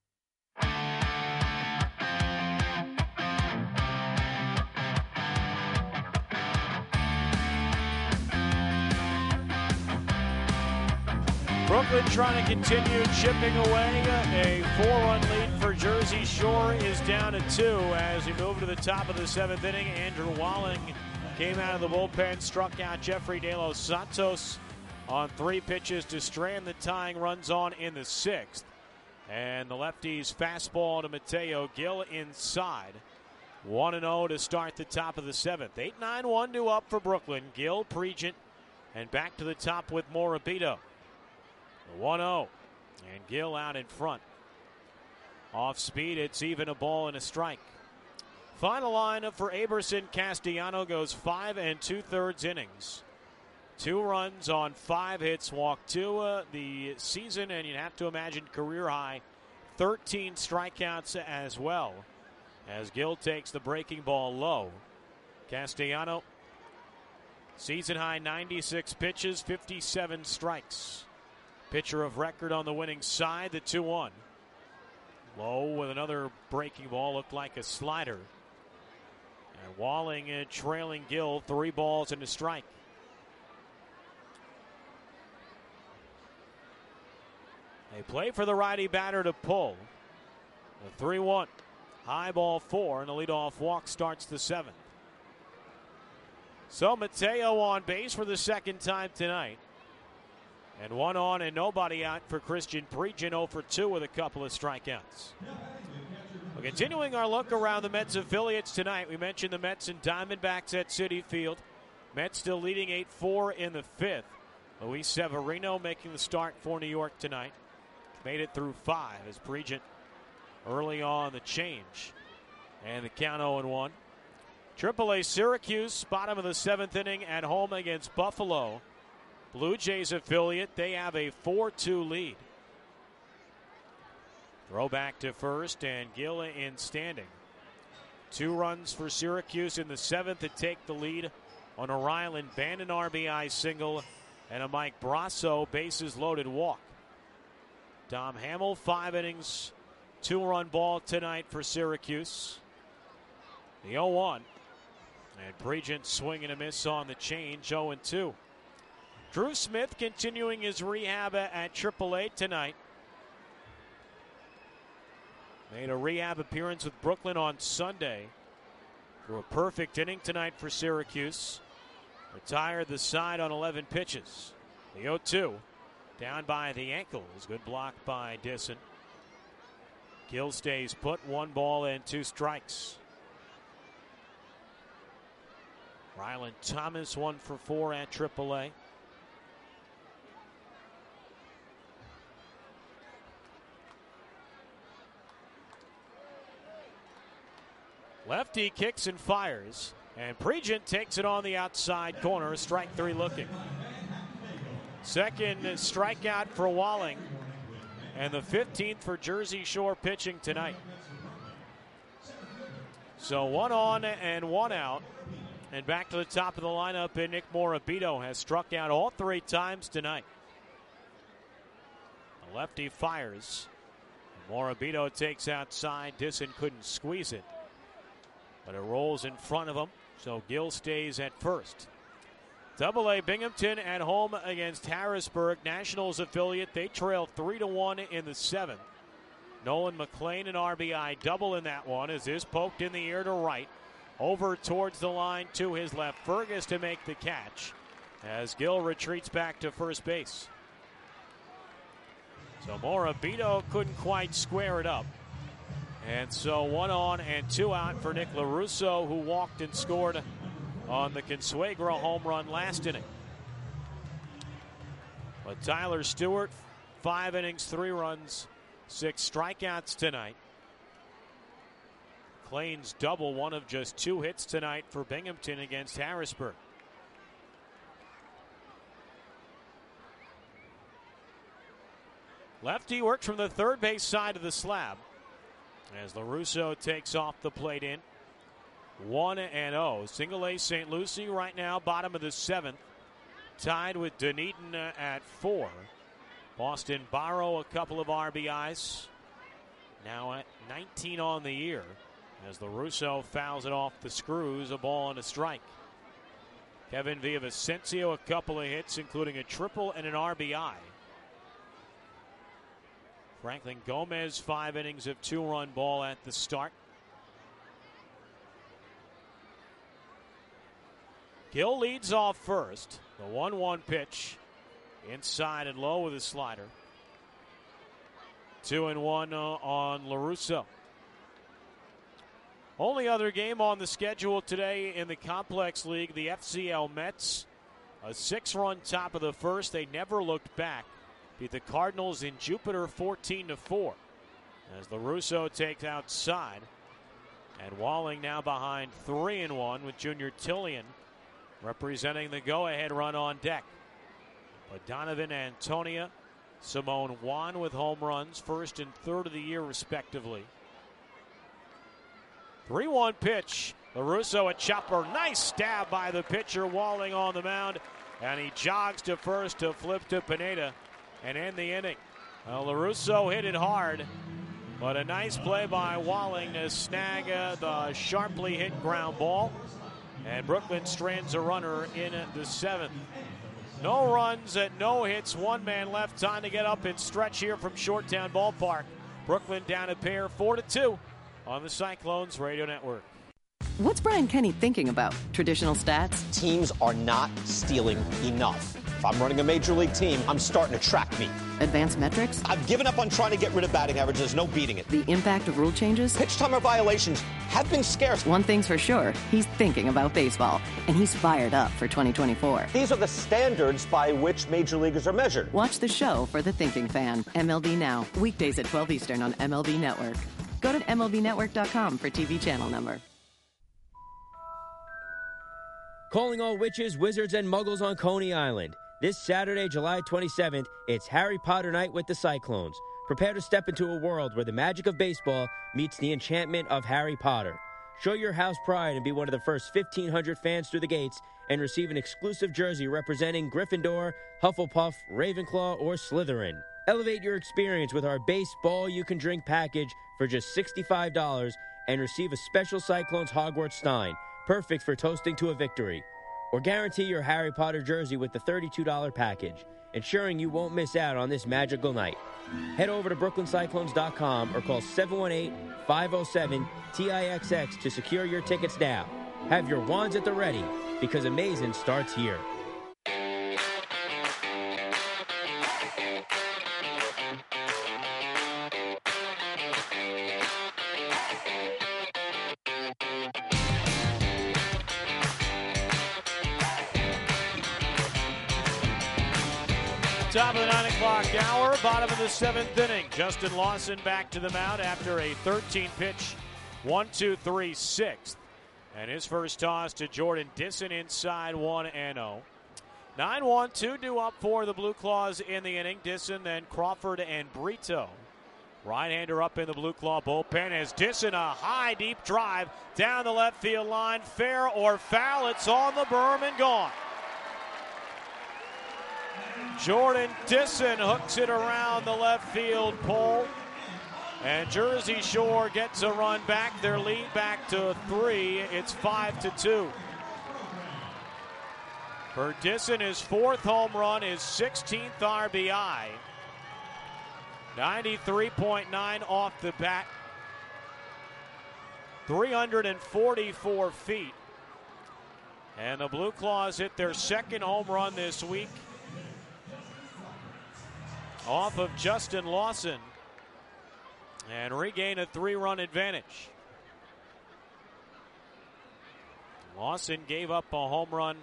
Brooklyn trying to continue chipping away. A 4-run lead for Jersey Shore is down to 2 as we move to the top of the 7th inning. Andrew Walling came out of the bullpen, struck out Jeffrey De Los Santos on 3 pitches to strand the tying runs on in the 6th. And the lefty's fastball to Mateo Gil inside. 1-0 to start the top of the 7th. 8-9-1-2 up for Brooklyn. Gil, Pregent, and back to the top with Morabito. 1-0, and Gil out in front. Off speed, it's even a ball and a strike. Final lineup for Aberson. Castellano goes 5 2/3 innings. 2 runs on 5 hits, walked 2 the season, and you'd have to imagine career high 13 strikeouts as well. As Gil takes the breaking ball low. Castellano, season high 96 pitches, 57 strikes. Pitcher of record on the winning side, the 2-1. Low with another breaking ball, looked like a slider. And Walling trailing Gil, 3 balls and a strike. They play for the righty batter to pull. The 3-1. High ball 4, and the leadoff walk starts the 7th. So Mateo on base for the 2nd time tonight. And 1 on and nobody out for Christian Pregent, 0 for 2 with a couple of strikeouts. Well, continuing our look around the Mets affiliates tonight, we mentioned the Mets and Diamondbacks at Citi Field. Mets still leading 8-4 in the 5th. Luis Severino making the start for New York tonight. Made it through 5 as Pregent early on the change. And the count 0-1. AAA Syracuse, bottom of the 7th inning at home against Buffalo. Blue Jays affiliate, they have a 4-2 lead. Throw back to first, and Gil in standing. 2 runs for Syracuse in the 7th to take the lead on a Rylan Bandon RBI single and a Mike Brasso bases loaded walk. Dom Hamill, 5 innings, 2-run ball tonight for Syracuse. The 0-1. And Pregent swing and a miss on the change, 0-2. Drew Smith continuing his rehab at AAA tonight. Made a rehab appearance with Brooklyn on Sunday. Threw a perfect inning tonight for Syracuse. Retired the side on 11 pitches. The 0-2. Down by the ankles. Good block by Disson. Gil stays put. 1 ball and 2 strikes. Rylan Thomas 1 for 4 at AAA. Lefty kicks and fires, and Pregent takes it on the outside corner. Strike 3 looking. Second strikeout for Walling, and the 15th for Jersey Shore pitching tonight. So 1 on and 1 out, and back to the top of the lineup. And Nick Morabito has struck out all 3 times tonight. The lefty fires. Morabito takes outside. Disson couldn't squeeze it. But it rolls in front of him, so Gil stays at first. AA Binghamton at home against Harrisburg. Nationals affiliate, they trail 3-1 in the 7th. Nolan McLean an RBI double in that one as is poked in the air to right. Over towards the line to his left. Fergus to make the catch as Gil retreats back to first base. So Morabito couldn't quite square it up. And so 1 on and 2 out for Nick LaRusso, who walked and scored on the Consuegra home run last inning. But Tyler Stewart, 5 innings, 3 runs, 6 strikeouts tonight. McLean's double, one of just 2 hits tonight for Binghamton against Harrisburg. Lefty works from the third base side of the slab as LaRusso takes off the plate in. 1-0. Single A St. Lucie right now, bottom of the 7th. Tied with Dunedin at 4. Boston Barrow, a couple of RBIs. Now at 19 on the year as LaRusso fouls it off the screws, a ball and a strike. Kevin Villavicencio, a couple of hits, including a triple and an RBI. Franklin Gomez, 5 innings of 2-run ball at the start. Gill leads off first. The 1-1 pitch. Inside and low with a slider. 2-1 on LaRusso. Only other game on the schedule today in the Complex League, the FCL Mets. A 6-run top of the first. They never looked back. Beat the Cardinals in Jupiter 14-4. As LaRusso takes outside. And Walling now behind 3-1 with Junior Tillian representing the go-ahead run on deck. But Donovan Antonia, Simone Juan with home runs, first and third of the year respectively. 3-1 pitch. LaRusso a chopper. Nice stab by the pitcher. Walling on the mound. And he jogs to first to flip to Pineda and end the inning. Well, LaRusso hit it hard. But a nice play by Walling to snag the sharply hit ground ball. And Brooklyn strands a runner in the 7th. No runs and no hits. One man left. Time to get up and stretch here from Shorttown Ballpark. Brooklyn down a pair, 4-2 on the Cyclones Radio Network. What's Brian Kenny thinking about? Traditional stats? Teams are not stealing enough. If I'm running a major league team, I'm starting to track me. Advanced metrics? I've given up on trying to get rid of batting average. There's no beating it. The impact of rule changes? Pitch timer violations have been scarce. One thing's for sure, he's thinking about baseball, and he's fired up for 2024. These are the standards by which major leaguers are measured. Watch the show for the thinking fan. MLB Now, weekdays at 12 Eastern on MLB Network. Go to MLBnetwork.com for TV channel number. Calling all witches, wizards, and muggles on Coney Island. This Saturday, July 27th, it's Harry Potter night with the Cyclones. Prepare to step into a world where the magic of baseball meets the enchantment of Harry Potter. Show your house pride and be one of the first 1,500 fans through the gates and receive an exclusive jersey representing Gryffindor, Hufflepuff, Ravenclaw, or Slytherin. Elevate your experience with our baseball you can drink package for just $65 and receive a special Cyclones Hogwarts Stein, perfect for toasting to a victory. Or guarantee your Harry Potter jersey with the $32 package, ensuring you won't miss out on this magical night. Head over to BrooklynCyclones.com or call 718-507-TIXX to secure your tickets now. Have your wands at the ready, because amazing starts here. Top of the 9 o'clock hour, bottom of the 7th inning. Justin Lawson back to the mound after a 13-pitch 1-2-3 6th. And his first toss to Jordan Disson inside 1-0. 9-1, 2 up for the Blue Claws in the inning. Disson, then Crawford and Brito. Right-hander up in the Blue Claw bullpen as Disson, a high, deep drive down the left field line. Fair or foul, it's on the berm and gone. Jordan Disson hooks it around the left field pole. And Jersey Shore gets a run back. Their lead back to 3. It's 5-2. For Disson, his 4th home run, his 16th RBI. 93.9 off the bat. 344 feet. And the Blue Claws hit their 2nd home run this week off of Justin Lawson and regain a 3-run advantage. Lawson gave up a home run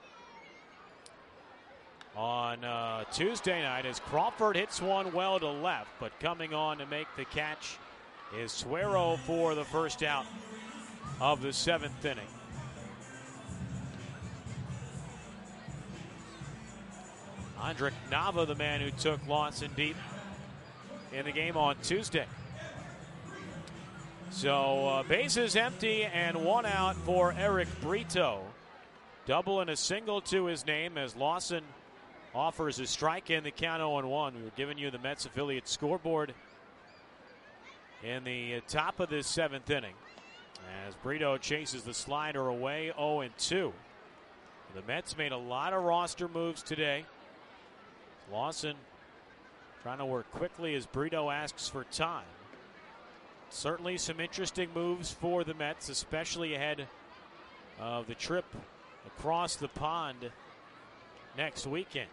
on Tuesday night as Crawford hits one well to left, but coming on to make the catch is Suero for the first out of the 7th inning. Andrick Nava, the man who took Lawson deep in the game on Tuesday. So bases empty and one out for Eric Brito. Double and a single to his name as Lawson offers a strike in the count 0-1. We were giving you the Mets affiliate scoreboard in the top of this 7th inning as Brito chases the slider away. 0-2. The Mets made a lot of roster moves today. Lawson trying to work quickly as Brito asks for time. Certainly some interesting moves for the Mets, especially ahead of the trip across the pond next weekend.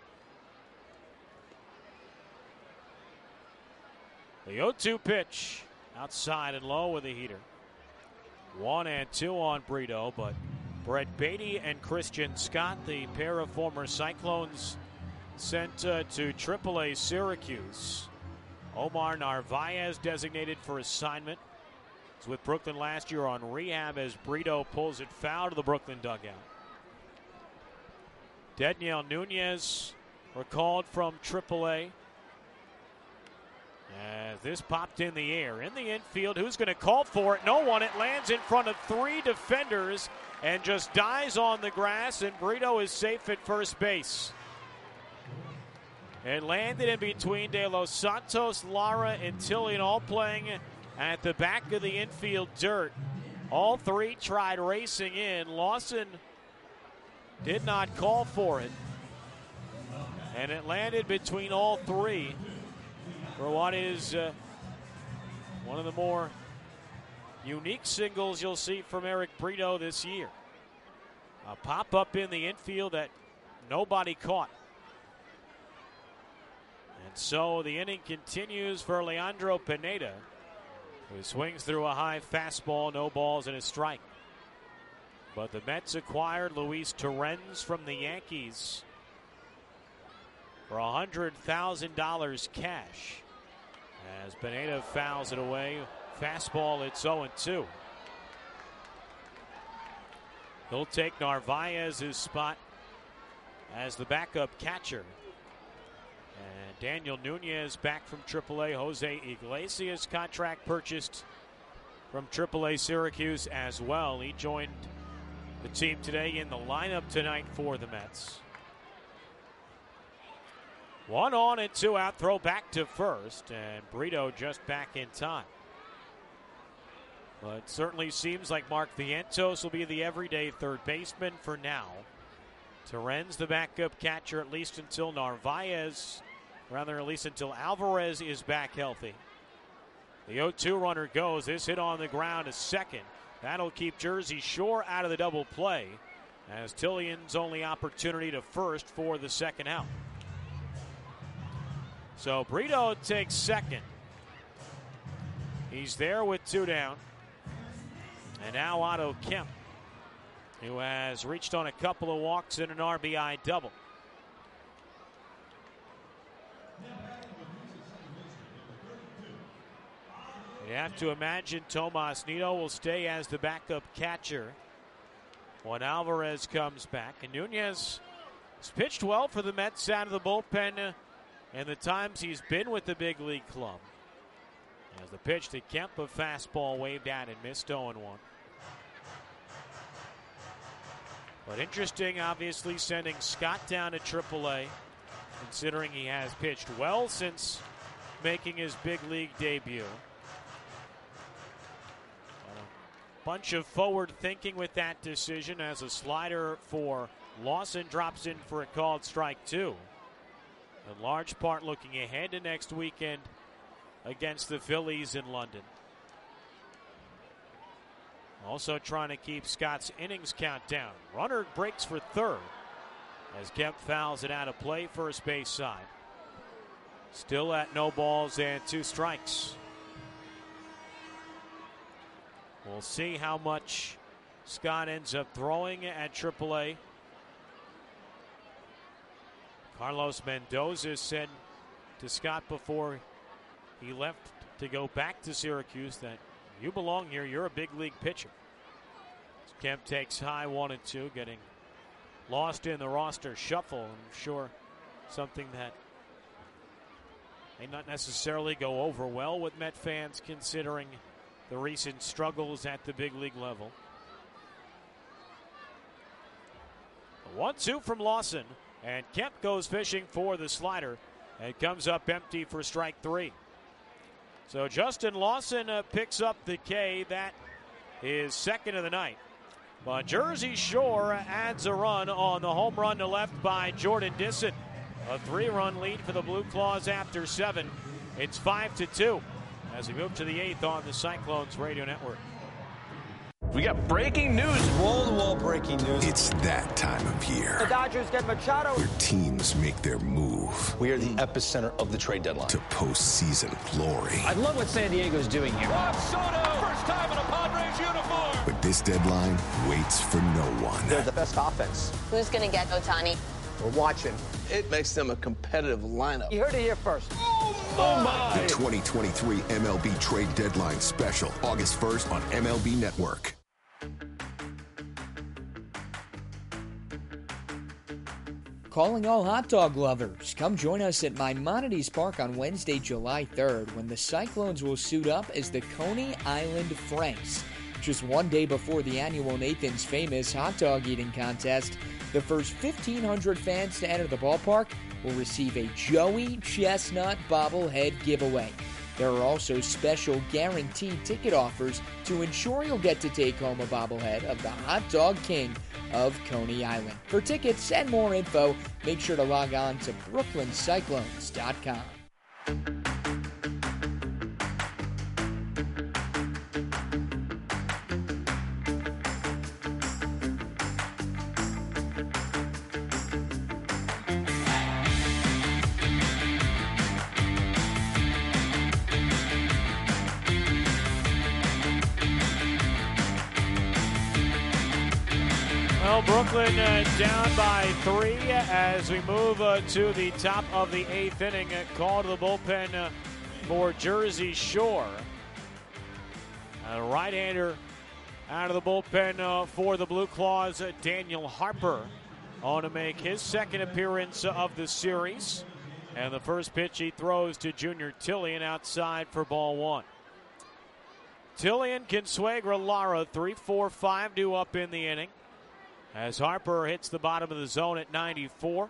The 0-2 pitch outside and low with a heater. 1-2 on Brito, but Brett Beatty and Christian Scott, the pair of former Cyclones sent to AAA Syracuse. Omar Narvaez designated for assignment. Was with Brooklyn last year on rehab as Brito pulls it foul to the Brooklyn dugout. Daniel Nunez recalled from AAA. As this popped in the air. In the infield, who's going to call for it? No one. It lands in front of 3 defenders and just dies on the grass, and Brito is safe at first base. It landed in between De Los Santos, Lara, and Tillian, all playing at the back of the infield dirt. All 3 tried racing in. Lawson did not call for it. And it landed between all 3 for what is one of the more unique singles you'll see from Eric Brito this year. A pop-up in the infield that nobody caught. And so the inning continues for Leandro Pineda, who swings through a high fastball, no balls, and a strike. But the Mets acquired Luis Torrens from the Yankees for $100,000 cash. As Pineda fouls it away, fastball, it's 0-2. He'll take Narvaez's spot as the backup catcher. And Daniel Nunez back from AAA. Jose Iglesias contract purchased from AAA Syracuse as well. He joined the team today in the lineup tonight for the Mets. 1 on and 2 out, throw back to first, and Brito just back in time. But certainly seems like Mark Vientos will be the everyday third baseman for now. Torrens the backup catcher at least until Alvarez is back healthy. The 0-2 runner goes. This hit on the ground is second. That'll keep Jersey Shore out of the double play as Tillian's only opportunity to first for the second out. So Brito takes second. He's there with 2 down. And now Otto Kemp, who has reached on a couple of walks and an RBI double. You have to imagine Tomas Nido will stay as the backup catcher when Alvarez comes back. And Nunez has pitched well for the Mets out of the bullpen and the times he's been with the big league club. As the pitch to Kemp, a fastball waved at and missed 0-1. But interesting, obviously, sending Scott down to AAA, considering he has pitched well since making his big league debut. A bunch of forward thinking with that decision as a slider for Lawson drops in for a called strike 2. In large part looking ahead to next weekend against the Phillies in London. Also trying to keep Scott's innings count down. Runner breaks for third as Kemp fouls it out of play first base side. Still at no balls and 2 strikes. We'll see how much Scott ends up throwing at AAA. Carlos Mendoza said to Scott before he left to go back to Syracuse that you belong here, you're a big league pitcher. Kemp takes high 1-2, getting lost in the roster shuffle. I'm sure something that may not necessarily go over well with Met fans considering the recent struggles at the big league level. 1-2 from Lawson, and Kemp goes fishing for the slider and comes up empty for strike 3. So Justin Lawson picks up the K. That is second of the night. But Jersey Shore adds a run on the home run to left by Jordan Disson. A 3-run lead for the Blue Claws after 7. It's 5-2 as we move to the 8th on the Cyclones Radio Network. We got breaking news. Wall-to-wall breaking news. It's that time of year. The Dodgers get Machado. Where teams make their move. We are the epicenter of the trade deadline. To postseason glory. I love what San Diego's doing here. Juan Soto, first time in a Padres uniform. But this deadline waits for no one. They're the best offense. Who's going to get Ohtani? We're watching. It makes them a competitive lineup. You heard it here first. Oh my! The 2023 MLB Trade Deadline Special, August 1st on MLB Network. Calling all hot dog lovers. Come join us at Maimonides Park on Wednesday, July 3rd, when the Cyclones will suit up as the Coney Island Franks. Just one day before the annual Nathan's Famous hot dog eating contest, the first 1,500 fans to enter the ballpark will receive a Joey Chestnut bobblehead giveaway. There are also special guaranteed ticket offers to ensure you'll get to take home a bobblehead of the Hot Dog King of Coney Island. For tickets and more info, make sure to log on to brooklyncyclones.com. Well, Brooklyn down by 3 as we move to the top of the 8th inning. Call to the bullpen for Jersey Shore. A right-hander out of the bullpen for the Blue Claws, Daniel Harper, on to make his second appearance of the series. And the first pitch he throws to Junior Tillian outside for ball 1. Tillian, Consuegra, Lara, 3-4-5 due up in the inning, as Harper hits the bottom of the zone at 94.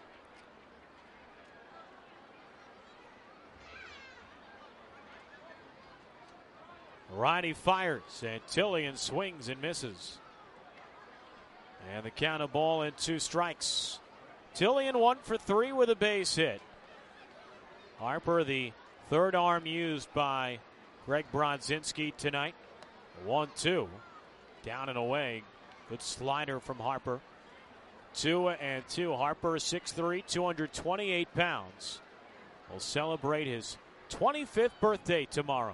Righty fires, and Tillian swings and misses. And the count of ball and 2 strikes. Tillian 1 for 3 with a base hit. Harper, the third arm used by Greg Brodzinski tonight. 1-2. Down and away. Good slider from Harper. 2-2. Harper, 6'3", 228 pounds. Will celebrate his 25th birthday tomorrow.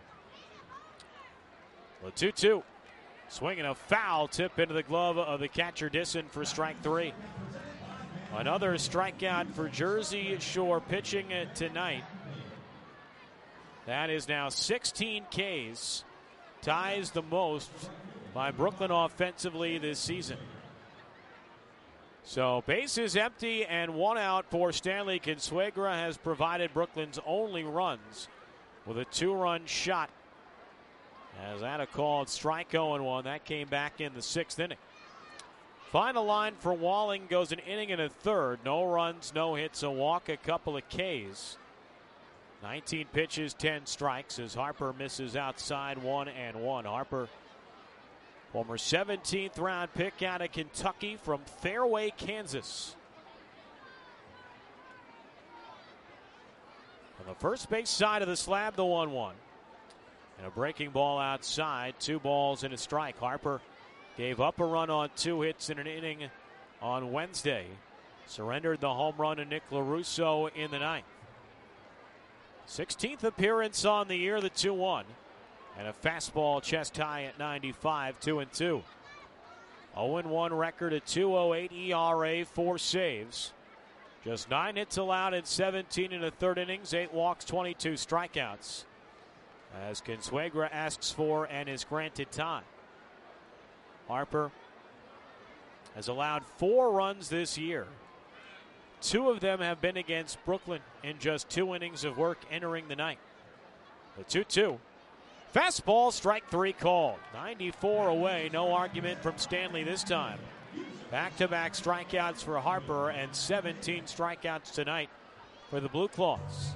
The 2-2. Swinging a foul tip into the glove of the catcher Disson for strike 3. Another strikeout for Jersey Shore pitching tonight. That is now 16 Ks. Ties the most by Brooklyn offensively this season. So bases empty and 1 out for Stanley Consuegra has provided Brooklyn's only runs with a 2-run shot. As that a called strike 0-1. That came back in the 6th inning. Final line for Walling goes an inning and a third. No runs, no hits, a walk, a couple of Ks. 19 pitches, 10 strikes as Harper misses outside 1-1. Harper, former 17th round pick out of Kentucky from Fairway, Kansas. On the first base side of the slab, the 1-1. And a breaking ball outside, 2 balls and a strike. Harper gave up a run on 2 hits in an inning on Wednesday. Surrendered the home run to Nick LaRusso in the 9th. 16th appearance on the year, the 2-1. And a fastball chest high at 95, 2-2. 0-1 record, a 2.08 ERA, 4 saves. Just 9 hits allowed in 17 in the third innings, 8 walks, 22 strikeouts. As Consuegra asks for and is granted time. Harper has allowed 4 runs this year. 2 of them have been against Brooklyn in just 2 innings of work entering the night. The 2-2. Fastball, strike 3 called. 94 away, no argument from Stanley this time. Back-to-back strikeouts for Harper and 17 strikeouts tonight for the Blue Claws.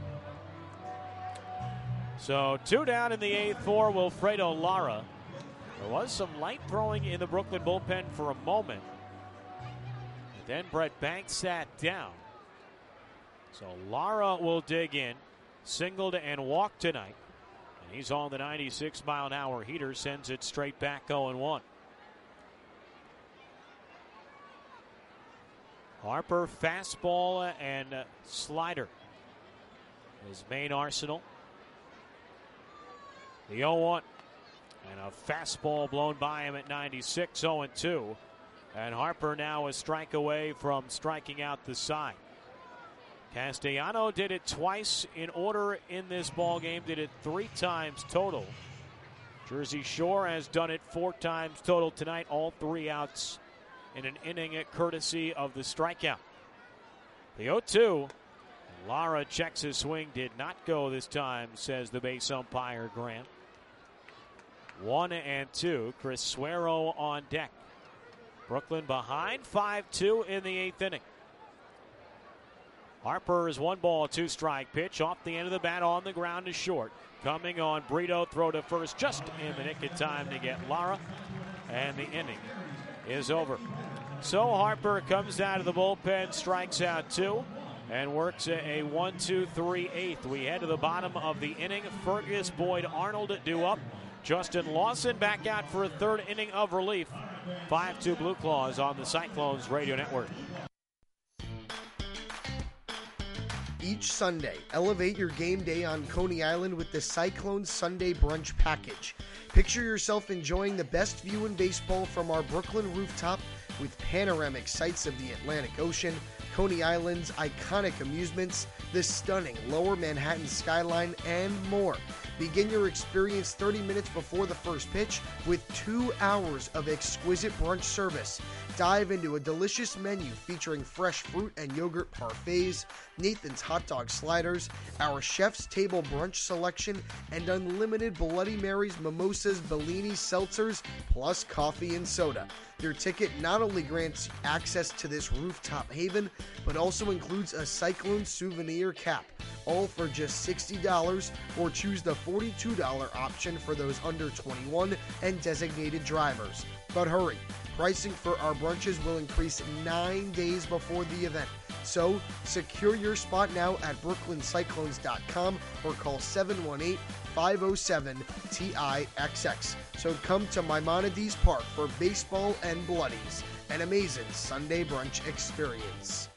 So 2 down in the 8th for Wilfredo Lara. There was some light throwing in the Brooklyn bullpen for a moment. But then Brett Banks sat down. So Lara will dig in, singled and walked tonight. And he's on the 96-mile-an-hour heater, sends it straight back 0-1. Harper, fastball and slider. His main arsenal. The 0-1. And a fastball blown by him at 96, 0-2. And Harper now a strike away from striking out the side. Castellano did it twice in order in this ball game, did it 3 times total. Jersey Shore has done it 4 times total tonight, all 3 outs in an inning courtesy of the strikeout. The 0-2. Lara checks his swing, did not go this time, says the base umpire Grant. 1-2. Chris Suero on deck. Brooklyn behind 5-2 in the 8th inning. Harper's 1-ball, 2-strike pitch off the end of the bat on the ground to short. Coming on Brito, throw to first just in the nick of time to get Lara. And the inning is over. So Harper comes out of the bullpen, strikes out 2, and works a 1-2-3-8. We head to the bottom of the inning. Fergus, Boyd, Arnold due up. Justin Lawson back out for a 3rd inning of relief. 5-2 Blue Claws on the Cyclones Radio Network. Each Sunday, elevate your game day on Coney Island with the Cyclones Sunday Brunch Package. Picture yourself enjoying the best view in baseball from our Brooklyn rooftop with panoramic sights of the Atlantic Ocean, Coney Island's iconic amusements, the stunning Lower Manhattan skyline, and more. Begin your experience 30 minutes before the first pitch with 2 hours of exquisite brunch service. Dive into a delicious menu featuring fresh fruit and yogurt parfaits, Nathan's hot dog sliders, our chef's table brunch selection, and unlimited Bloody Marys, mimosas, Bellinis, seltzers, plus coffee and soda. Your ticket not only grants access to this rooftop haven, but also includes a Cyclone souvenir cap, all for just $60, or choose the $42 option for those under 21 and designated drivers. But hurry, pricing for our brunches will increase 9 days before the event. So, secure your spot now at brooklyncyclones.com or call 718-507-TIXX. So come to Maimonides Park for baseball and bloodies, an amazing Sunday brunch experience.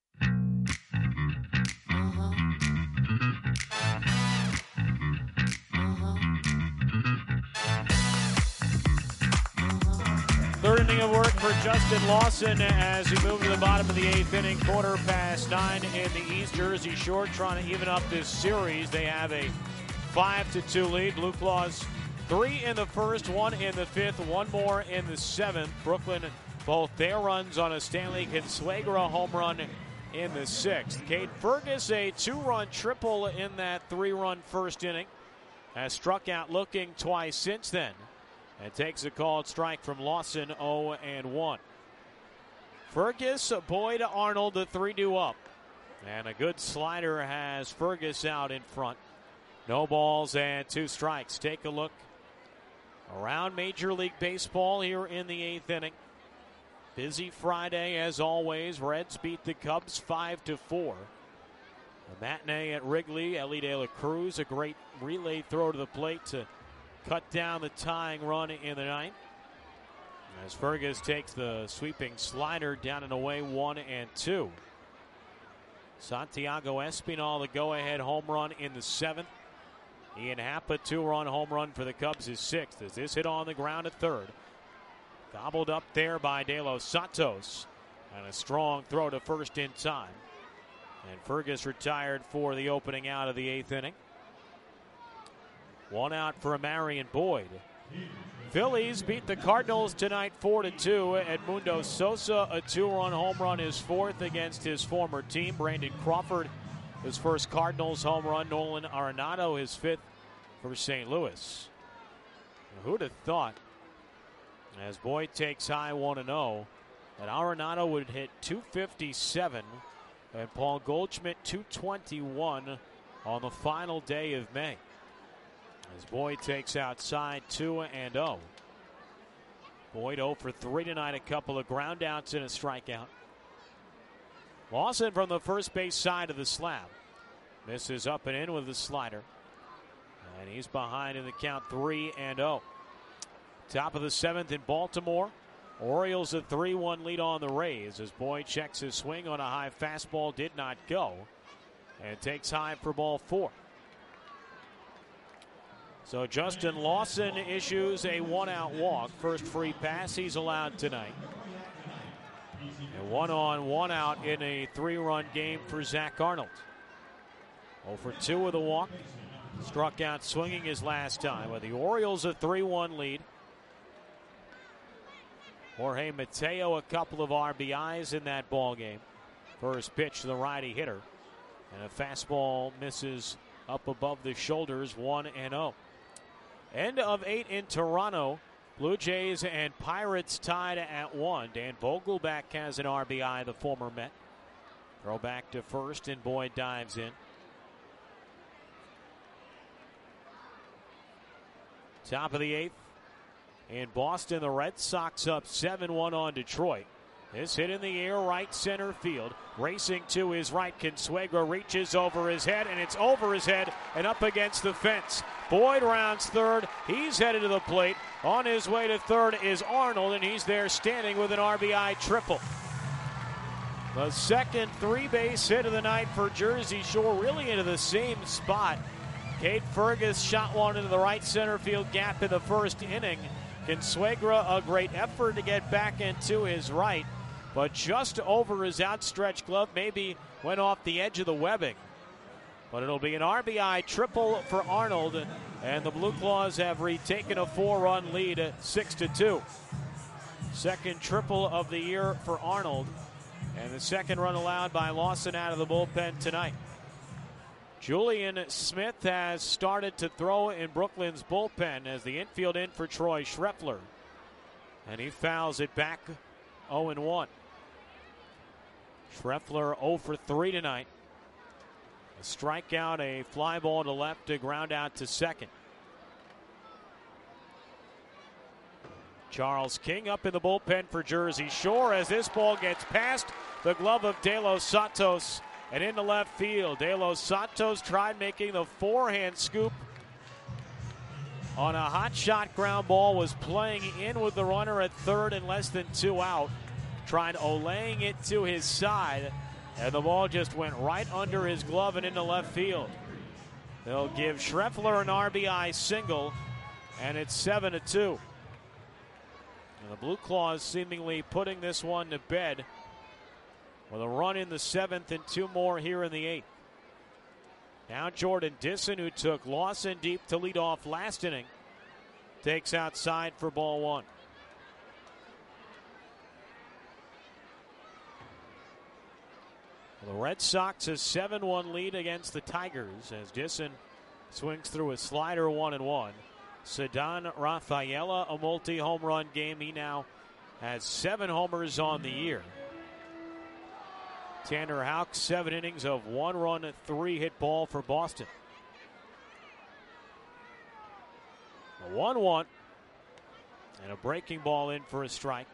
Third inning of work for Justin Lawson as he moves to the bottom of the 8th inning. 9:15 in the East. Jersey Shore trying to even up this series. They have a 5-2 lead. Blue Claws 3 in the first, 1 in the 5th, 1 more in the 7th. Brooklyn, both their runs on a Stanley Consuegra home run in the 6th. Cade Fergus, a 2-run triple in that 3-run first inning. Has struck out looking twice since then. And takes a called strike from Lawson, 0-1. Fergus, Boyd, Arnold, the 3-2 up. And a good slider has Fergus out in front. No balls and 2 strikes. Take a look around Major League Baseball here in the 8th inning. Busy Friday as always. Reds beat the Cubs 5-4. A matinee at Wrigley. Ellie De La Cruz, a great relay throw to the plate to cut down the tying run in the 9th. As Fergus takes the sweeping slider down and away, 1-2. Santiago Espinal, the go-ahead home run in the 7th. Ian Happ, a 2-run home run for the Cubs, his 6th. As this hit on the ground at third. Gobbled up there by De Los Santos. And a strong throw to first in time. And Fergus retired for the opening out of the 8th inning. 1 out for Marion Boyd. Phillies beat the Cardinals tonight 4-2. Edmundo Sosa, a 2-run home run, his fourth against his former team. Brandon Crawford, his first Cardinals home run. Nolan Arenado, his fifth for St. Louis. Who'd have thought, as Boyd takes high 1-0, that Arenado would hit 257 and Paul Goldschmidt 221 on the final day of May. As Boyd takes outside 2-0. Boyd 0 for 3 tonight, a couple of groundouts and a strikeout. Lawson from the first base side of the slab. Misses up and in with the slider. And he's behind in the count 3-0. Top of the seventh in Baltimore. Orioles a 3-1 lead on the Rays as Boyd checks his swing on a high fastball, did not go, and takes high for ball 4. So Justin Lawson issues a 1-out walk. First free pass he's allowed tonight. And 1 on, 1 out in a 3-run game for Zach Arnold. 0 for 2 with a walk. Struck out swinging his last time with the Orioles a 3-1 lead. Jorge Mateo a couple of RBIs in that ball game. First pitch to the righty hitter. And a fastball misses up above the shoulders, 1-0. End of 8 in Toronto. Blue Jays and Pirates tied at 1. Dan Vogelbach has an RBI, the former Met. Throw back to first, and Boyd dives in. Top of the 8th. In Boston, the Red Sox up 7-1 on Detroit. This hit in the air, right center field. Racing to his right, Consuegra reaches over his head, and it's over his head and up against the fence. Boyd rounds third. He's headed to the plate. On his way to third is Arnold, and he's there standing with an RBI triple. The second 3-base hit of the night for Jersey Shore, really into the same spot. Cade Fergus shot one into the right center field gap in the first inning. Consuegra, a great effort to get back into his right, but just over his outstretched glove, maybe went off the edge of the webbing. But it'll be an RBI triple for Arnold, and the Blue Claws have retaken a 4-run lead at 6-2. Second triple of the year for Arnold, and the second run allowed by Lawson out of the bullpen tonight. Julian Smith has started to throw in Brooklyn's bullpen as the infield in for Troy Schreffler. And he fouls it back 0-1. Schreffler 0 for 3 tonight. A strikeout, a fly ball to left, a ground out to second. Charles King up in the bullpen for Jersey Shore as this ball gets past the glove of De Los Santos and into left field. De Los Santos tried making the forehand scoop on a hot shot ground ball, was playing in with the runner at third and less than 2 out. Tried olaying it to his side, and the ball just went right under his glove and into left field. They'll give Schreffler an RBI single, and it's 7-2. And the Blue Claws seemingly putting this one to bed with a run in the 7th and 2 more here in the 8th. Now Jordan Disson, who took Lawson deep to lead off last inning, takes outside for ball 1. The Red Sox a 7-1 lead against the Tigers as Disson swings through a slider 1-1. Ceddanne Rafaela, a multi-home run game. He now has 7 homers on the year. Tanner Houck, 7 innings of 1 run, 3 hit ball for Boston. A 1-1 and a breaking ball in for a strike.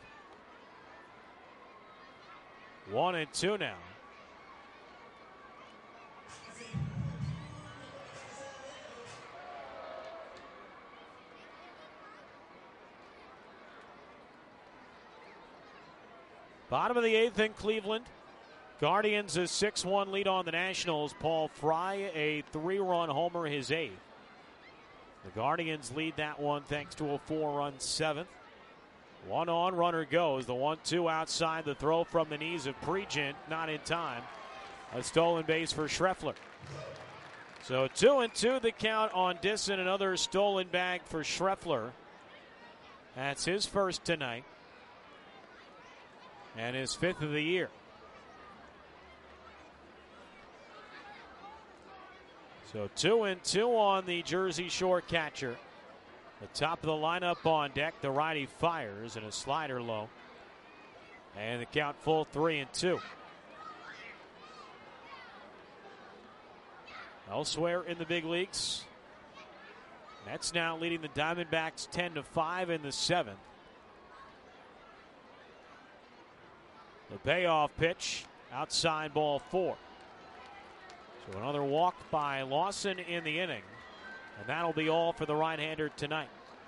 1-2 now. Bottom of the 8th in Cleveland. Guardians a 6-1 lead on the Nationals. Paul Fry, a 3-run homer, his 8th. The Guardians lead that one thanks to a 4-run 7th. 1 on, runner goes. The 1-2 outside, the throw from the knees of Pregent, not in time. A stolen base for Schreffler. So 2-2 the count on Disson, another stolen bag for Schreffler. That's his first tonight and his 5th of the year. So 2-2 on the Jersey Shore catcher. The top of the lineup on deck. The righty fires and a slider low. And the count full 3-2. Elsewhere in the big leagues, Mets now leading the Diamondbacks 10-5 in the 7th. The payoff pitch, outside ball 4. So another walk by Lawson in the inning, and that'll be all for the right-hander tonight.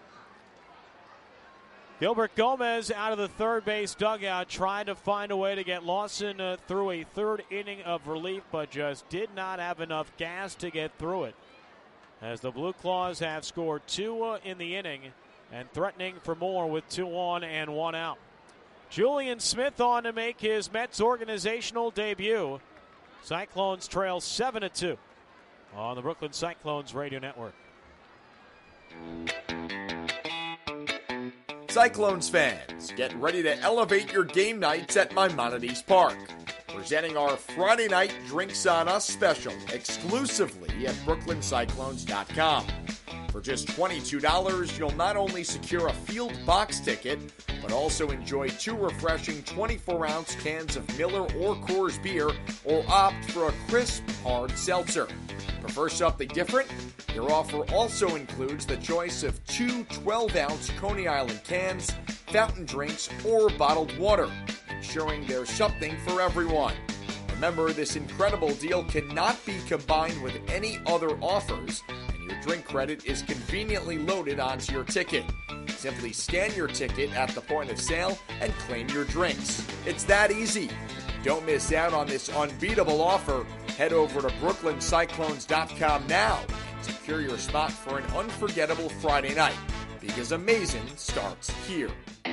Gilbert Gomez out of the third base dugout trying to find a way to get Lawson through a third inning of relief, but just did not have enough gas to get through it, as the Blue Claws have scored 2 in the inning and threatening for more with 2 on and 1 out. Julian Smith on to make his Mets organizational debut. Cyclones trail 7-2 on the Brooklyn Cyclones radio network. Cyclones fans, get ready to elevate your game nights at Maimonides Park. Presenting our Friday night Drinks on Us special exclusively at BrooklynCyclones.com. For just $22, you'll not only secure a field box ticket, but also enjoy 2 refreshing 24-ounce cans of Miller or Coors beer, or opt for a crisp, hard seltzer. Prefer something different? Your offer also includes the choice of 2 12-ounce Coney Island cans, fountain drinks, or bottled water, ensuring there's something for everyone. Remember, this incredible deal cannot be combined with any other offers, and your drink credit is conveniently loaded onto your ticket. Simply scan your ticket at the point of sale and claim your drinks. It's that easy. Don't miss out on this unbeatable offer. Head over to BrooklynCyclones.com now and secure your spot for an unforgettable Friday night, because amazing starts here.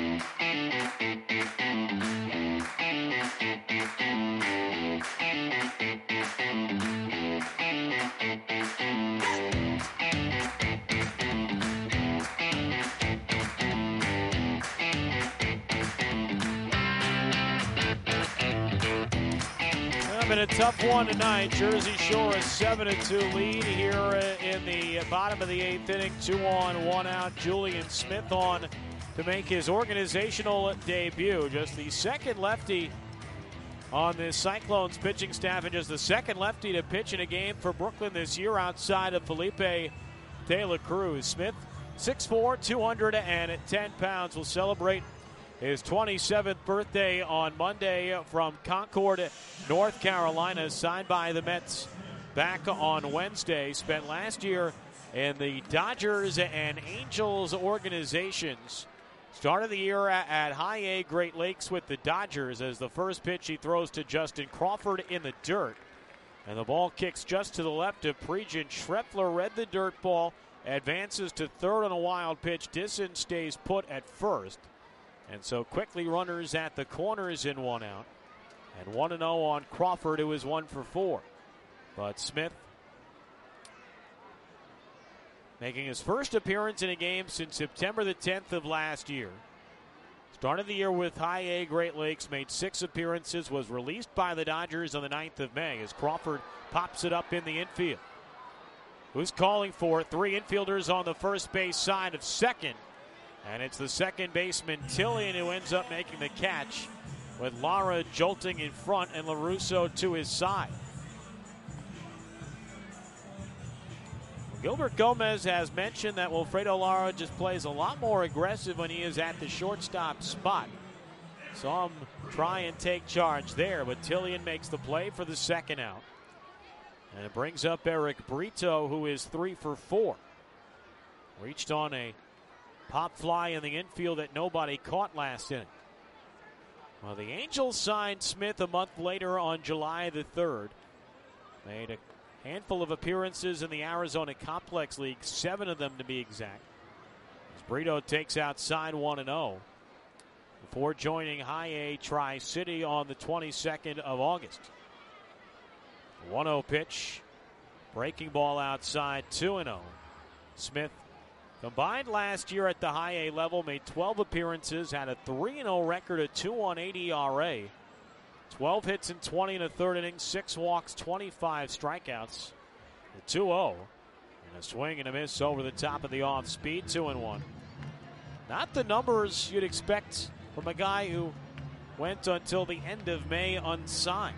Been a tough one tonight. Jersey Shore a 7-2 lead here in the bottom of the 8th inning. 2 on, 1 out. Julian Smith on to make his organizational debut. Just the second lefty on this Cyclones pitching staff, and just the second lefty to pitch in a game for Brooklyn this year outside of Felipe De La Cruz. Smith, 6'4", 210 pounds, will celebrate his 27th birthday on Monday from Concord, North Carolina. Signed by the Mets back on Wednesday. Spent last year in the Dodgers and Angels organizations. Started the year at High A Great Lakes with the Dodgers, as the first pitch he throws to Justin Crawford in the dirt. And the ball kicks just to the left of Prejean. Schreffler read the dirt ball, advances to third on a wild pitch. Disson stays put at first. And so quickly runners at the corners in 1 out. And 1-0 on Crawford, who is 1 for 4. But Smith making his first appearance in a game since September the 10th of last year. Started the year with High A Great Lakes, made 6 appearances, was released by the Dodgers on the 9th of May as Crawford pops it up in the infield. Who's calling for 3 infielders on the first base side of second. And it's the second baseman, Tillian, who ends up making the catch, with Lara jolting in front and LaRusso to his side. Gilbert Gomez has mentioned that Wilfredo Lara just plays a lot more aggressive when he is at the shortstop spot. Saw him try and take charge there, but Tillian makes the play for the second out. And it brings up Eric Brito, who is 3 for 4. Reached on a pop fly in the infield that nobody caught last inning. Well, the Angels signed Smith a month later on July the 3rd. Made a handful of appearances in the Arizona Complex League, 7 of them to be exact. As Brito takes outside 1-0 before joining High A Tri-City on the 22nd of August. 1-0 pitch, breaking ball outside, 2-0. Smith Combined last year at the high A level, made 12 appearances, had a 3-0 record, a 2.18 ERA. 12 hits in 20 in the third inning, 6 walks, 25 strikeouts. The 2-0. And a swing and a miss over the top of the off speed, 2-1. Not the numbers you'd expect from a guy who went until the end of May unsigned.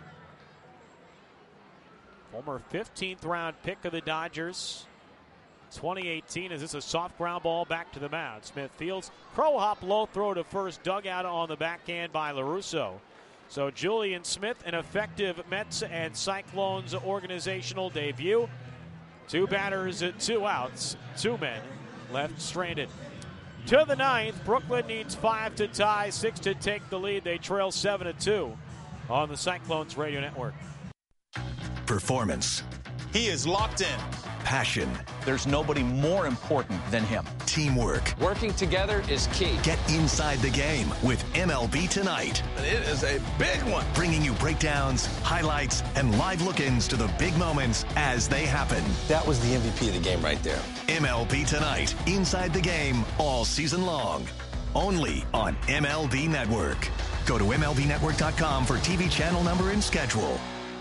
Former 15th round pick of the Dodgers. 2018, is this a soft ground ball back to the mound? Smith fields, crow hop, low throw to first, dug out on the backhand by LaRusso. So Julian Smith, an effective Mets and Cyclones organizational debut. 2 batters, 2 outs, 2 men left stranded. To the 9th, Brooklyn needs 5 to tie, 6 to take the lead. They trail 7-2 on the Cyclones radio network. Performance. He is locked in. Passion. There's nobody more important than him. Teamwork. Working together is key. Get inside the game with MLB Tonight. It is a big one. Bringing you breakdowns, highlights, and live look-ins to the big moments as they happen. That was the MVP of the game right there. MLB Tonight. Inside the game all season long. Only on MLB Network. Go to MLBNetwork.com for TV channel number and schedule.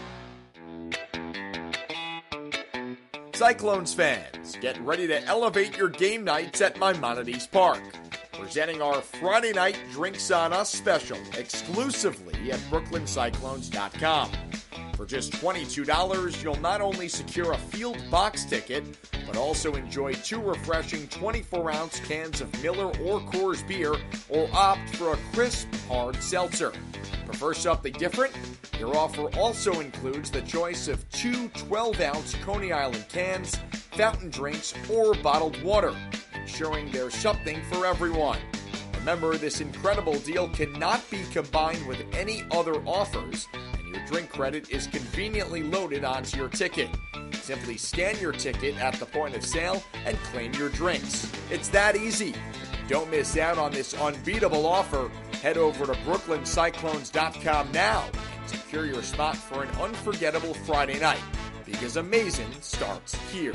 Cyclones fans, get ready to elevate your game nights at Maimonides Park. Presenting our Friday night Drinks on Us special exclusively at BrooklynCyclones.com. For just $22, you'll not only secure a field box ticket, but also enjoy 2 refreshing 24-ounce cans of Miller or Coors beer, or opt for a crisp, hard seltzer. Prefer something different? Your offer also includes the choice of 2 12-ounce Coney Island cans, fountain drinks, or bottled water, ensuring there's something for everyone. Remember, this incredible deal cannot be combined with any other offers, and your drink credit is conveniently loaded onto your ticket. Simply scan your ticket at the point of sale and claim your drinks. It's that easy. Don't miss out on this unbeatable offer. Head over to BrooklynCyclones.com now and secure your spot for an unforgettable Friday night, because amazing starts here.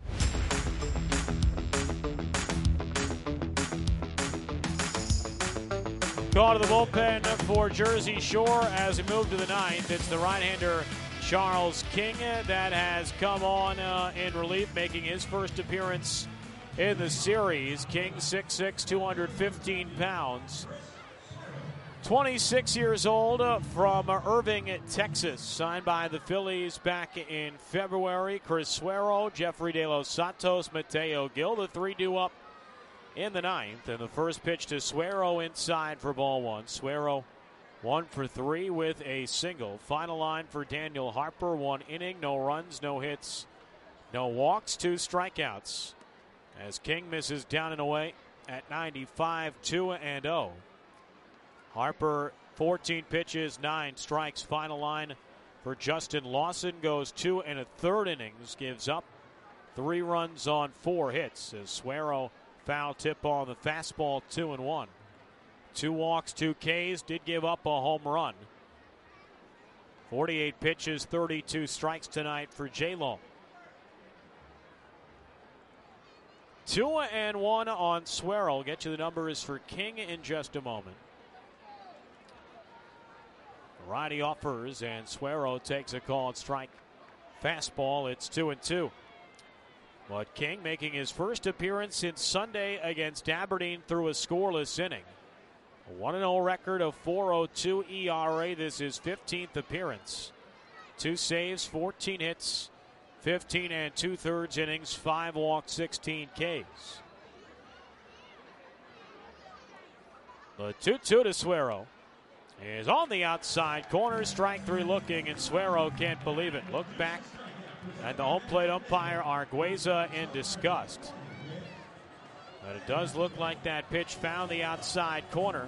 Call to the bullpen for Jersey Shore as we move to the 9th. It's the right-hander Charles King that has come on in relief, making his first appearance in the series. King, 6'6", 215 pounds. 26 years old, from Irving, Texas. Signed by the Phillies back in February. Chris Suero, Jeffrey De Los Santos, Mateo Gil, the 3 due up in the 9th. And the first pitch to Suero inside for ball 1. Suero 1 for 3 with a single. Final line for Daniel Harper. 1 inning, no runs, no hits, no walks, 2 strikeouts. As King misses down and away at 95, 2-0. Harper, 14 pitches, 9 strikes. Final line for Justin Lawson goes 2 1/3 innings, gives up 3 runs on 4 hits. As Suero foul tip on the fastball, 2-1. 2 walks, 2 Ks, did give up a home run. 48 pitches, 32 strikes tonight for J-Lo. 2-1 on Suero. I'll get you the numbers for King in just a moment. Righty offers, and Suero takes a called strike fastball. It's 2-2. But King making his first appearance since Sunday against Aberdeen through a scoreless inning. A 1-0 record of 4.02 ERA. This is 15th appearance. 2 saves, 14 hits, 15 2/3 innings, 5 walks, 16 Ks. The 2-2 to Suero is on the outside corner, strike 3 looking, and Suero can't believe it. Look back at the home plate umpire, Argueza, in disgust. But it does look like that pitch found the outside corner.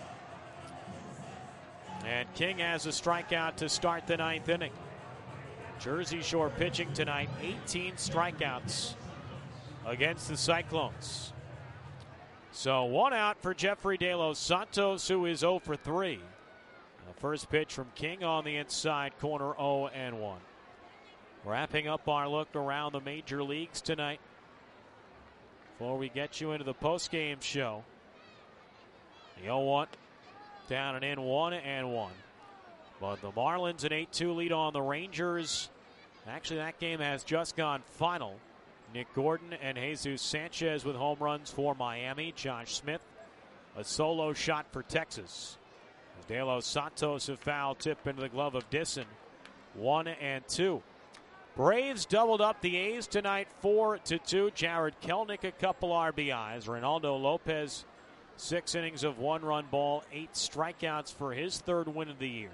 And King has a strikeout to start the 9th inning. Jersey Shore pitching tonight, 18 strikeouts against the Cyclones. So 1 out for Jeffrey De Los Santos, who is 0 for 3. The first pitch from King on the inside corner, 0-1. Wrapping up our look around the major leagues tonight. before we get you into the post-game show. The 0-1, down and in, 1-1. But the Marlins an 8-2 lead on the Rangers. Actually, that game has just gone final. Nick Gordon and Jesus Sanchez with home runs for Miami. Josh Smith, a solo shot for Texas. As De Los Santos, a foul tip into the glove of Disson. 1-2. Braves doubled up the A's tonight, 4-2. Jared Kelnick, a couple RBIs. Reynaldo Lopez, 6 innings of 1-run ball, 8 strikeouts for his 3rd win of the year.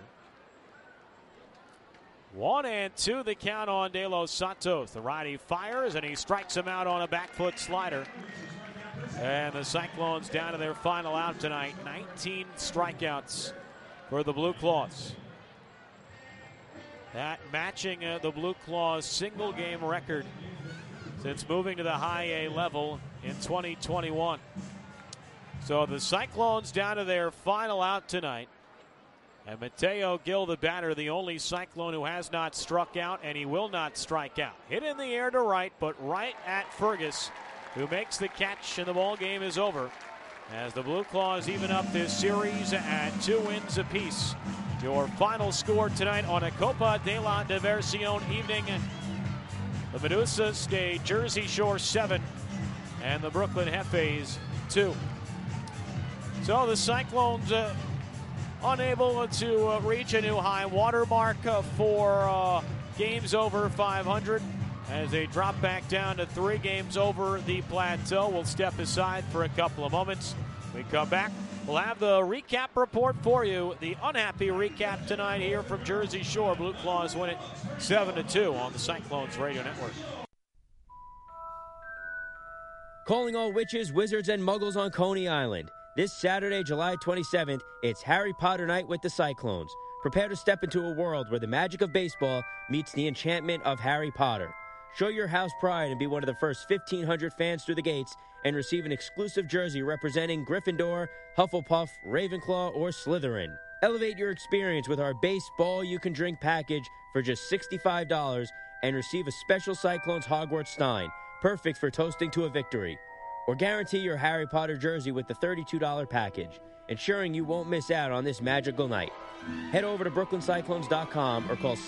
1-2 the count on De Los Santos. The righty fires and he strikes him out on a back foot slider. And the Cyclones down to their final out tonight. 19 strikeouts for the Blue Claws. That matching the Blue Claws single game record since moving to the high A level in 2021. So the Cyclones down to their final out tonight. And Mateo Gil, the batter, the only Cyclone who has not struck out, and he will not strike out. Hit in the air to right, but right at Fergus, who makes the catch, and the ball game is over. As the Blue Claws even up this series at 2 wins apiece. Your final score tonight on a Copa de la Diversión evening. The Medusas stay Jersey Shore 7, and the Brooklyn Jefes 2. So the Cyclones unable to reach a new high water mark for games over 500 as they drop back down to 3 games over the plateau. We'll step aside for a couple of moments. We come back. We'll have the recap report for you. The unhappy recap tonight here from Jersey Shore. Blue Claws win it 7-2 on the Cyclones Radio Network. Calling all witches, wizards, and muggles on Coney Island. This Saturday, July 27th, it's Harry Potter night with the Cyclones. Prepare to step into a world where the magic of baseball meets the enchantment of Harry Potter. Show your house pride and be one of the first 1,500 fans through the gates and receive an exclusive jersey representing Gryffindor, Hufflepuff, Ravenclaw, or Slytherin. Elevate your experience with our baseball you can drink package for just $65 and receive a special Cyclones Hogwarts Stein, perfect for toasting to a victory. Or guarantee your Harry Potter jersey with the $32 package, ensuring you won't miss out on this magical night. Head over to brooklyncyclones.com or call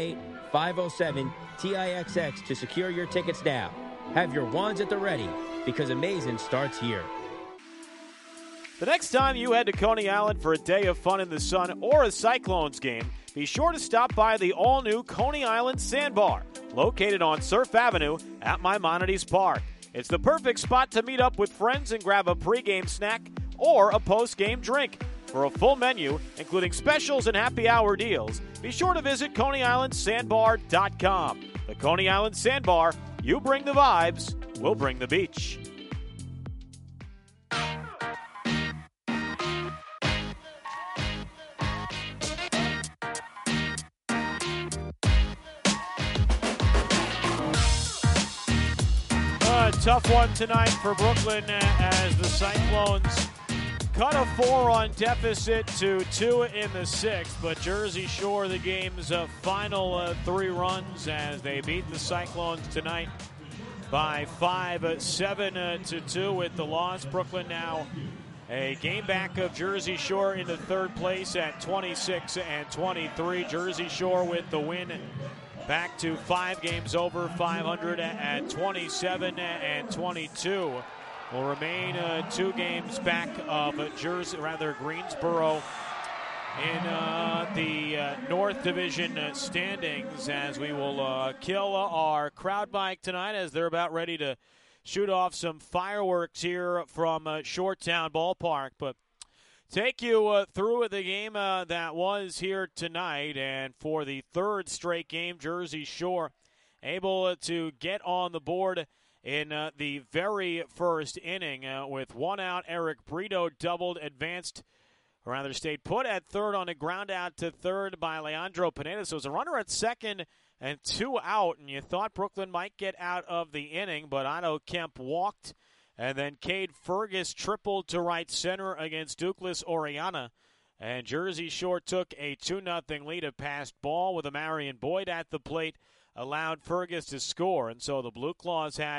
718-507-TIXX to secure your tickets now. Have your wands at the ready, because amazing starts here. The next time you head to Coney Island for a day of fun in the sun or a Cyclones game, be sure to stop by the all-new Coney Island Sandbar, located on Surf Avenue at Maimonides Park. It's the perfect spot to meet up with friends and grab a pregame snack or a postgame drink. For a full menu, including specials and happy hour deals, be sure to visit ConeyIslandSandbar.com. The Coney Island Sandbar, you bring the vibes, we'll bring the beach. Tough one tonight for Brooklyn as the Cyclones cut a 4-run deficit to 2 in the 6th, but Jersey Shore the game's final 3 runs as they beat the Cyclones tonight by 7-2 with the loss. Brooklyn now a game back of Jersey Shore into 3rd place at 26-23. Jersey Shore with the win, back to 5 games over 500 at 27-22. Will remain 2 games back of Greensboro in the North Division standings, as we will kill our crowd bike tonight as they're about ready to shoot off some fireworks here from Shoretown Ballpark. But take you through the game that was here tonight, and for the 3rd straight game, Jersey Shore able to get on the board in the very first inning with 1 out. Eric Brito doubled, stayed put at 3rd on a ground out to 3rd by Leandro Pineda. So it was a runner at 2nd and 2 out, and you thought Brooklyn might get out of the inning, but Otto Kemp walked. And then Cade Fergus tripled to right center against Douglas Oriana. And Jersey Shore took a 2-0 lead. A passed ball with a Marion Boyd at the plate allowed Fergus to score. And so the Blue Claws had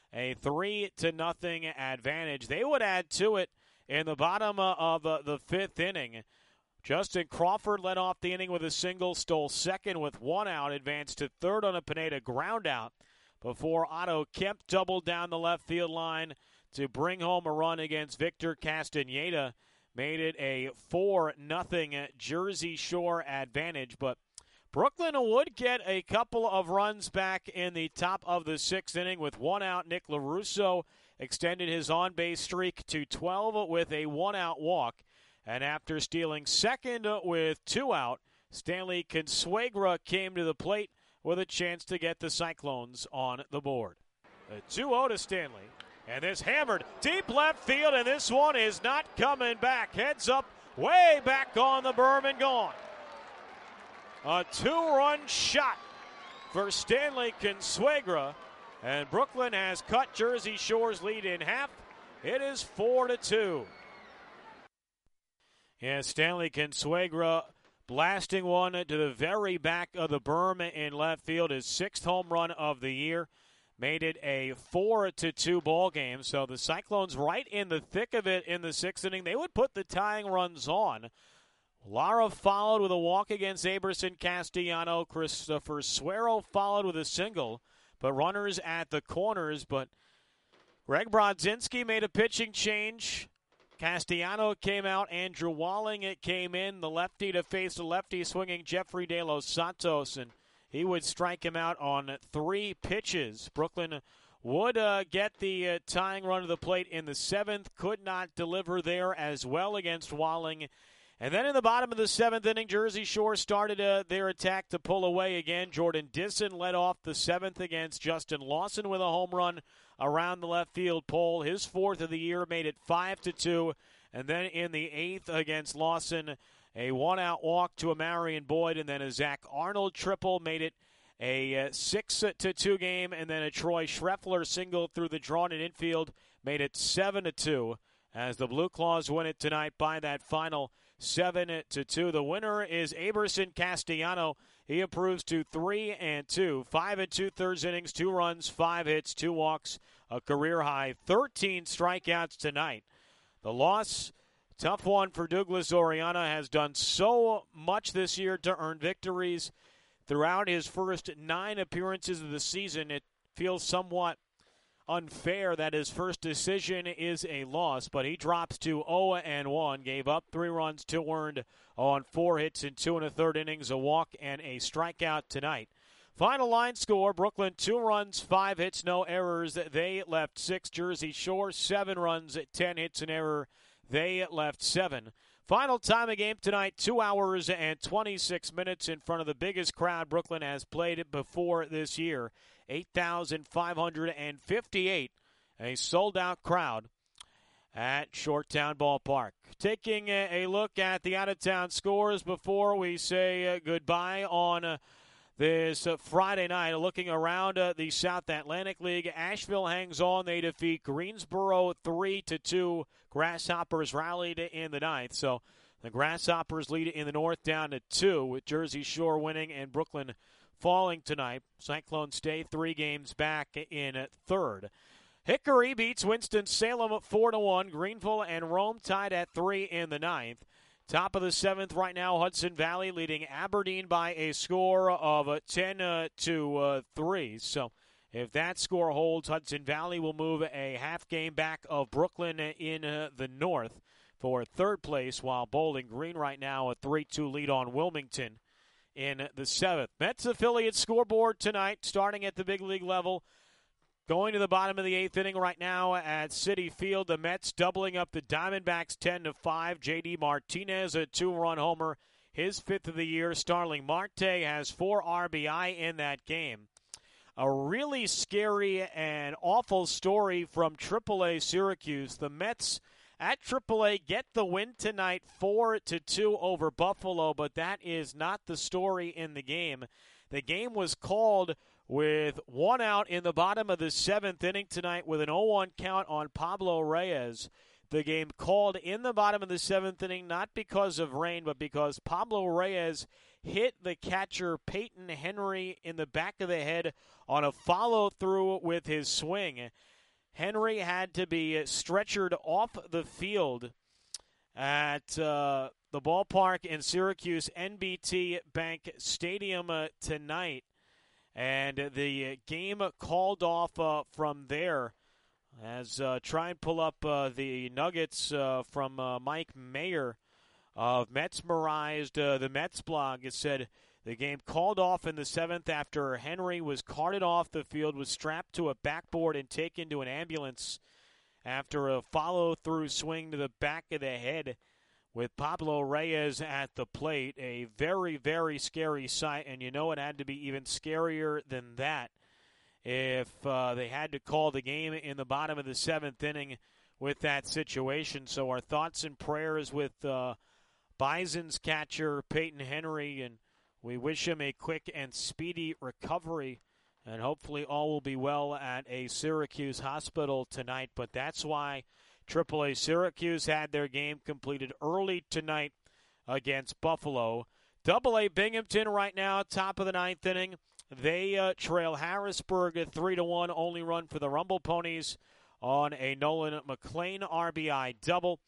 a 3-0 advantage. They would add to it in the bottom of the fifth inning. Justin Crawford led off the inning with a single, stole second with one out, advanced to third on a Pineda ground out before Otto Kemp doubled down the left field line to bring home a run against Victor Castaneda. Made it a 4-0 Jersey Shore advantage, but Brooklyn would get a couple of runs back in the top of the sixth inning with one out. Nick LaRusso extended his on-base streak to 12 with a one-out walk. And after stealing second with two out, Stanley Consuegra came to the plate with a chance to get the Cyclones on the board. A 2-0 to Stanley. And this hammered deep left field, and this one is not coming back. Heads up, way back on the berm and gone. A two-run shot for Stanley Consuegra, and Brooklyn has cut Jersey Shore's lead in half. It is 4-2. Yeah, Stanley Consuegra blasting one to the very back of the berm in left field. His sixth home run of the year made it a 4-2 ball game. So the Cyclones right in the thick of it in the sixth inning. They would put the tying runs on. Lara followed with a walk against Aberson Castellano. Christopher Suero followed with a single, but runners at the corners. But Greg Brodzinski made a pitching change. Castellano came out. Andrew Walling came in, the lefty to face the lefty swinging Jeffrey De Los Santos, and he would strike him out on 3 pitches. Brooklyn would get the tying run to the plate in the seventh, could not deliver there as well against Walling. And then in the bottom of the seventh inning, Jersey Shore started their attack to pull away again. Jordan Disson led off the seventh against Justin Lawson with a home run around the left field pole. His fourth of the year made it 5-2. And then in the eighth against Lawson, a one-out walk to a Marion Boyd, and then a Zach Arnold triple made it a 6-2 game. And then a Troy Schreffler single through the drawn-in infield made it 7-2. As the Blue Claws win it tonight by that final 7-2. The winner is Aberson Castellano. He improves to 3-2, 5 2/3 innings, 2 runs, 5 hits, 2 walks, a career high, 13 strikeouts tonight. The loss, tough one for Douglas Oriana, has done so much this year to earn victories. Throughout his first 9 appearances of the season, it feels somewhat unfair that his first decision is a loss, but he drops to 0-1, gave up 3 runs, 2 earned on 4 hits in 2 1/3 innings, a walk and a strikeout tonight. Final line score, Brooklyn 2 runs, 5 hits, no errors. They left 6. Jersey Shore 7 runs, 10 hits, an error. They left 7. Final time of game tonight, 2 hours and 26 minutes in front of the biggest crowd Brooklyn has played before this year. 8,558, a sold-out crowd at Shoretown Ballpark. Taking a look at the out-of-town scores before we say goodbye on this Friday night. Looking around the South Atlantic League, Asheville hangs on. They defeat Greensboro 3-2. Grasshoppers rallied in the ninth. So the Grasshoppers lead in the north down to 2, with Jersey Shore winning and Brooklyn falling tonight. Cyclones stay 3 games back in third. Hickory beats Winston-Salem 4-1. Greenville and Rome tied at 3 in the ninth. Top of the seventh right now, Hudson Valley leading Aberdeen by a score of 10-3. So if that score holds, Hudson Valley will move a half game back of Brooklyn in the north for third place, while Bowling Green right now a 3-2 lead on Wilmington in the seventh. Mets affiliate scoreboard tonight, starting at the big league level. Going to the bottom of the eighth inning right now at Citi Field. The Mets doubling up the Diamondbacks 10-5. J.D. Martinez, a 2-run homer, his 5th of the year. Starling Marte has 4 RBI in that game. A really scary and awful story from AAA Syracuse. The Mets at AAA get the win tonight 4-2 over Buffalo, but that is not the story in the game. The game was called with 1 out in the bottom of the 7th inning tonight with an 0-1 count on Pablo Reyes. The game called in the bottom of the 7th inning, not because of rain, but because Pablo Reyes hit the catcher Peyton Henry in the back of the head on a follow-through with his swing. Henry had to be stretchered off the field at the ballpark in Syracuse, NBT Bank Stadium tonight. And the game called off from there. As try and pull up the nuggets from Mike Mayer of Metsmerized, the Mets blog. It said the game called off in the 7th after Henry was carted off the field, was strapped to a backboard and taken to an ambulance after a follow-through swing to the back of the head with Pablo Reyes at the plate. A very, very scary sight, and you know it had to be even scarier than that if they had to call the game in the bottom of the 7th inning with that situation. So our thoughts and prayers with Bison's catcher, Peyton Henry, and we wish him a quick and speedy recovery, and hopefully all will be well at a Syracuse hospital tonight. But that's why AAA Syracuse had their game completed early tonight against Buffalo. AA Binghamton right now, top of the 9th inning. They trail Harrisburg at 3-1, only run for the Rumble Ponies on a Nolan McLean RBI double.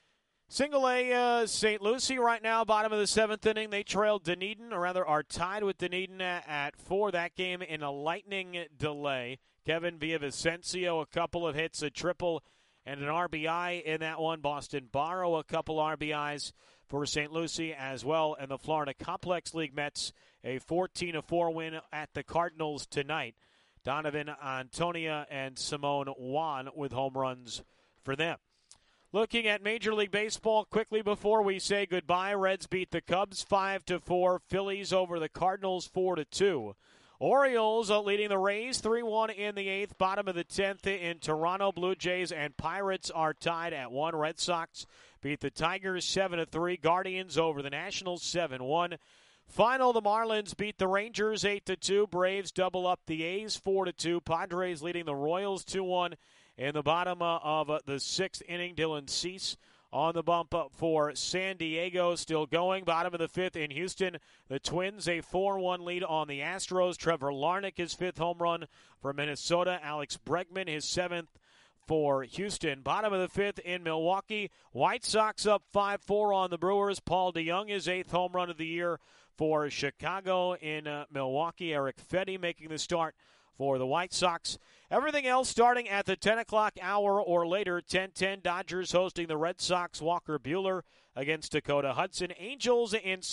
Single A, St. Lucie right now, bottom of the 7th inning. They trail Dunedin, or rather are tied with Dunedin at 4. That game in a lightning delay. Kevin Villavicencio, a couple of hits, a triple, and an RBI in that one. Boston Barrow, a couple RBIs for St. Lucie as well. And the Florida Complex League Mets, a 14-4 win at the Cardinals tonight. Donovan Antonia and Simone Juan with home runs for them. Looking at Major League Baseball quickly before we say goodbye, Reds beat the Cubs 5-4. Phillies over the Cardinals 4-2. Orioles leading the Rays 3-1 in the 8th, bottom of the 10th in Toronto. Blue Jays and Pirates are tied at 1. Red Sox beat the Tigers 7-3. Guardians over the Nationals 7-1. Final, the Marlins beat the Rangers 8-2. Braves double up the A's 4-2. Padres leading the Royals 2-1. In the bottom of the 6th inning, Dylan Cease on the bump up for San Diego, still going. Bottom of the 5th in Houston, the Twins a 4-1 lead on the Astros. Trevor Larnach, his 5th home run for Minnesota. Alex Bregman, his 7th for Houston. Bottom of the 5th in Milwaukee, White Sox up 5-4 on the Brewers. Paul DeJong, his 8th home run of the year for Chicago in Milwaukee. Eric Fedde making the start for the White Sox. Everything else starting at the 10 o'clock hour or later. 10:10 Dodgers hosting the Red Sox. Walker Buehler against Dakota Hudson. Angels in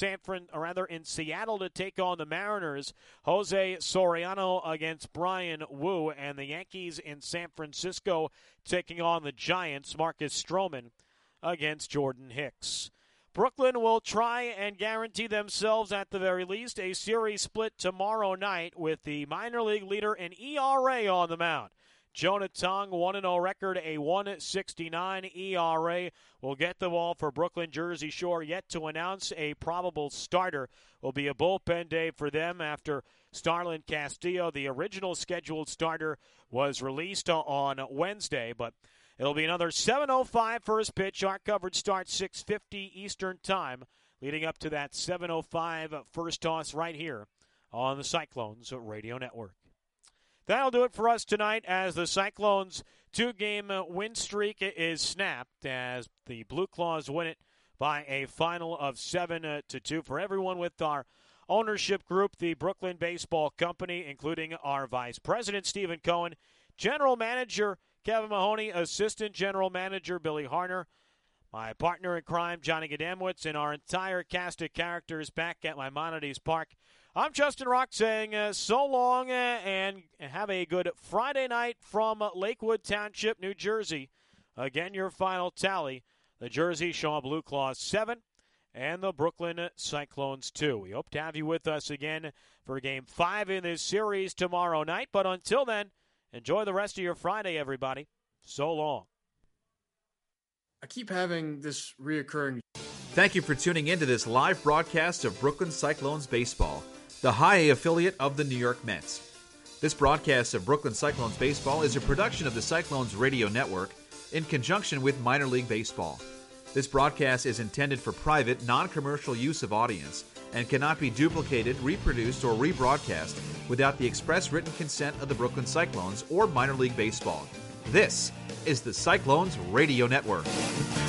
Seattle to take on the Mariners. Jose Soriano against Brian Wu. And the Yankees in San Francisco taking on the Giants. Marcus Stroman against Jordan Hicks. Brooklyn will try and guarantee themselves, at the very least, a series split tomorrow night with the minor league leader in ERA on the mound. Jonah Tong, 1-0 record, a 1.69 ERA. Will get the ball for Brooklyn. Jersey Shore yet to announce a probable starter. Will be a bullpen day for them after Starlin Castillo, the original scheduled starter, was released on Wednesday, but it'll be another 7:05 first pitch. Our coverage starts 6:50 Eastern Time, leading up to that 7:05 first toss right here on the Cyclones Radio Network. That'll do it for us tonight as the Cyclones' 2-game win streak is snapped as the Blue Claws win it by a final of 7-2. For everyone with our ownership group, the Brooklyn Baseball Company, including our Vice President, Stephen Cohen, General Manager Kevin Mahoney, Assistant General Manager Billy Harner, my partner in crime, Johnny Gadamwitz, and our entire cast of characters back at Maimonides Park. I'm Justin Rock saying so long and have a good Friday night from Lakewood Township, New Jersey. Again, your final tally, the Jersey Shore Blue Claws 7 and the Brooklyn Cyclones 2. We hope to have you with us again for Game 5 in this series tomorrow night. But until then, enjoy the rest of your Friday, everybody. So long. I keep having this reoccurring. Thank you for tuning in to this live broadcast of Brooklyn Cyclones Baseball, the High A affiliate of the New York Mets. This broadcast of Brooklyn Cyclones Baseball is a production of the Cyclones Radio Network in conjunction with Minor League Baseball. This broadcast is intended for private, non-commercial use of audience and cannot be duplicated, reproduced, or rebroadcast without the express written consent of the Brooklyn Cyclones or Minor League Baseball. This is the Cyclones Radio Network.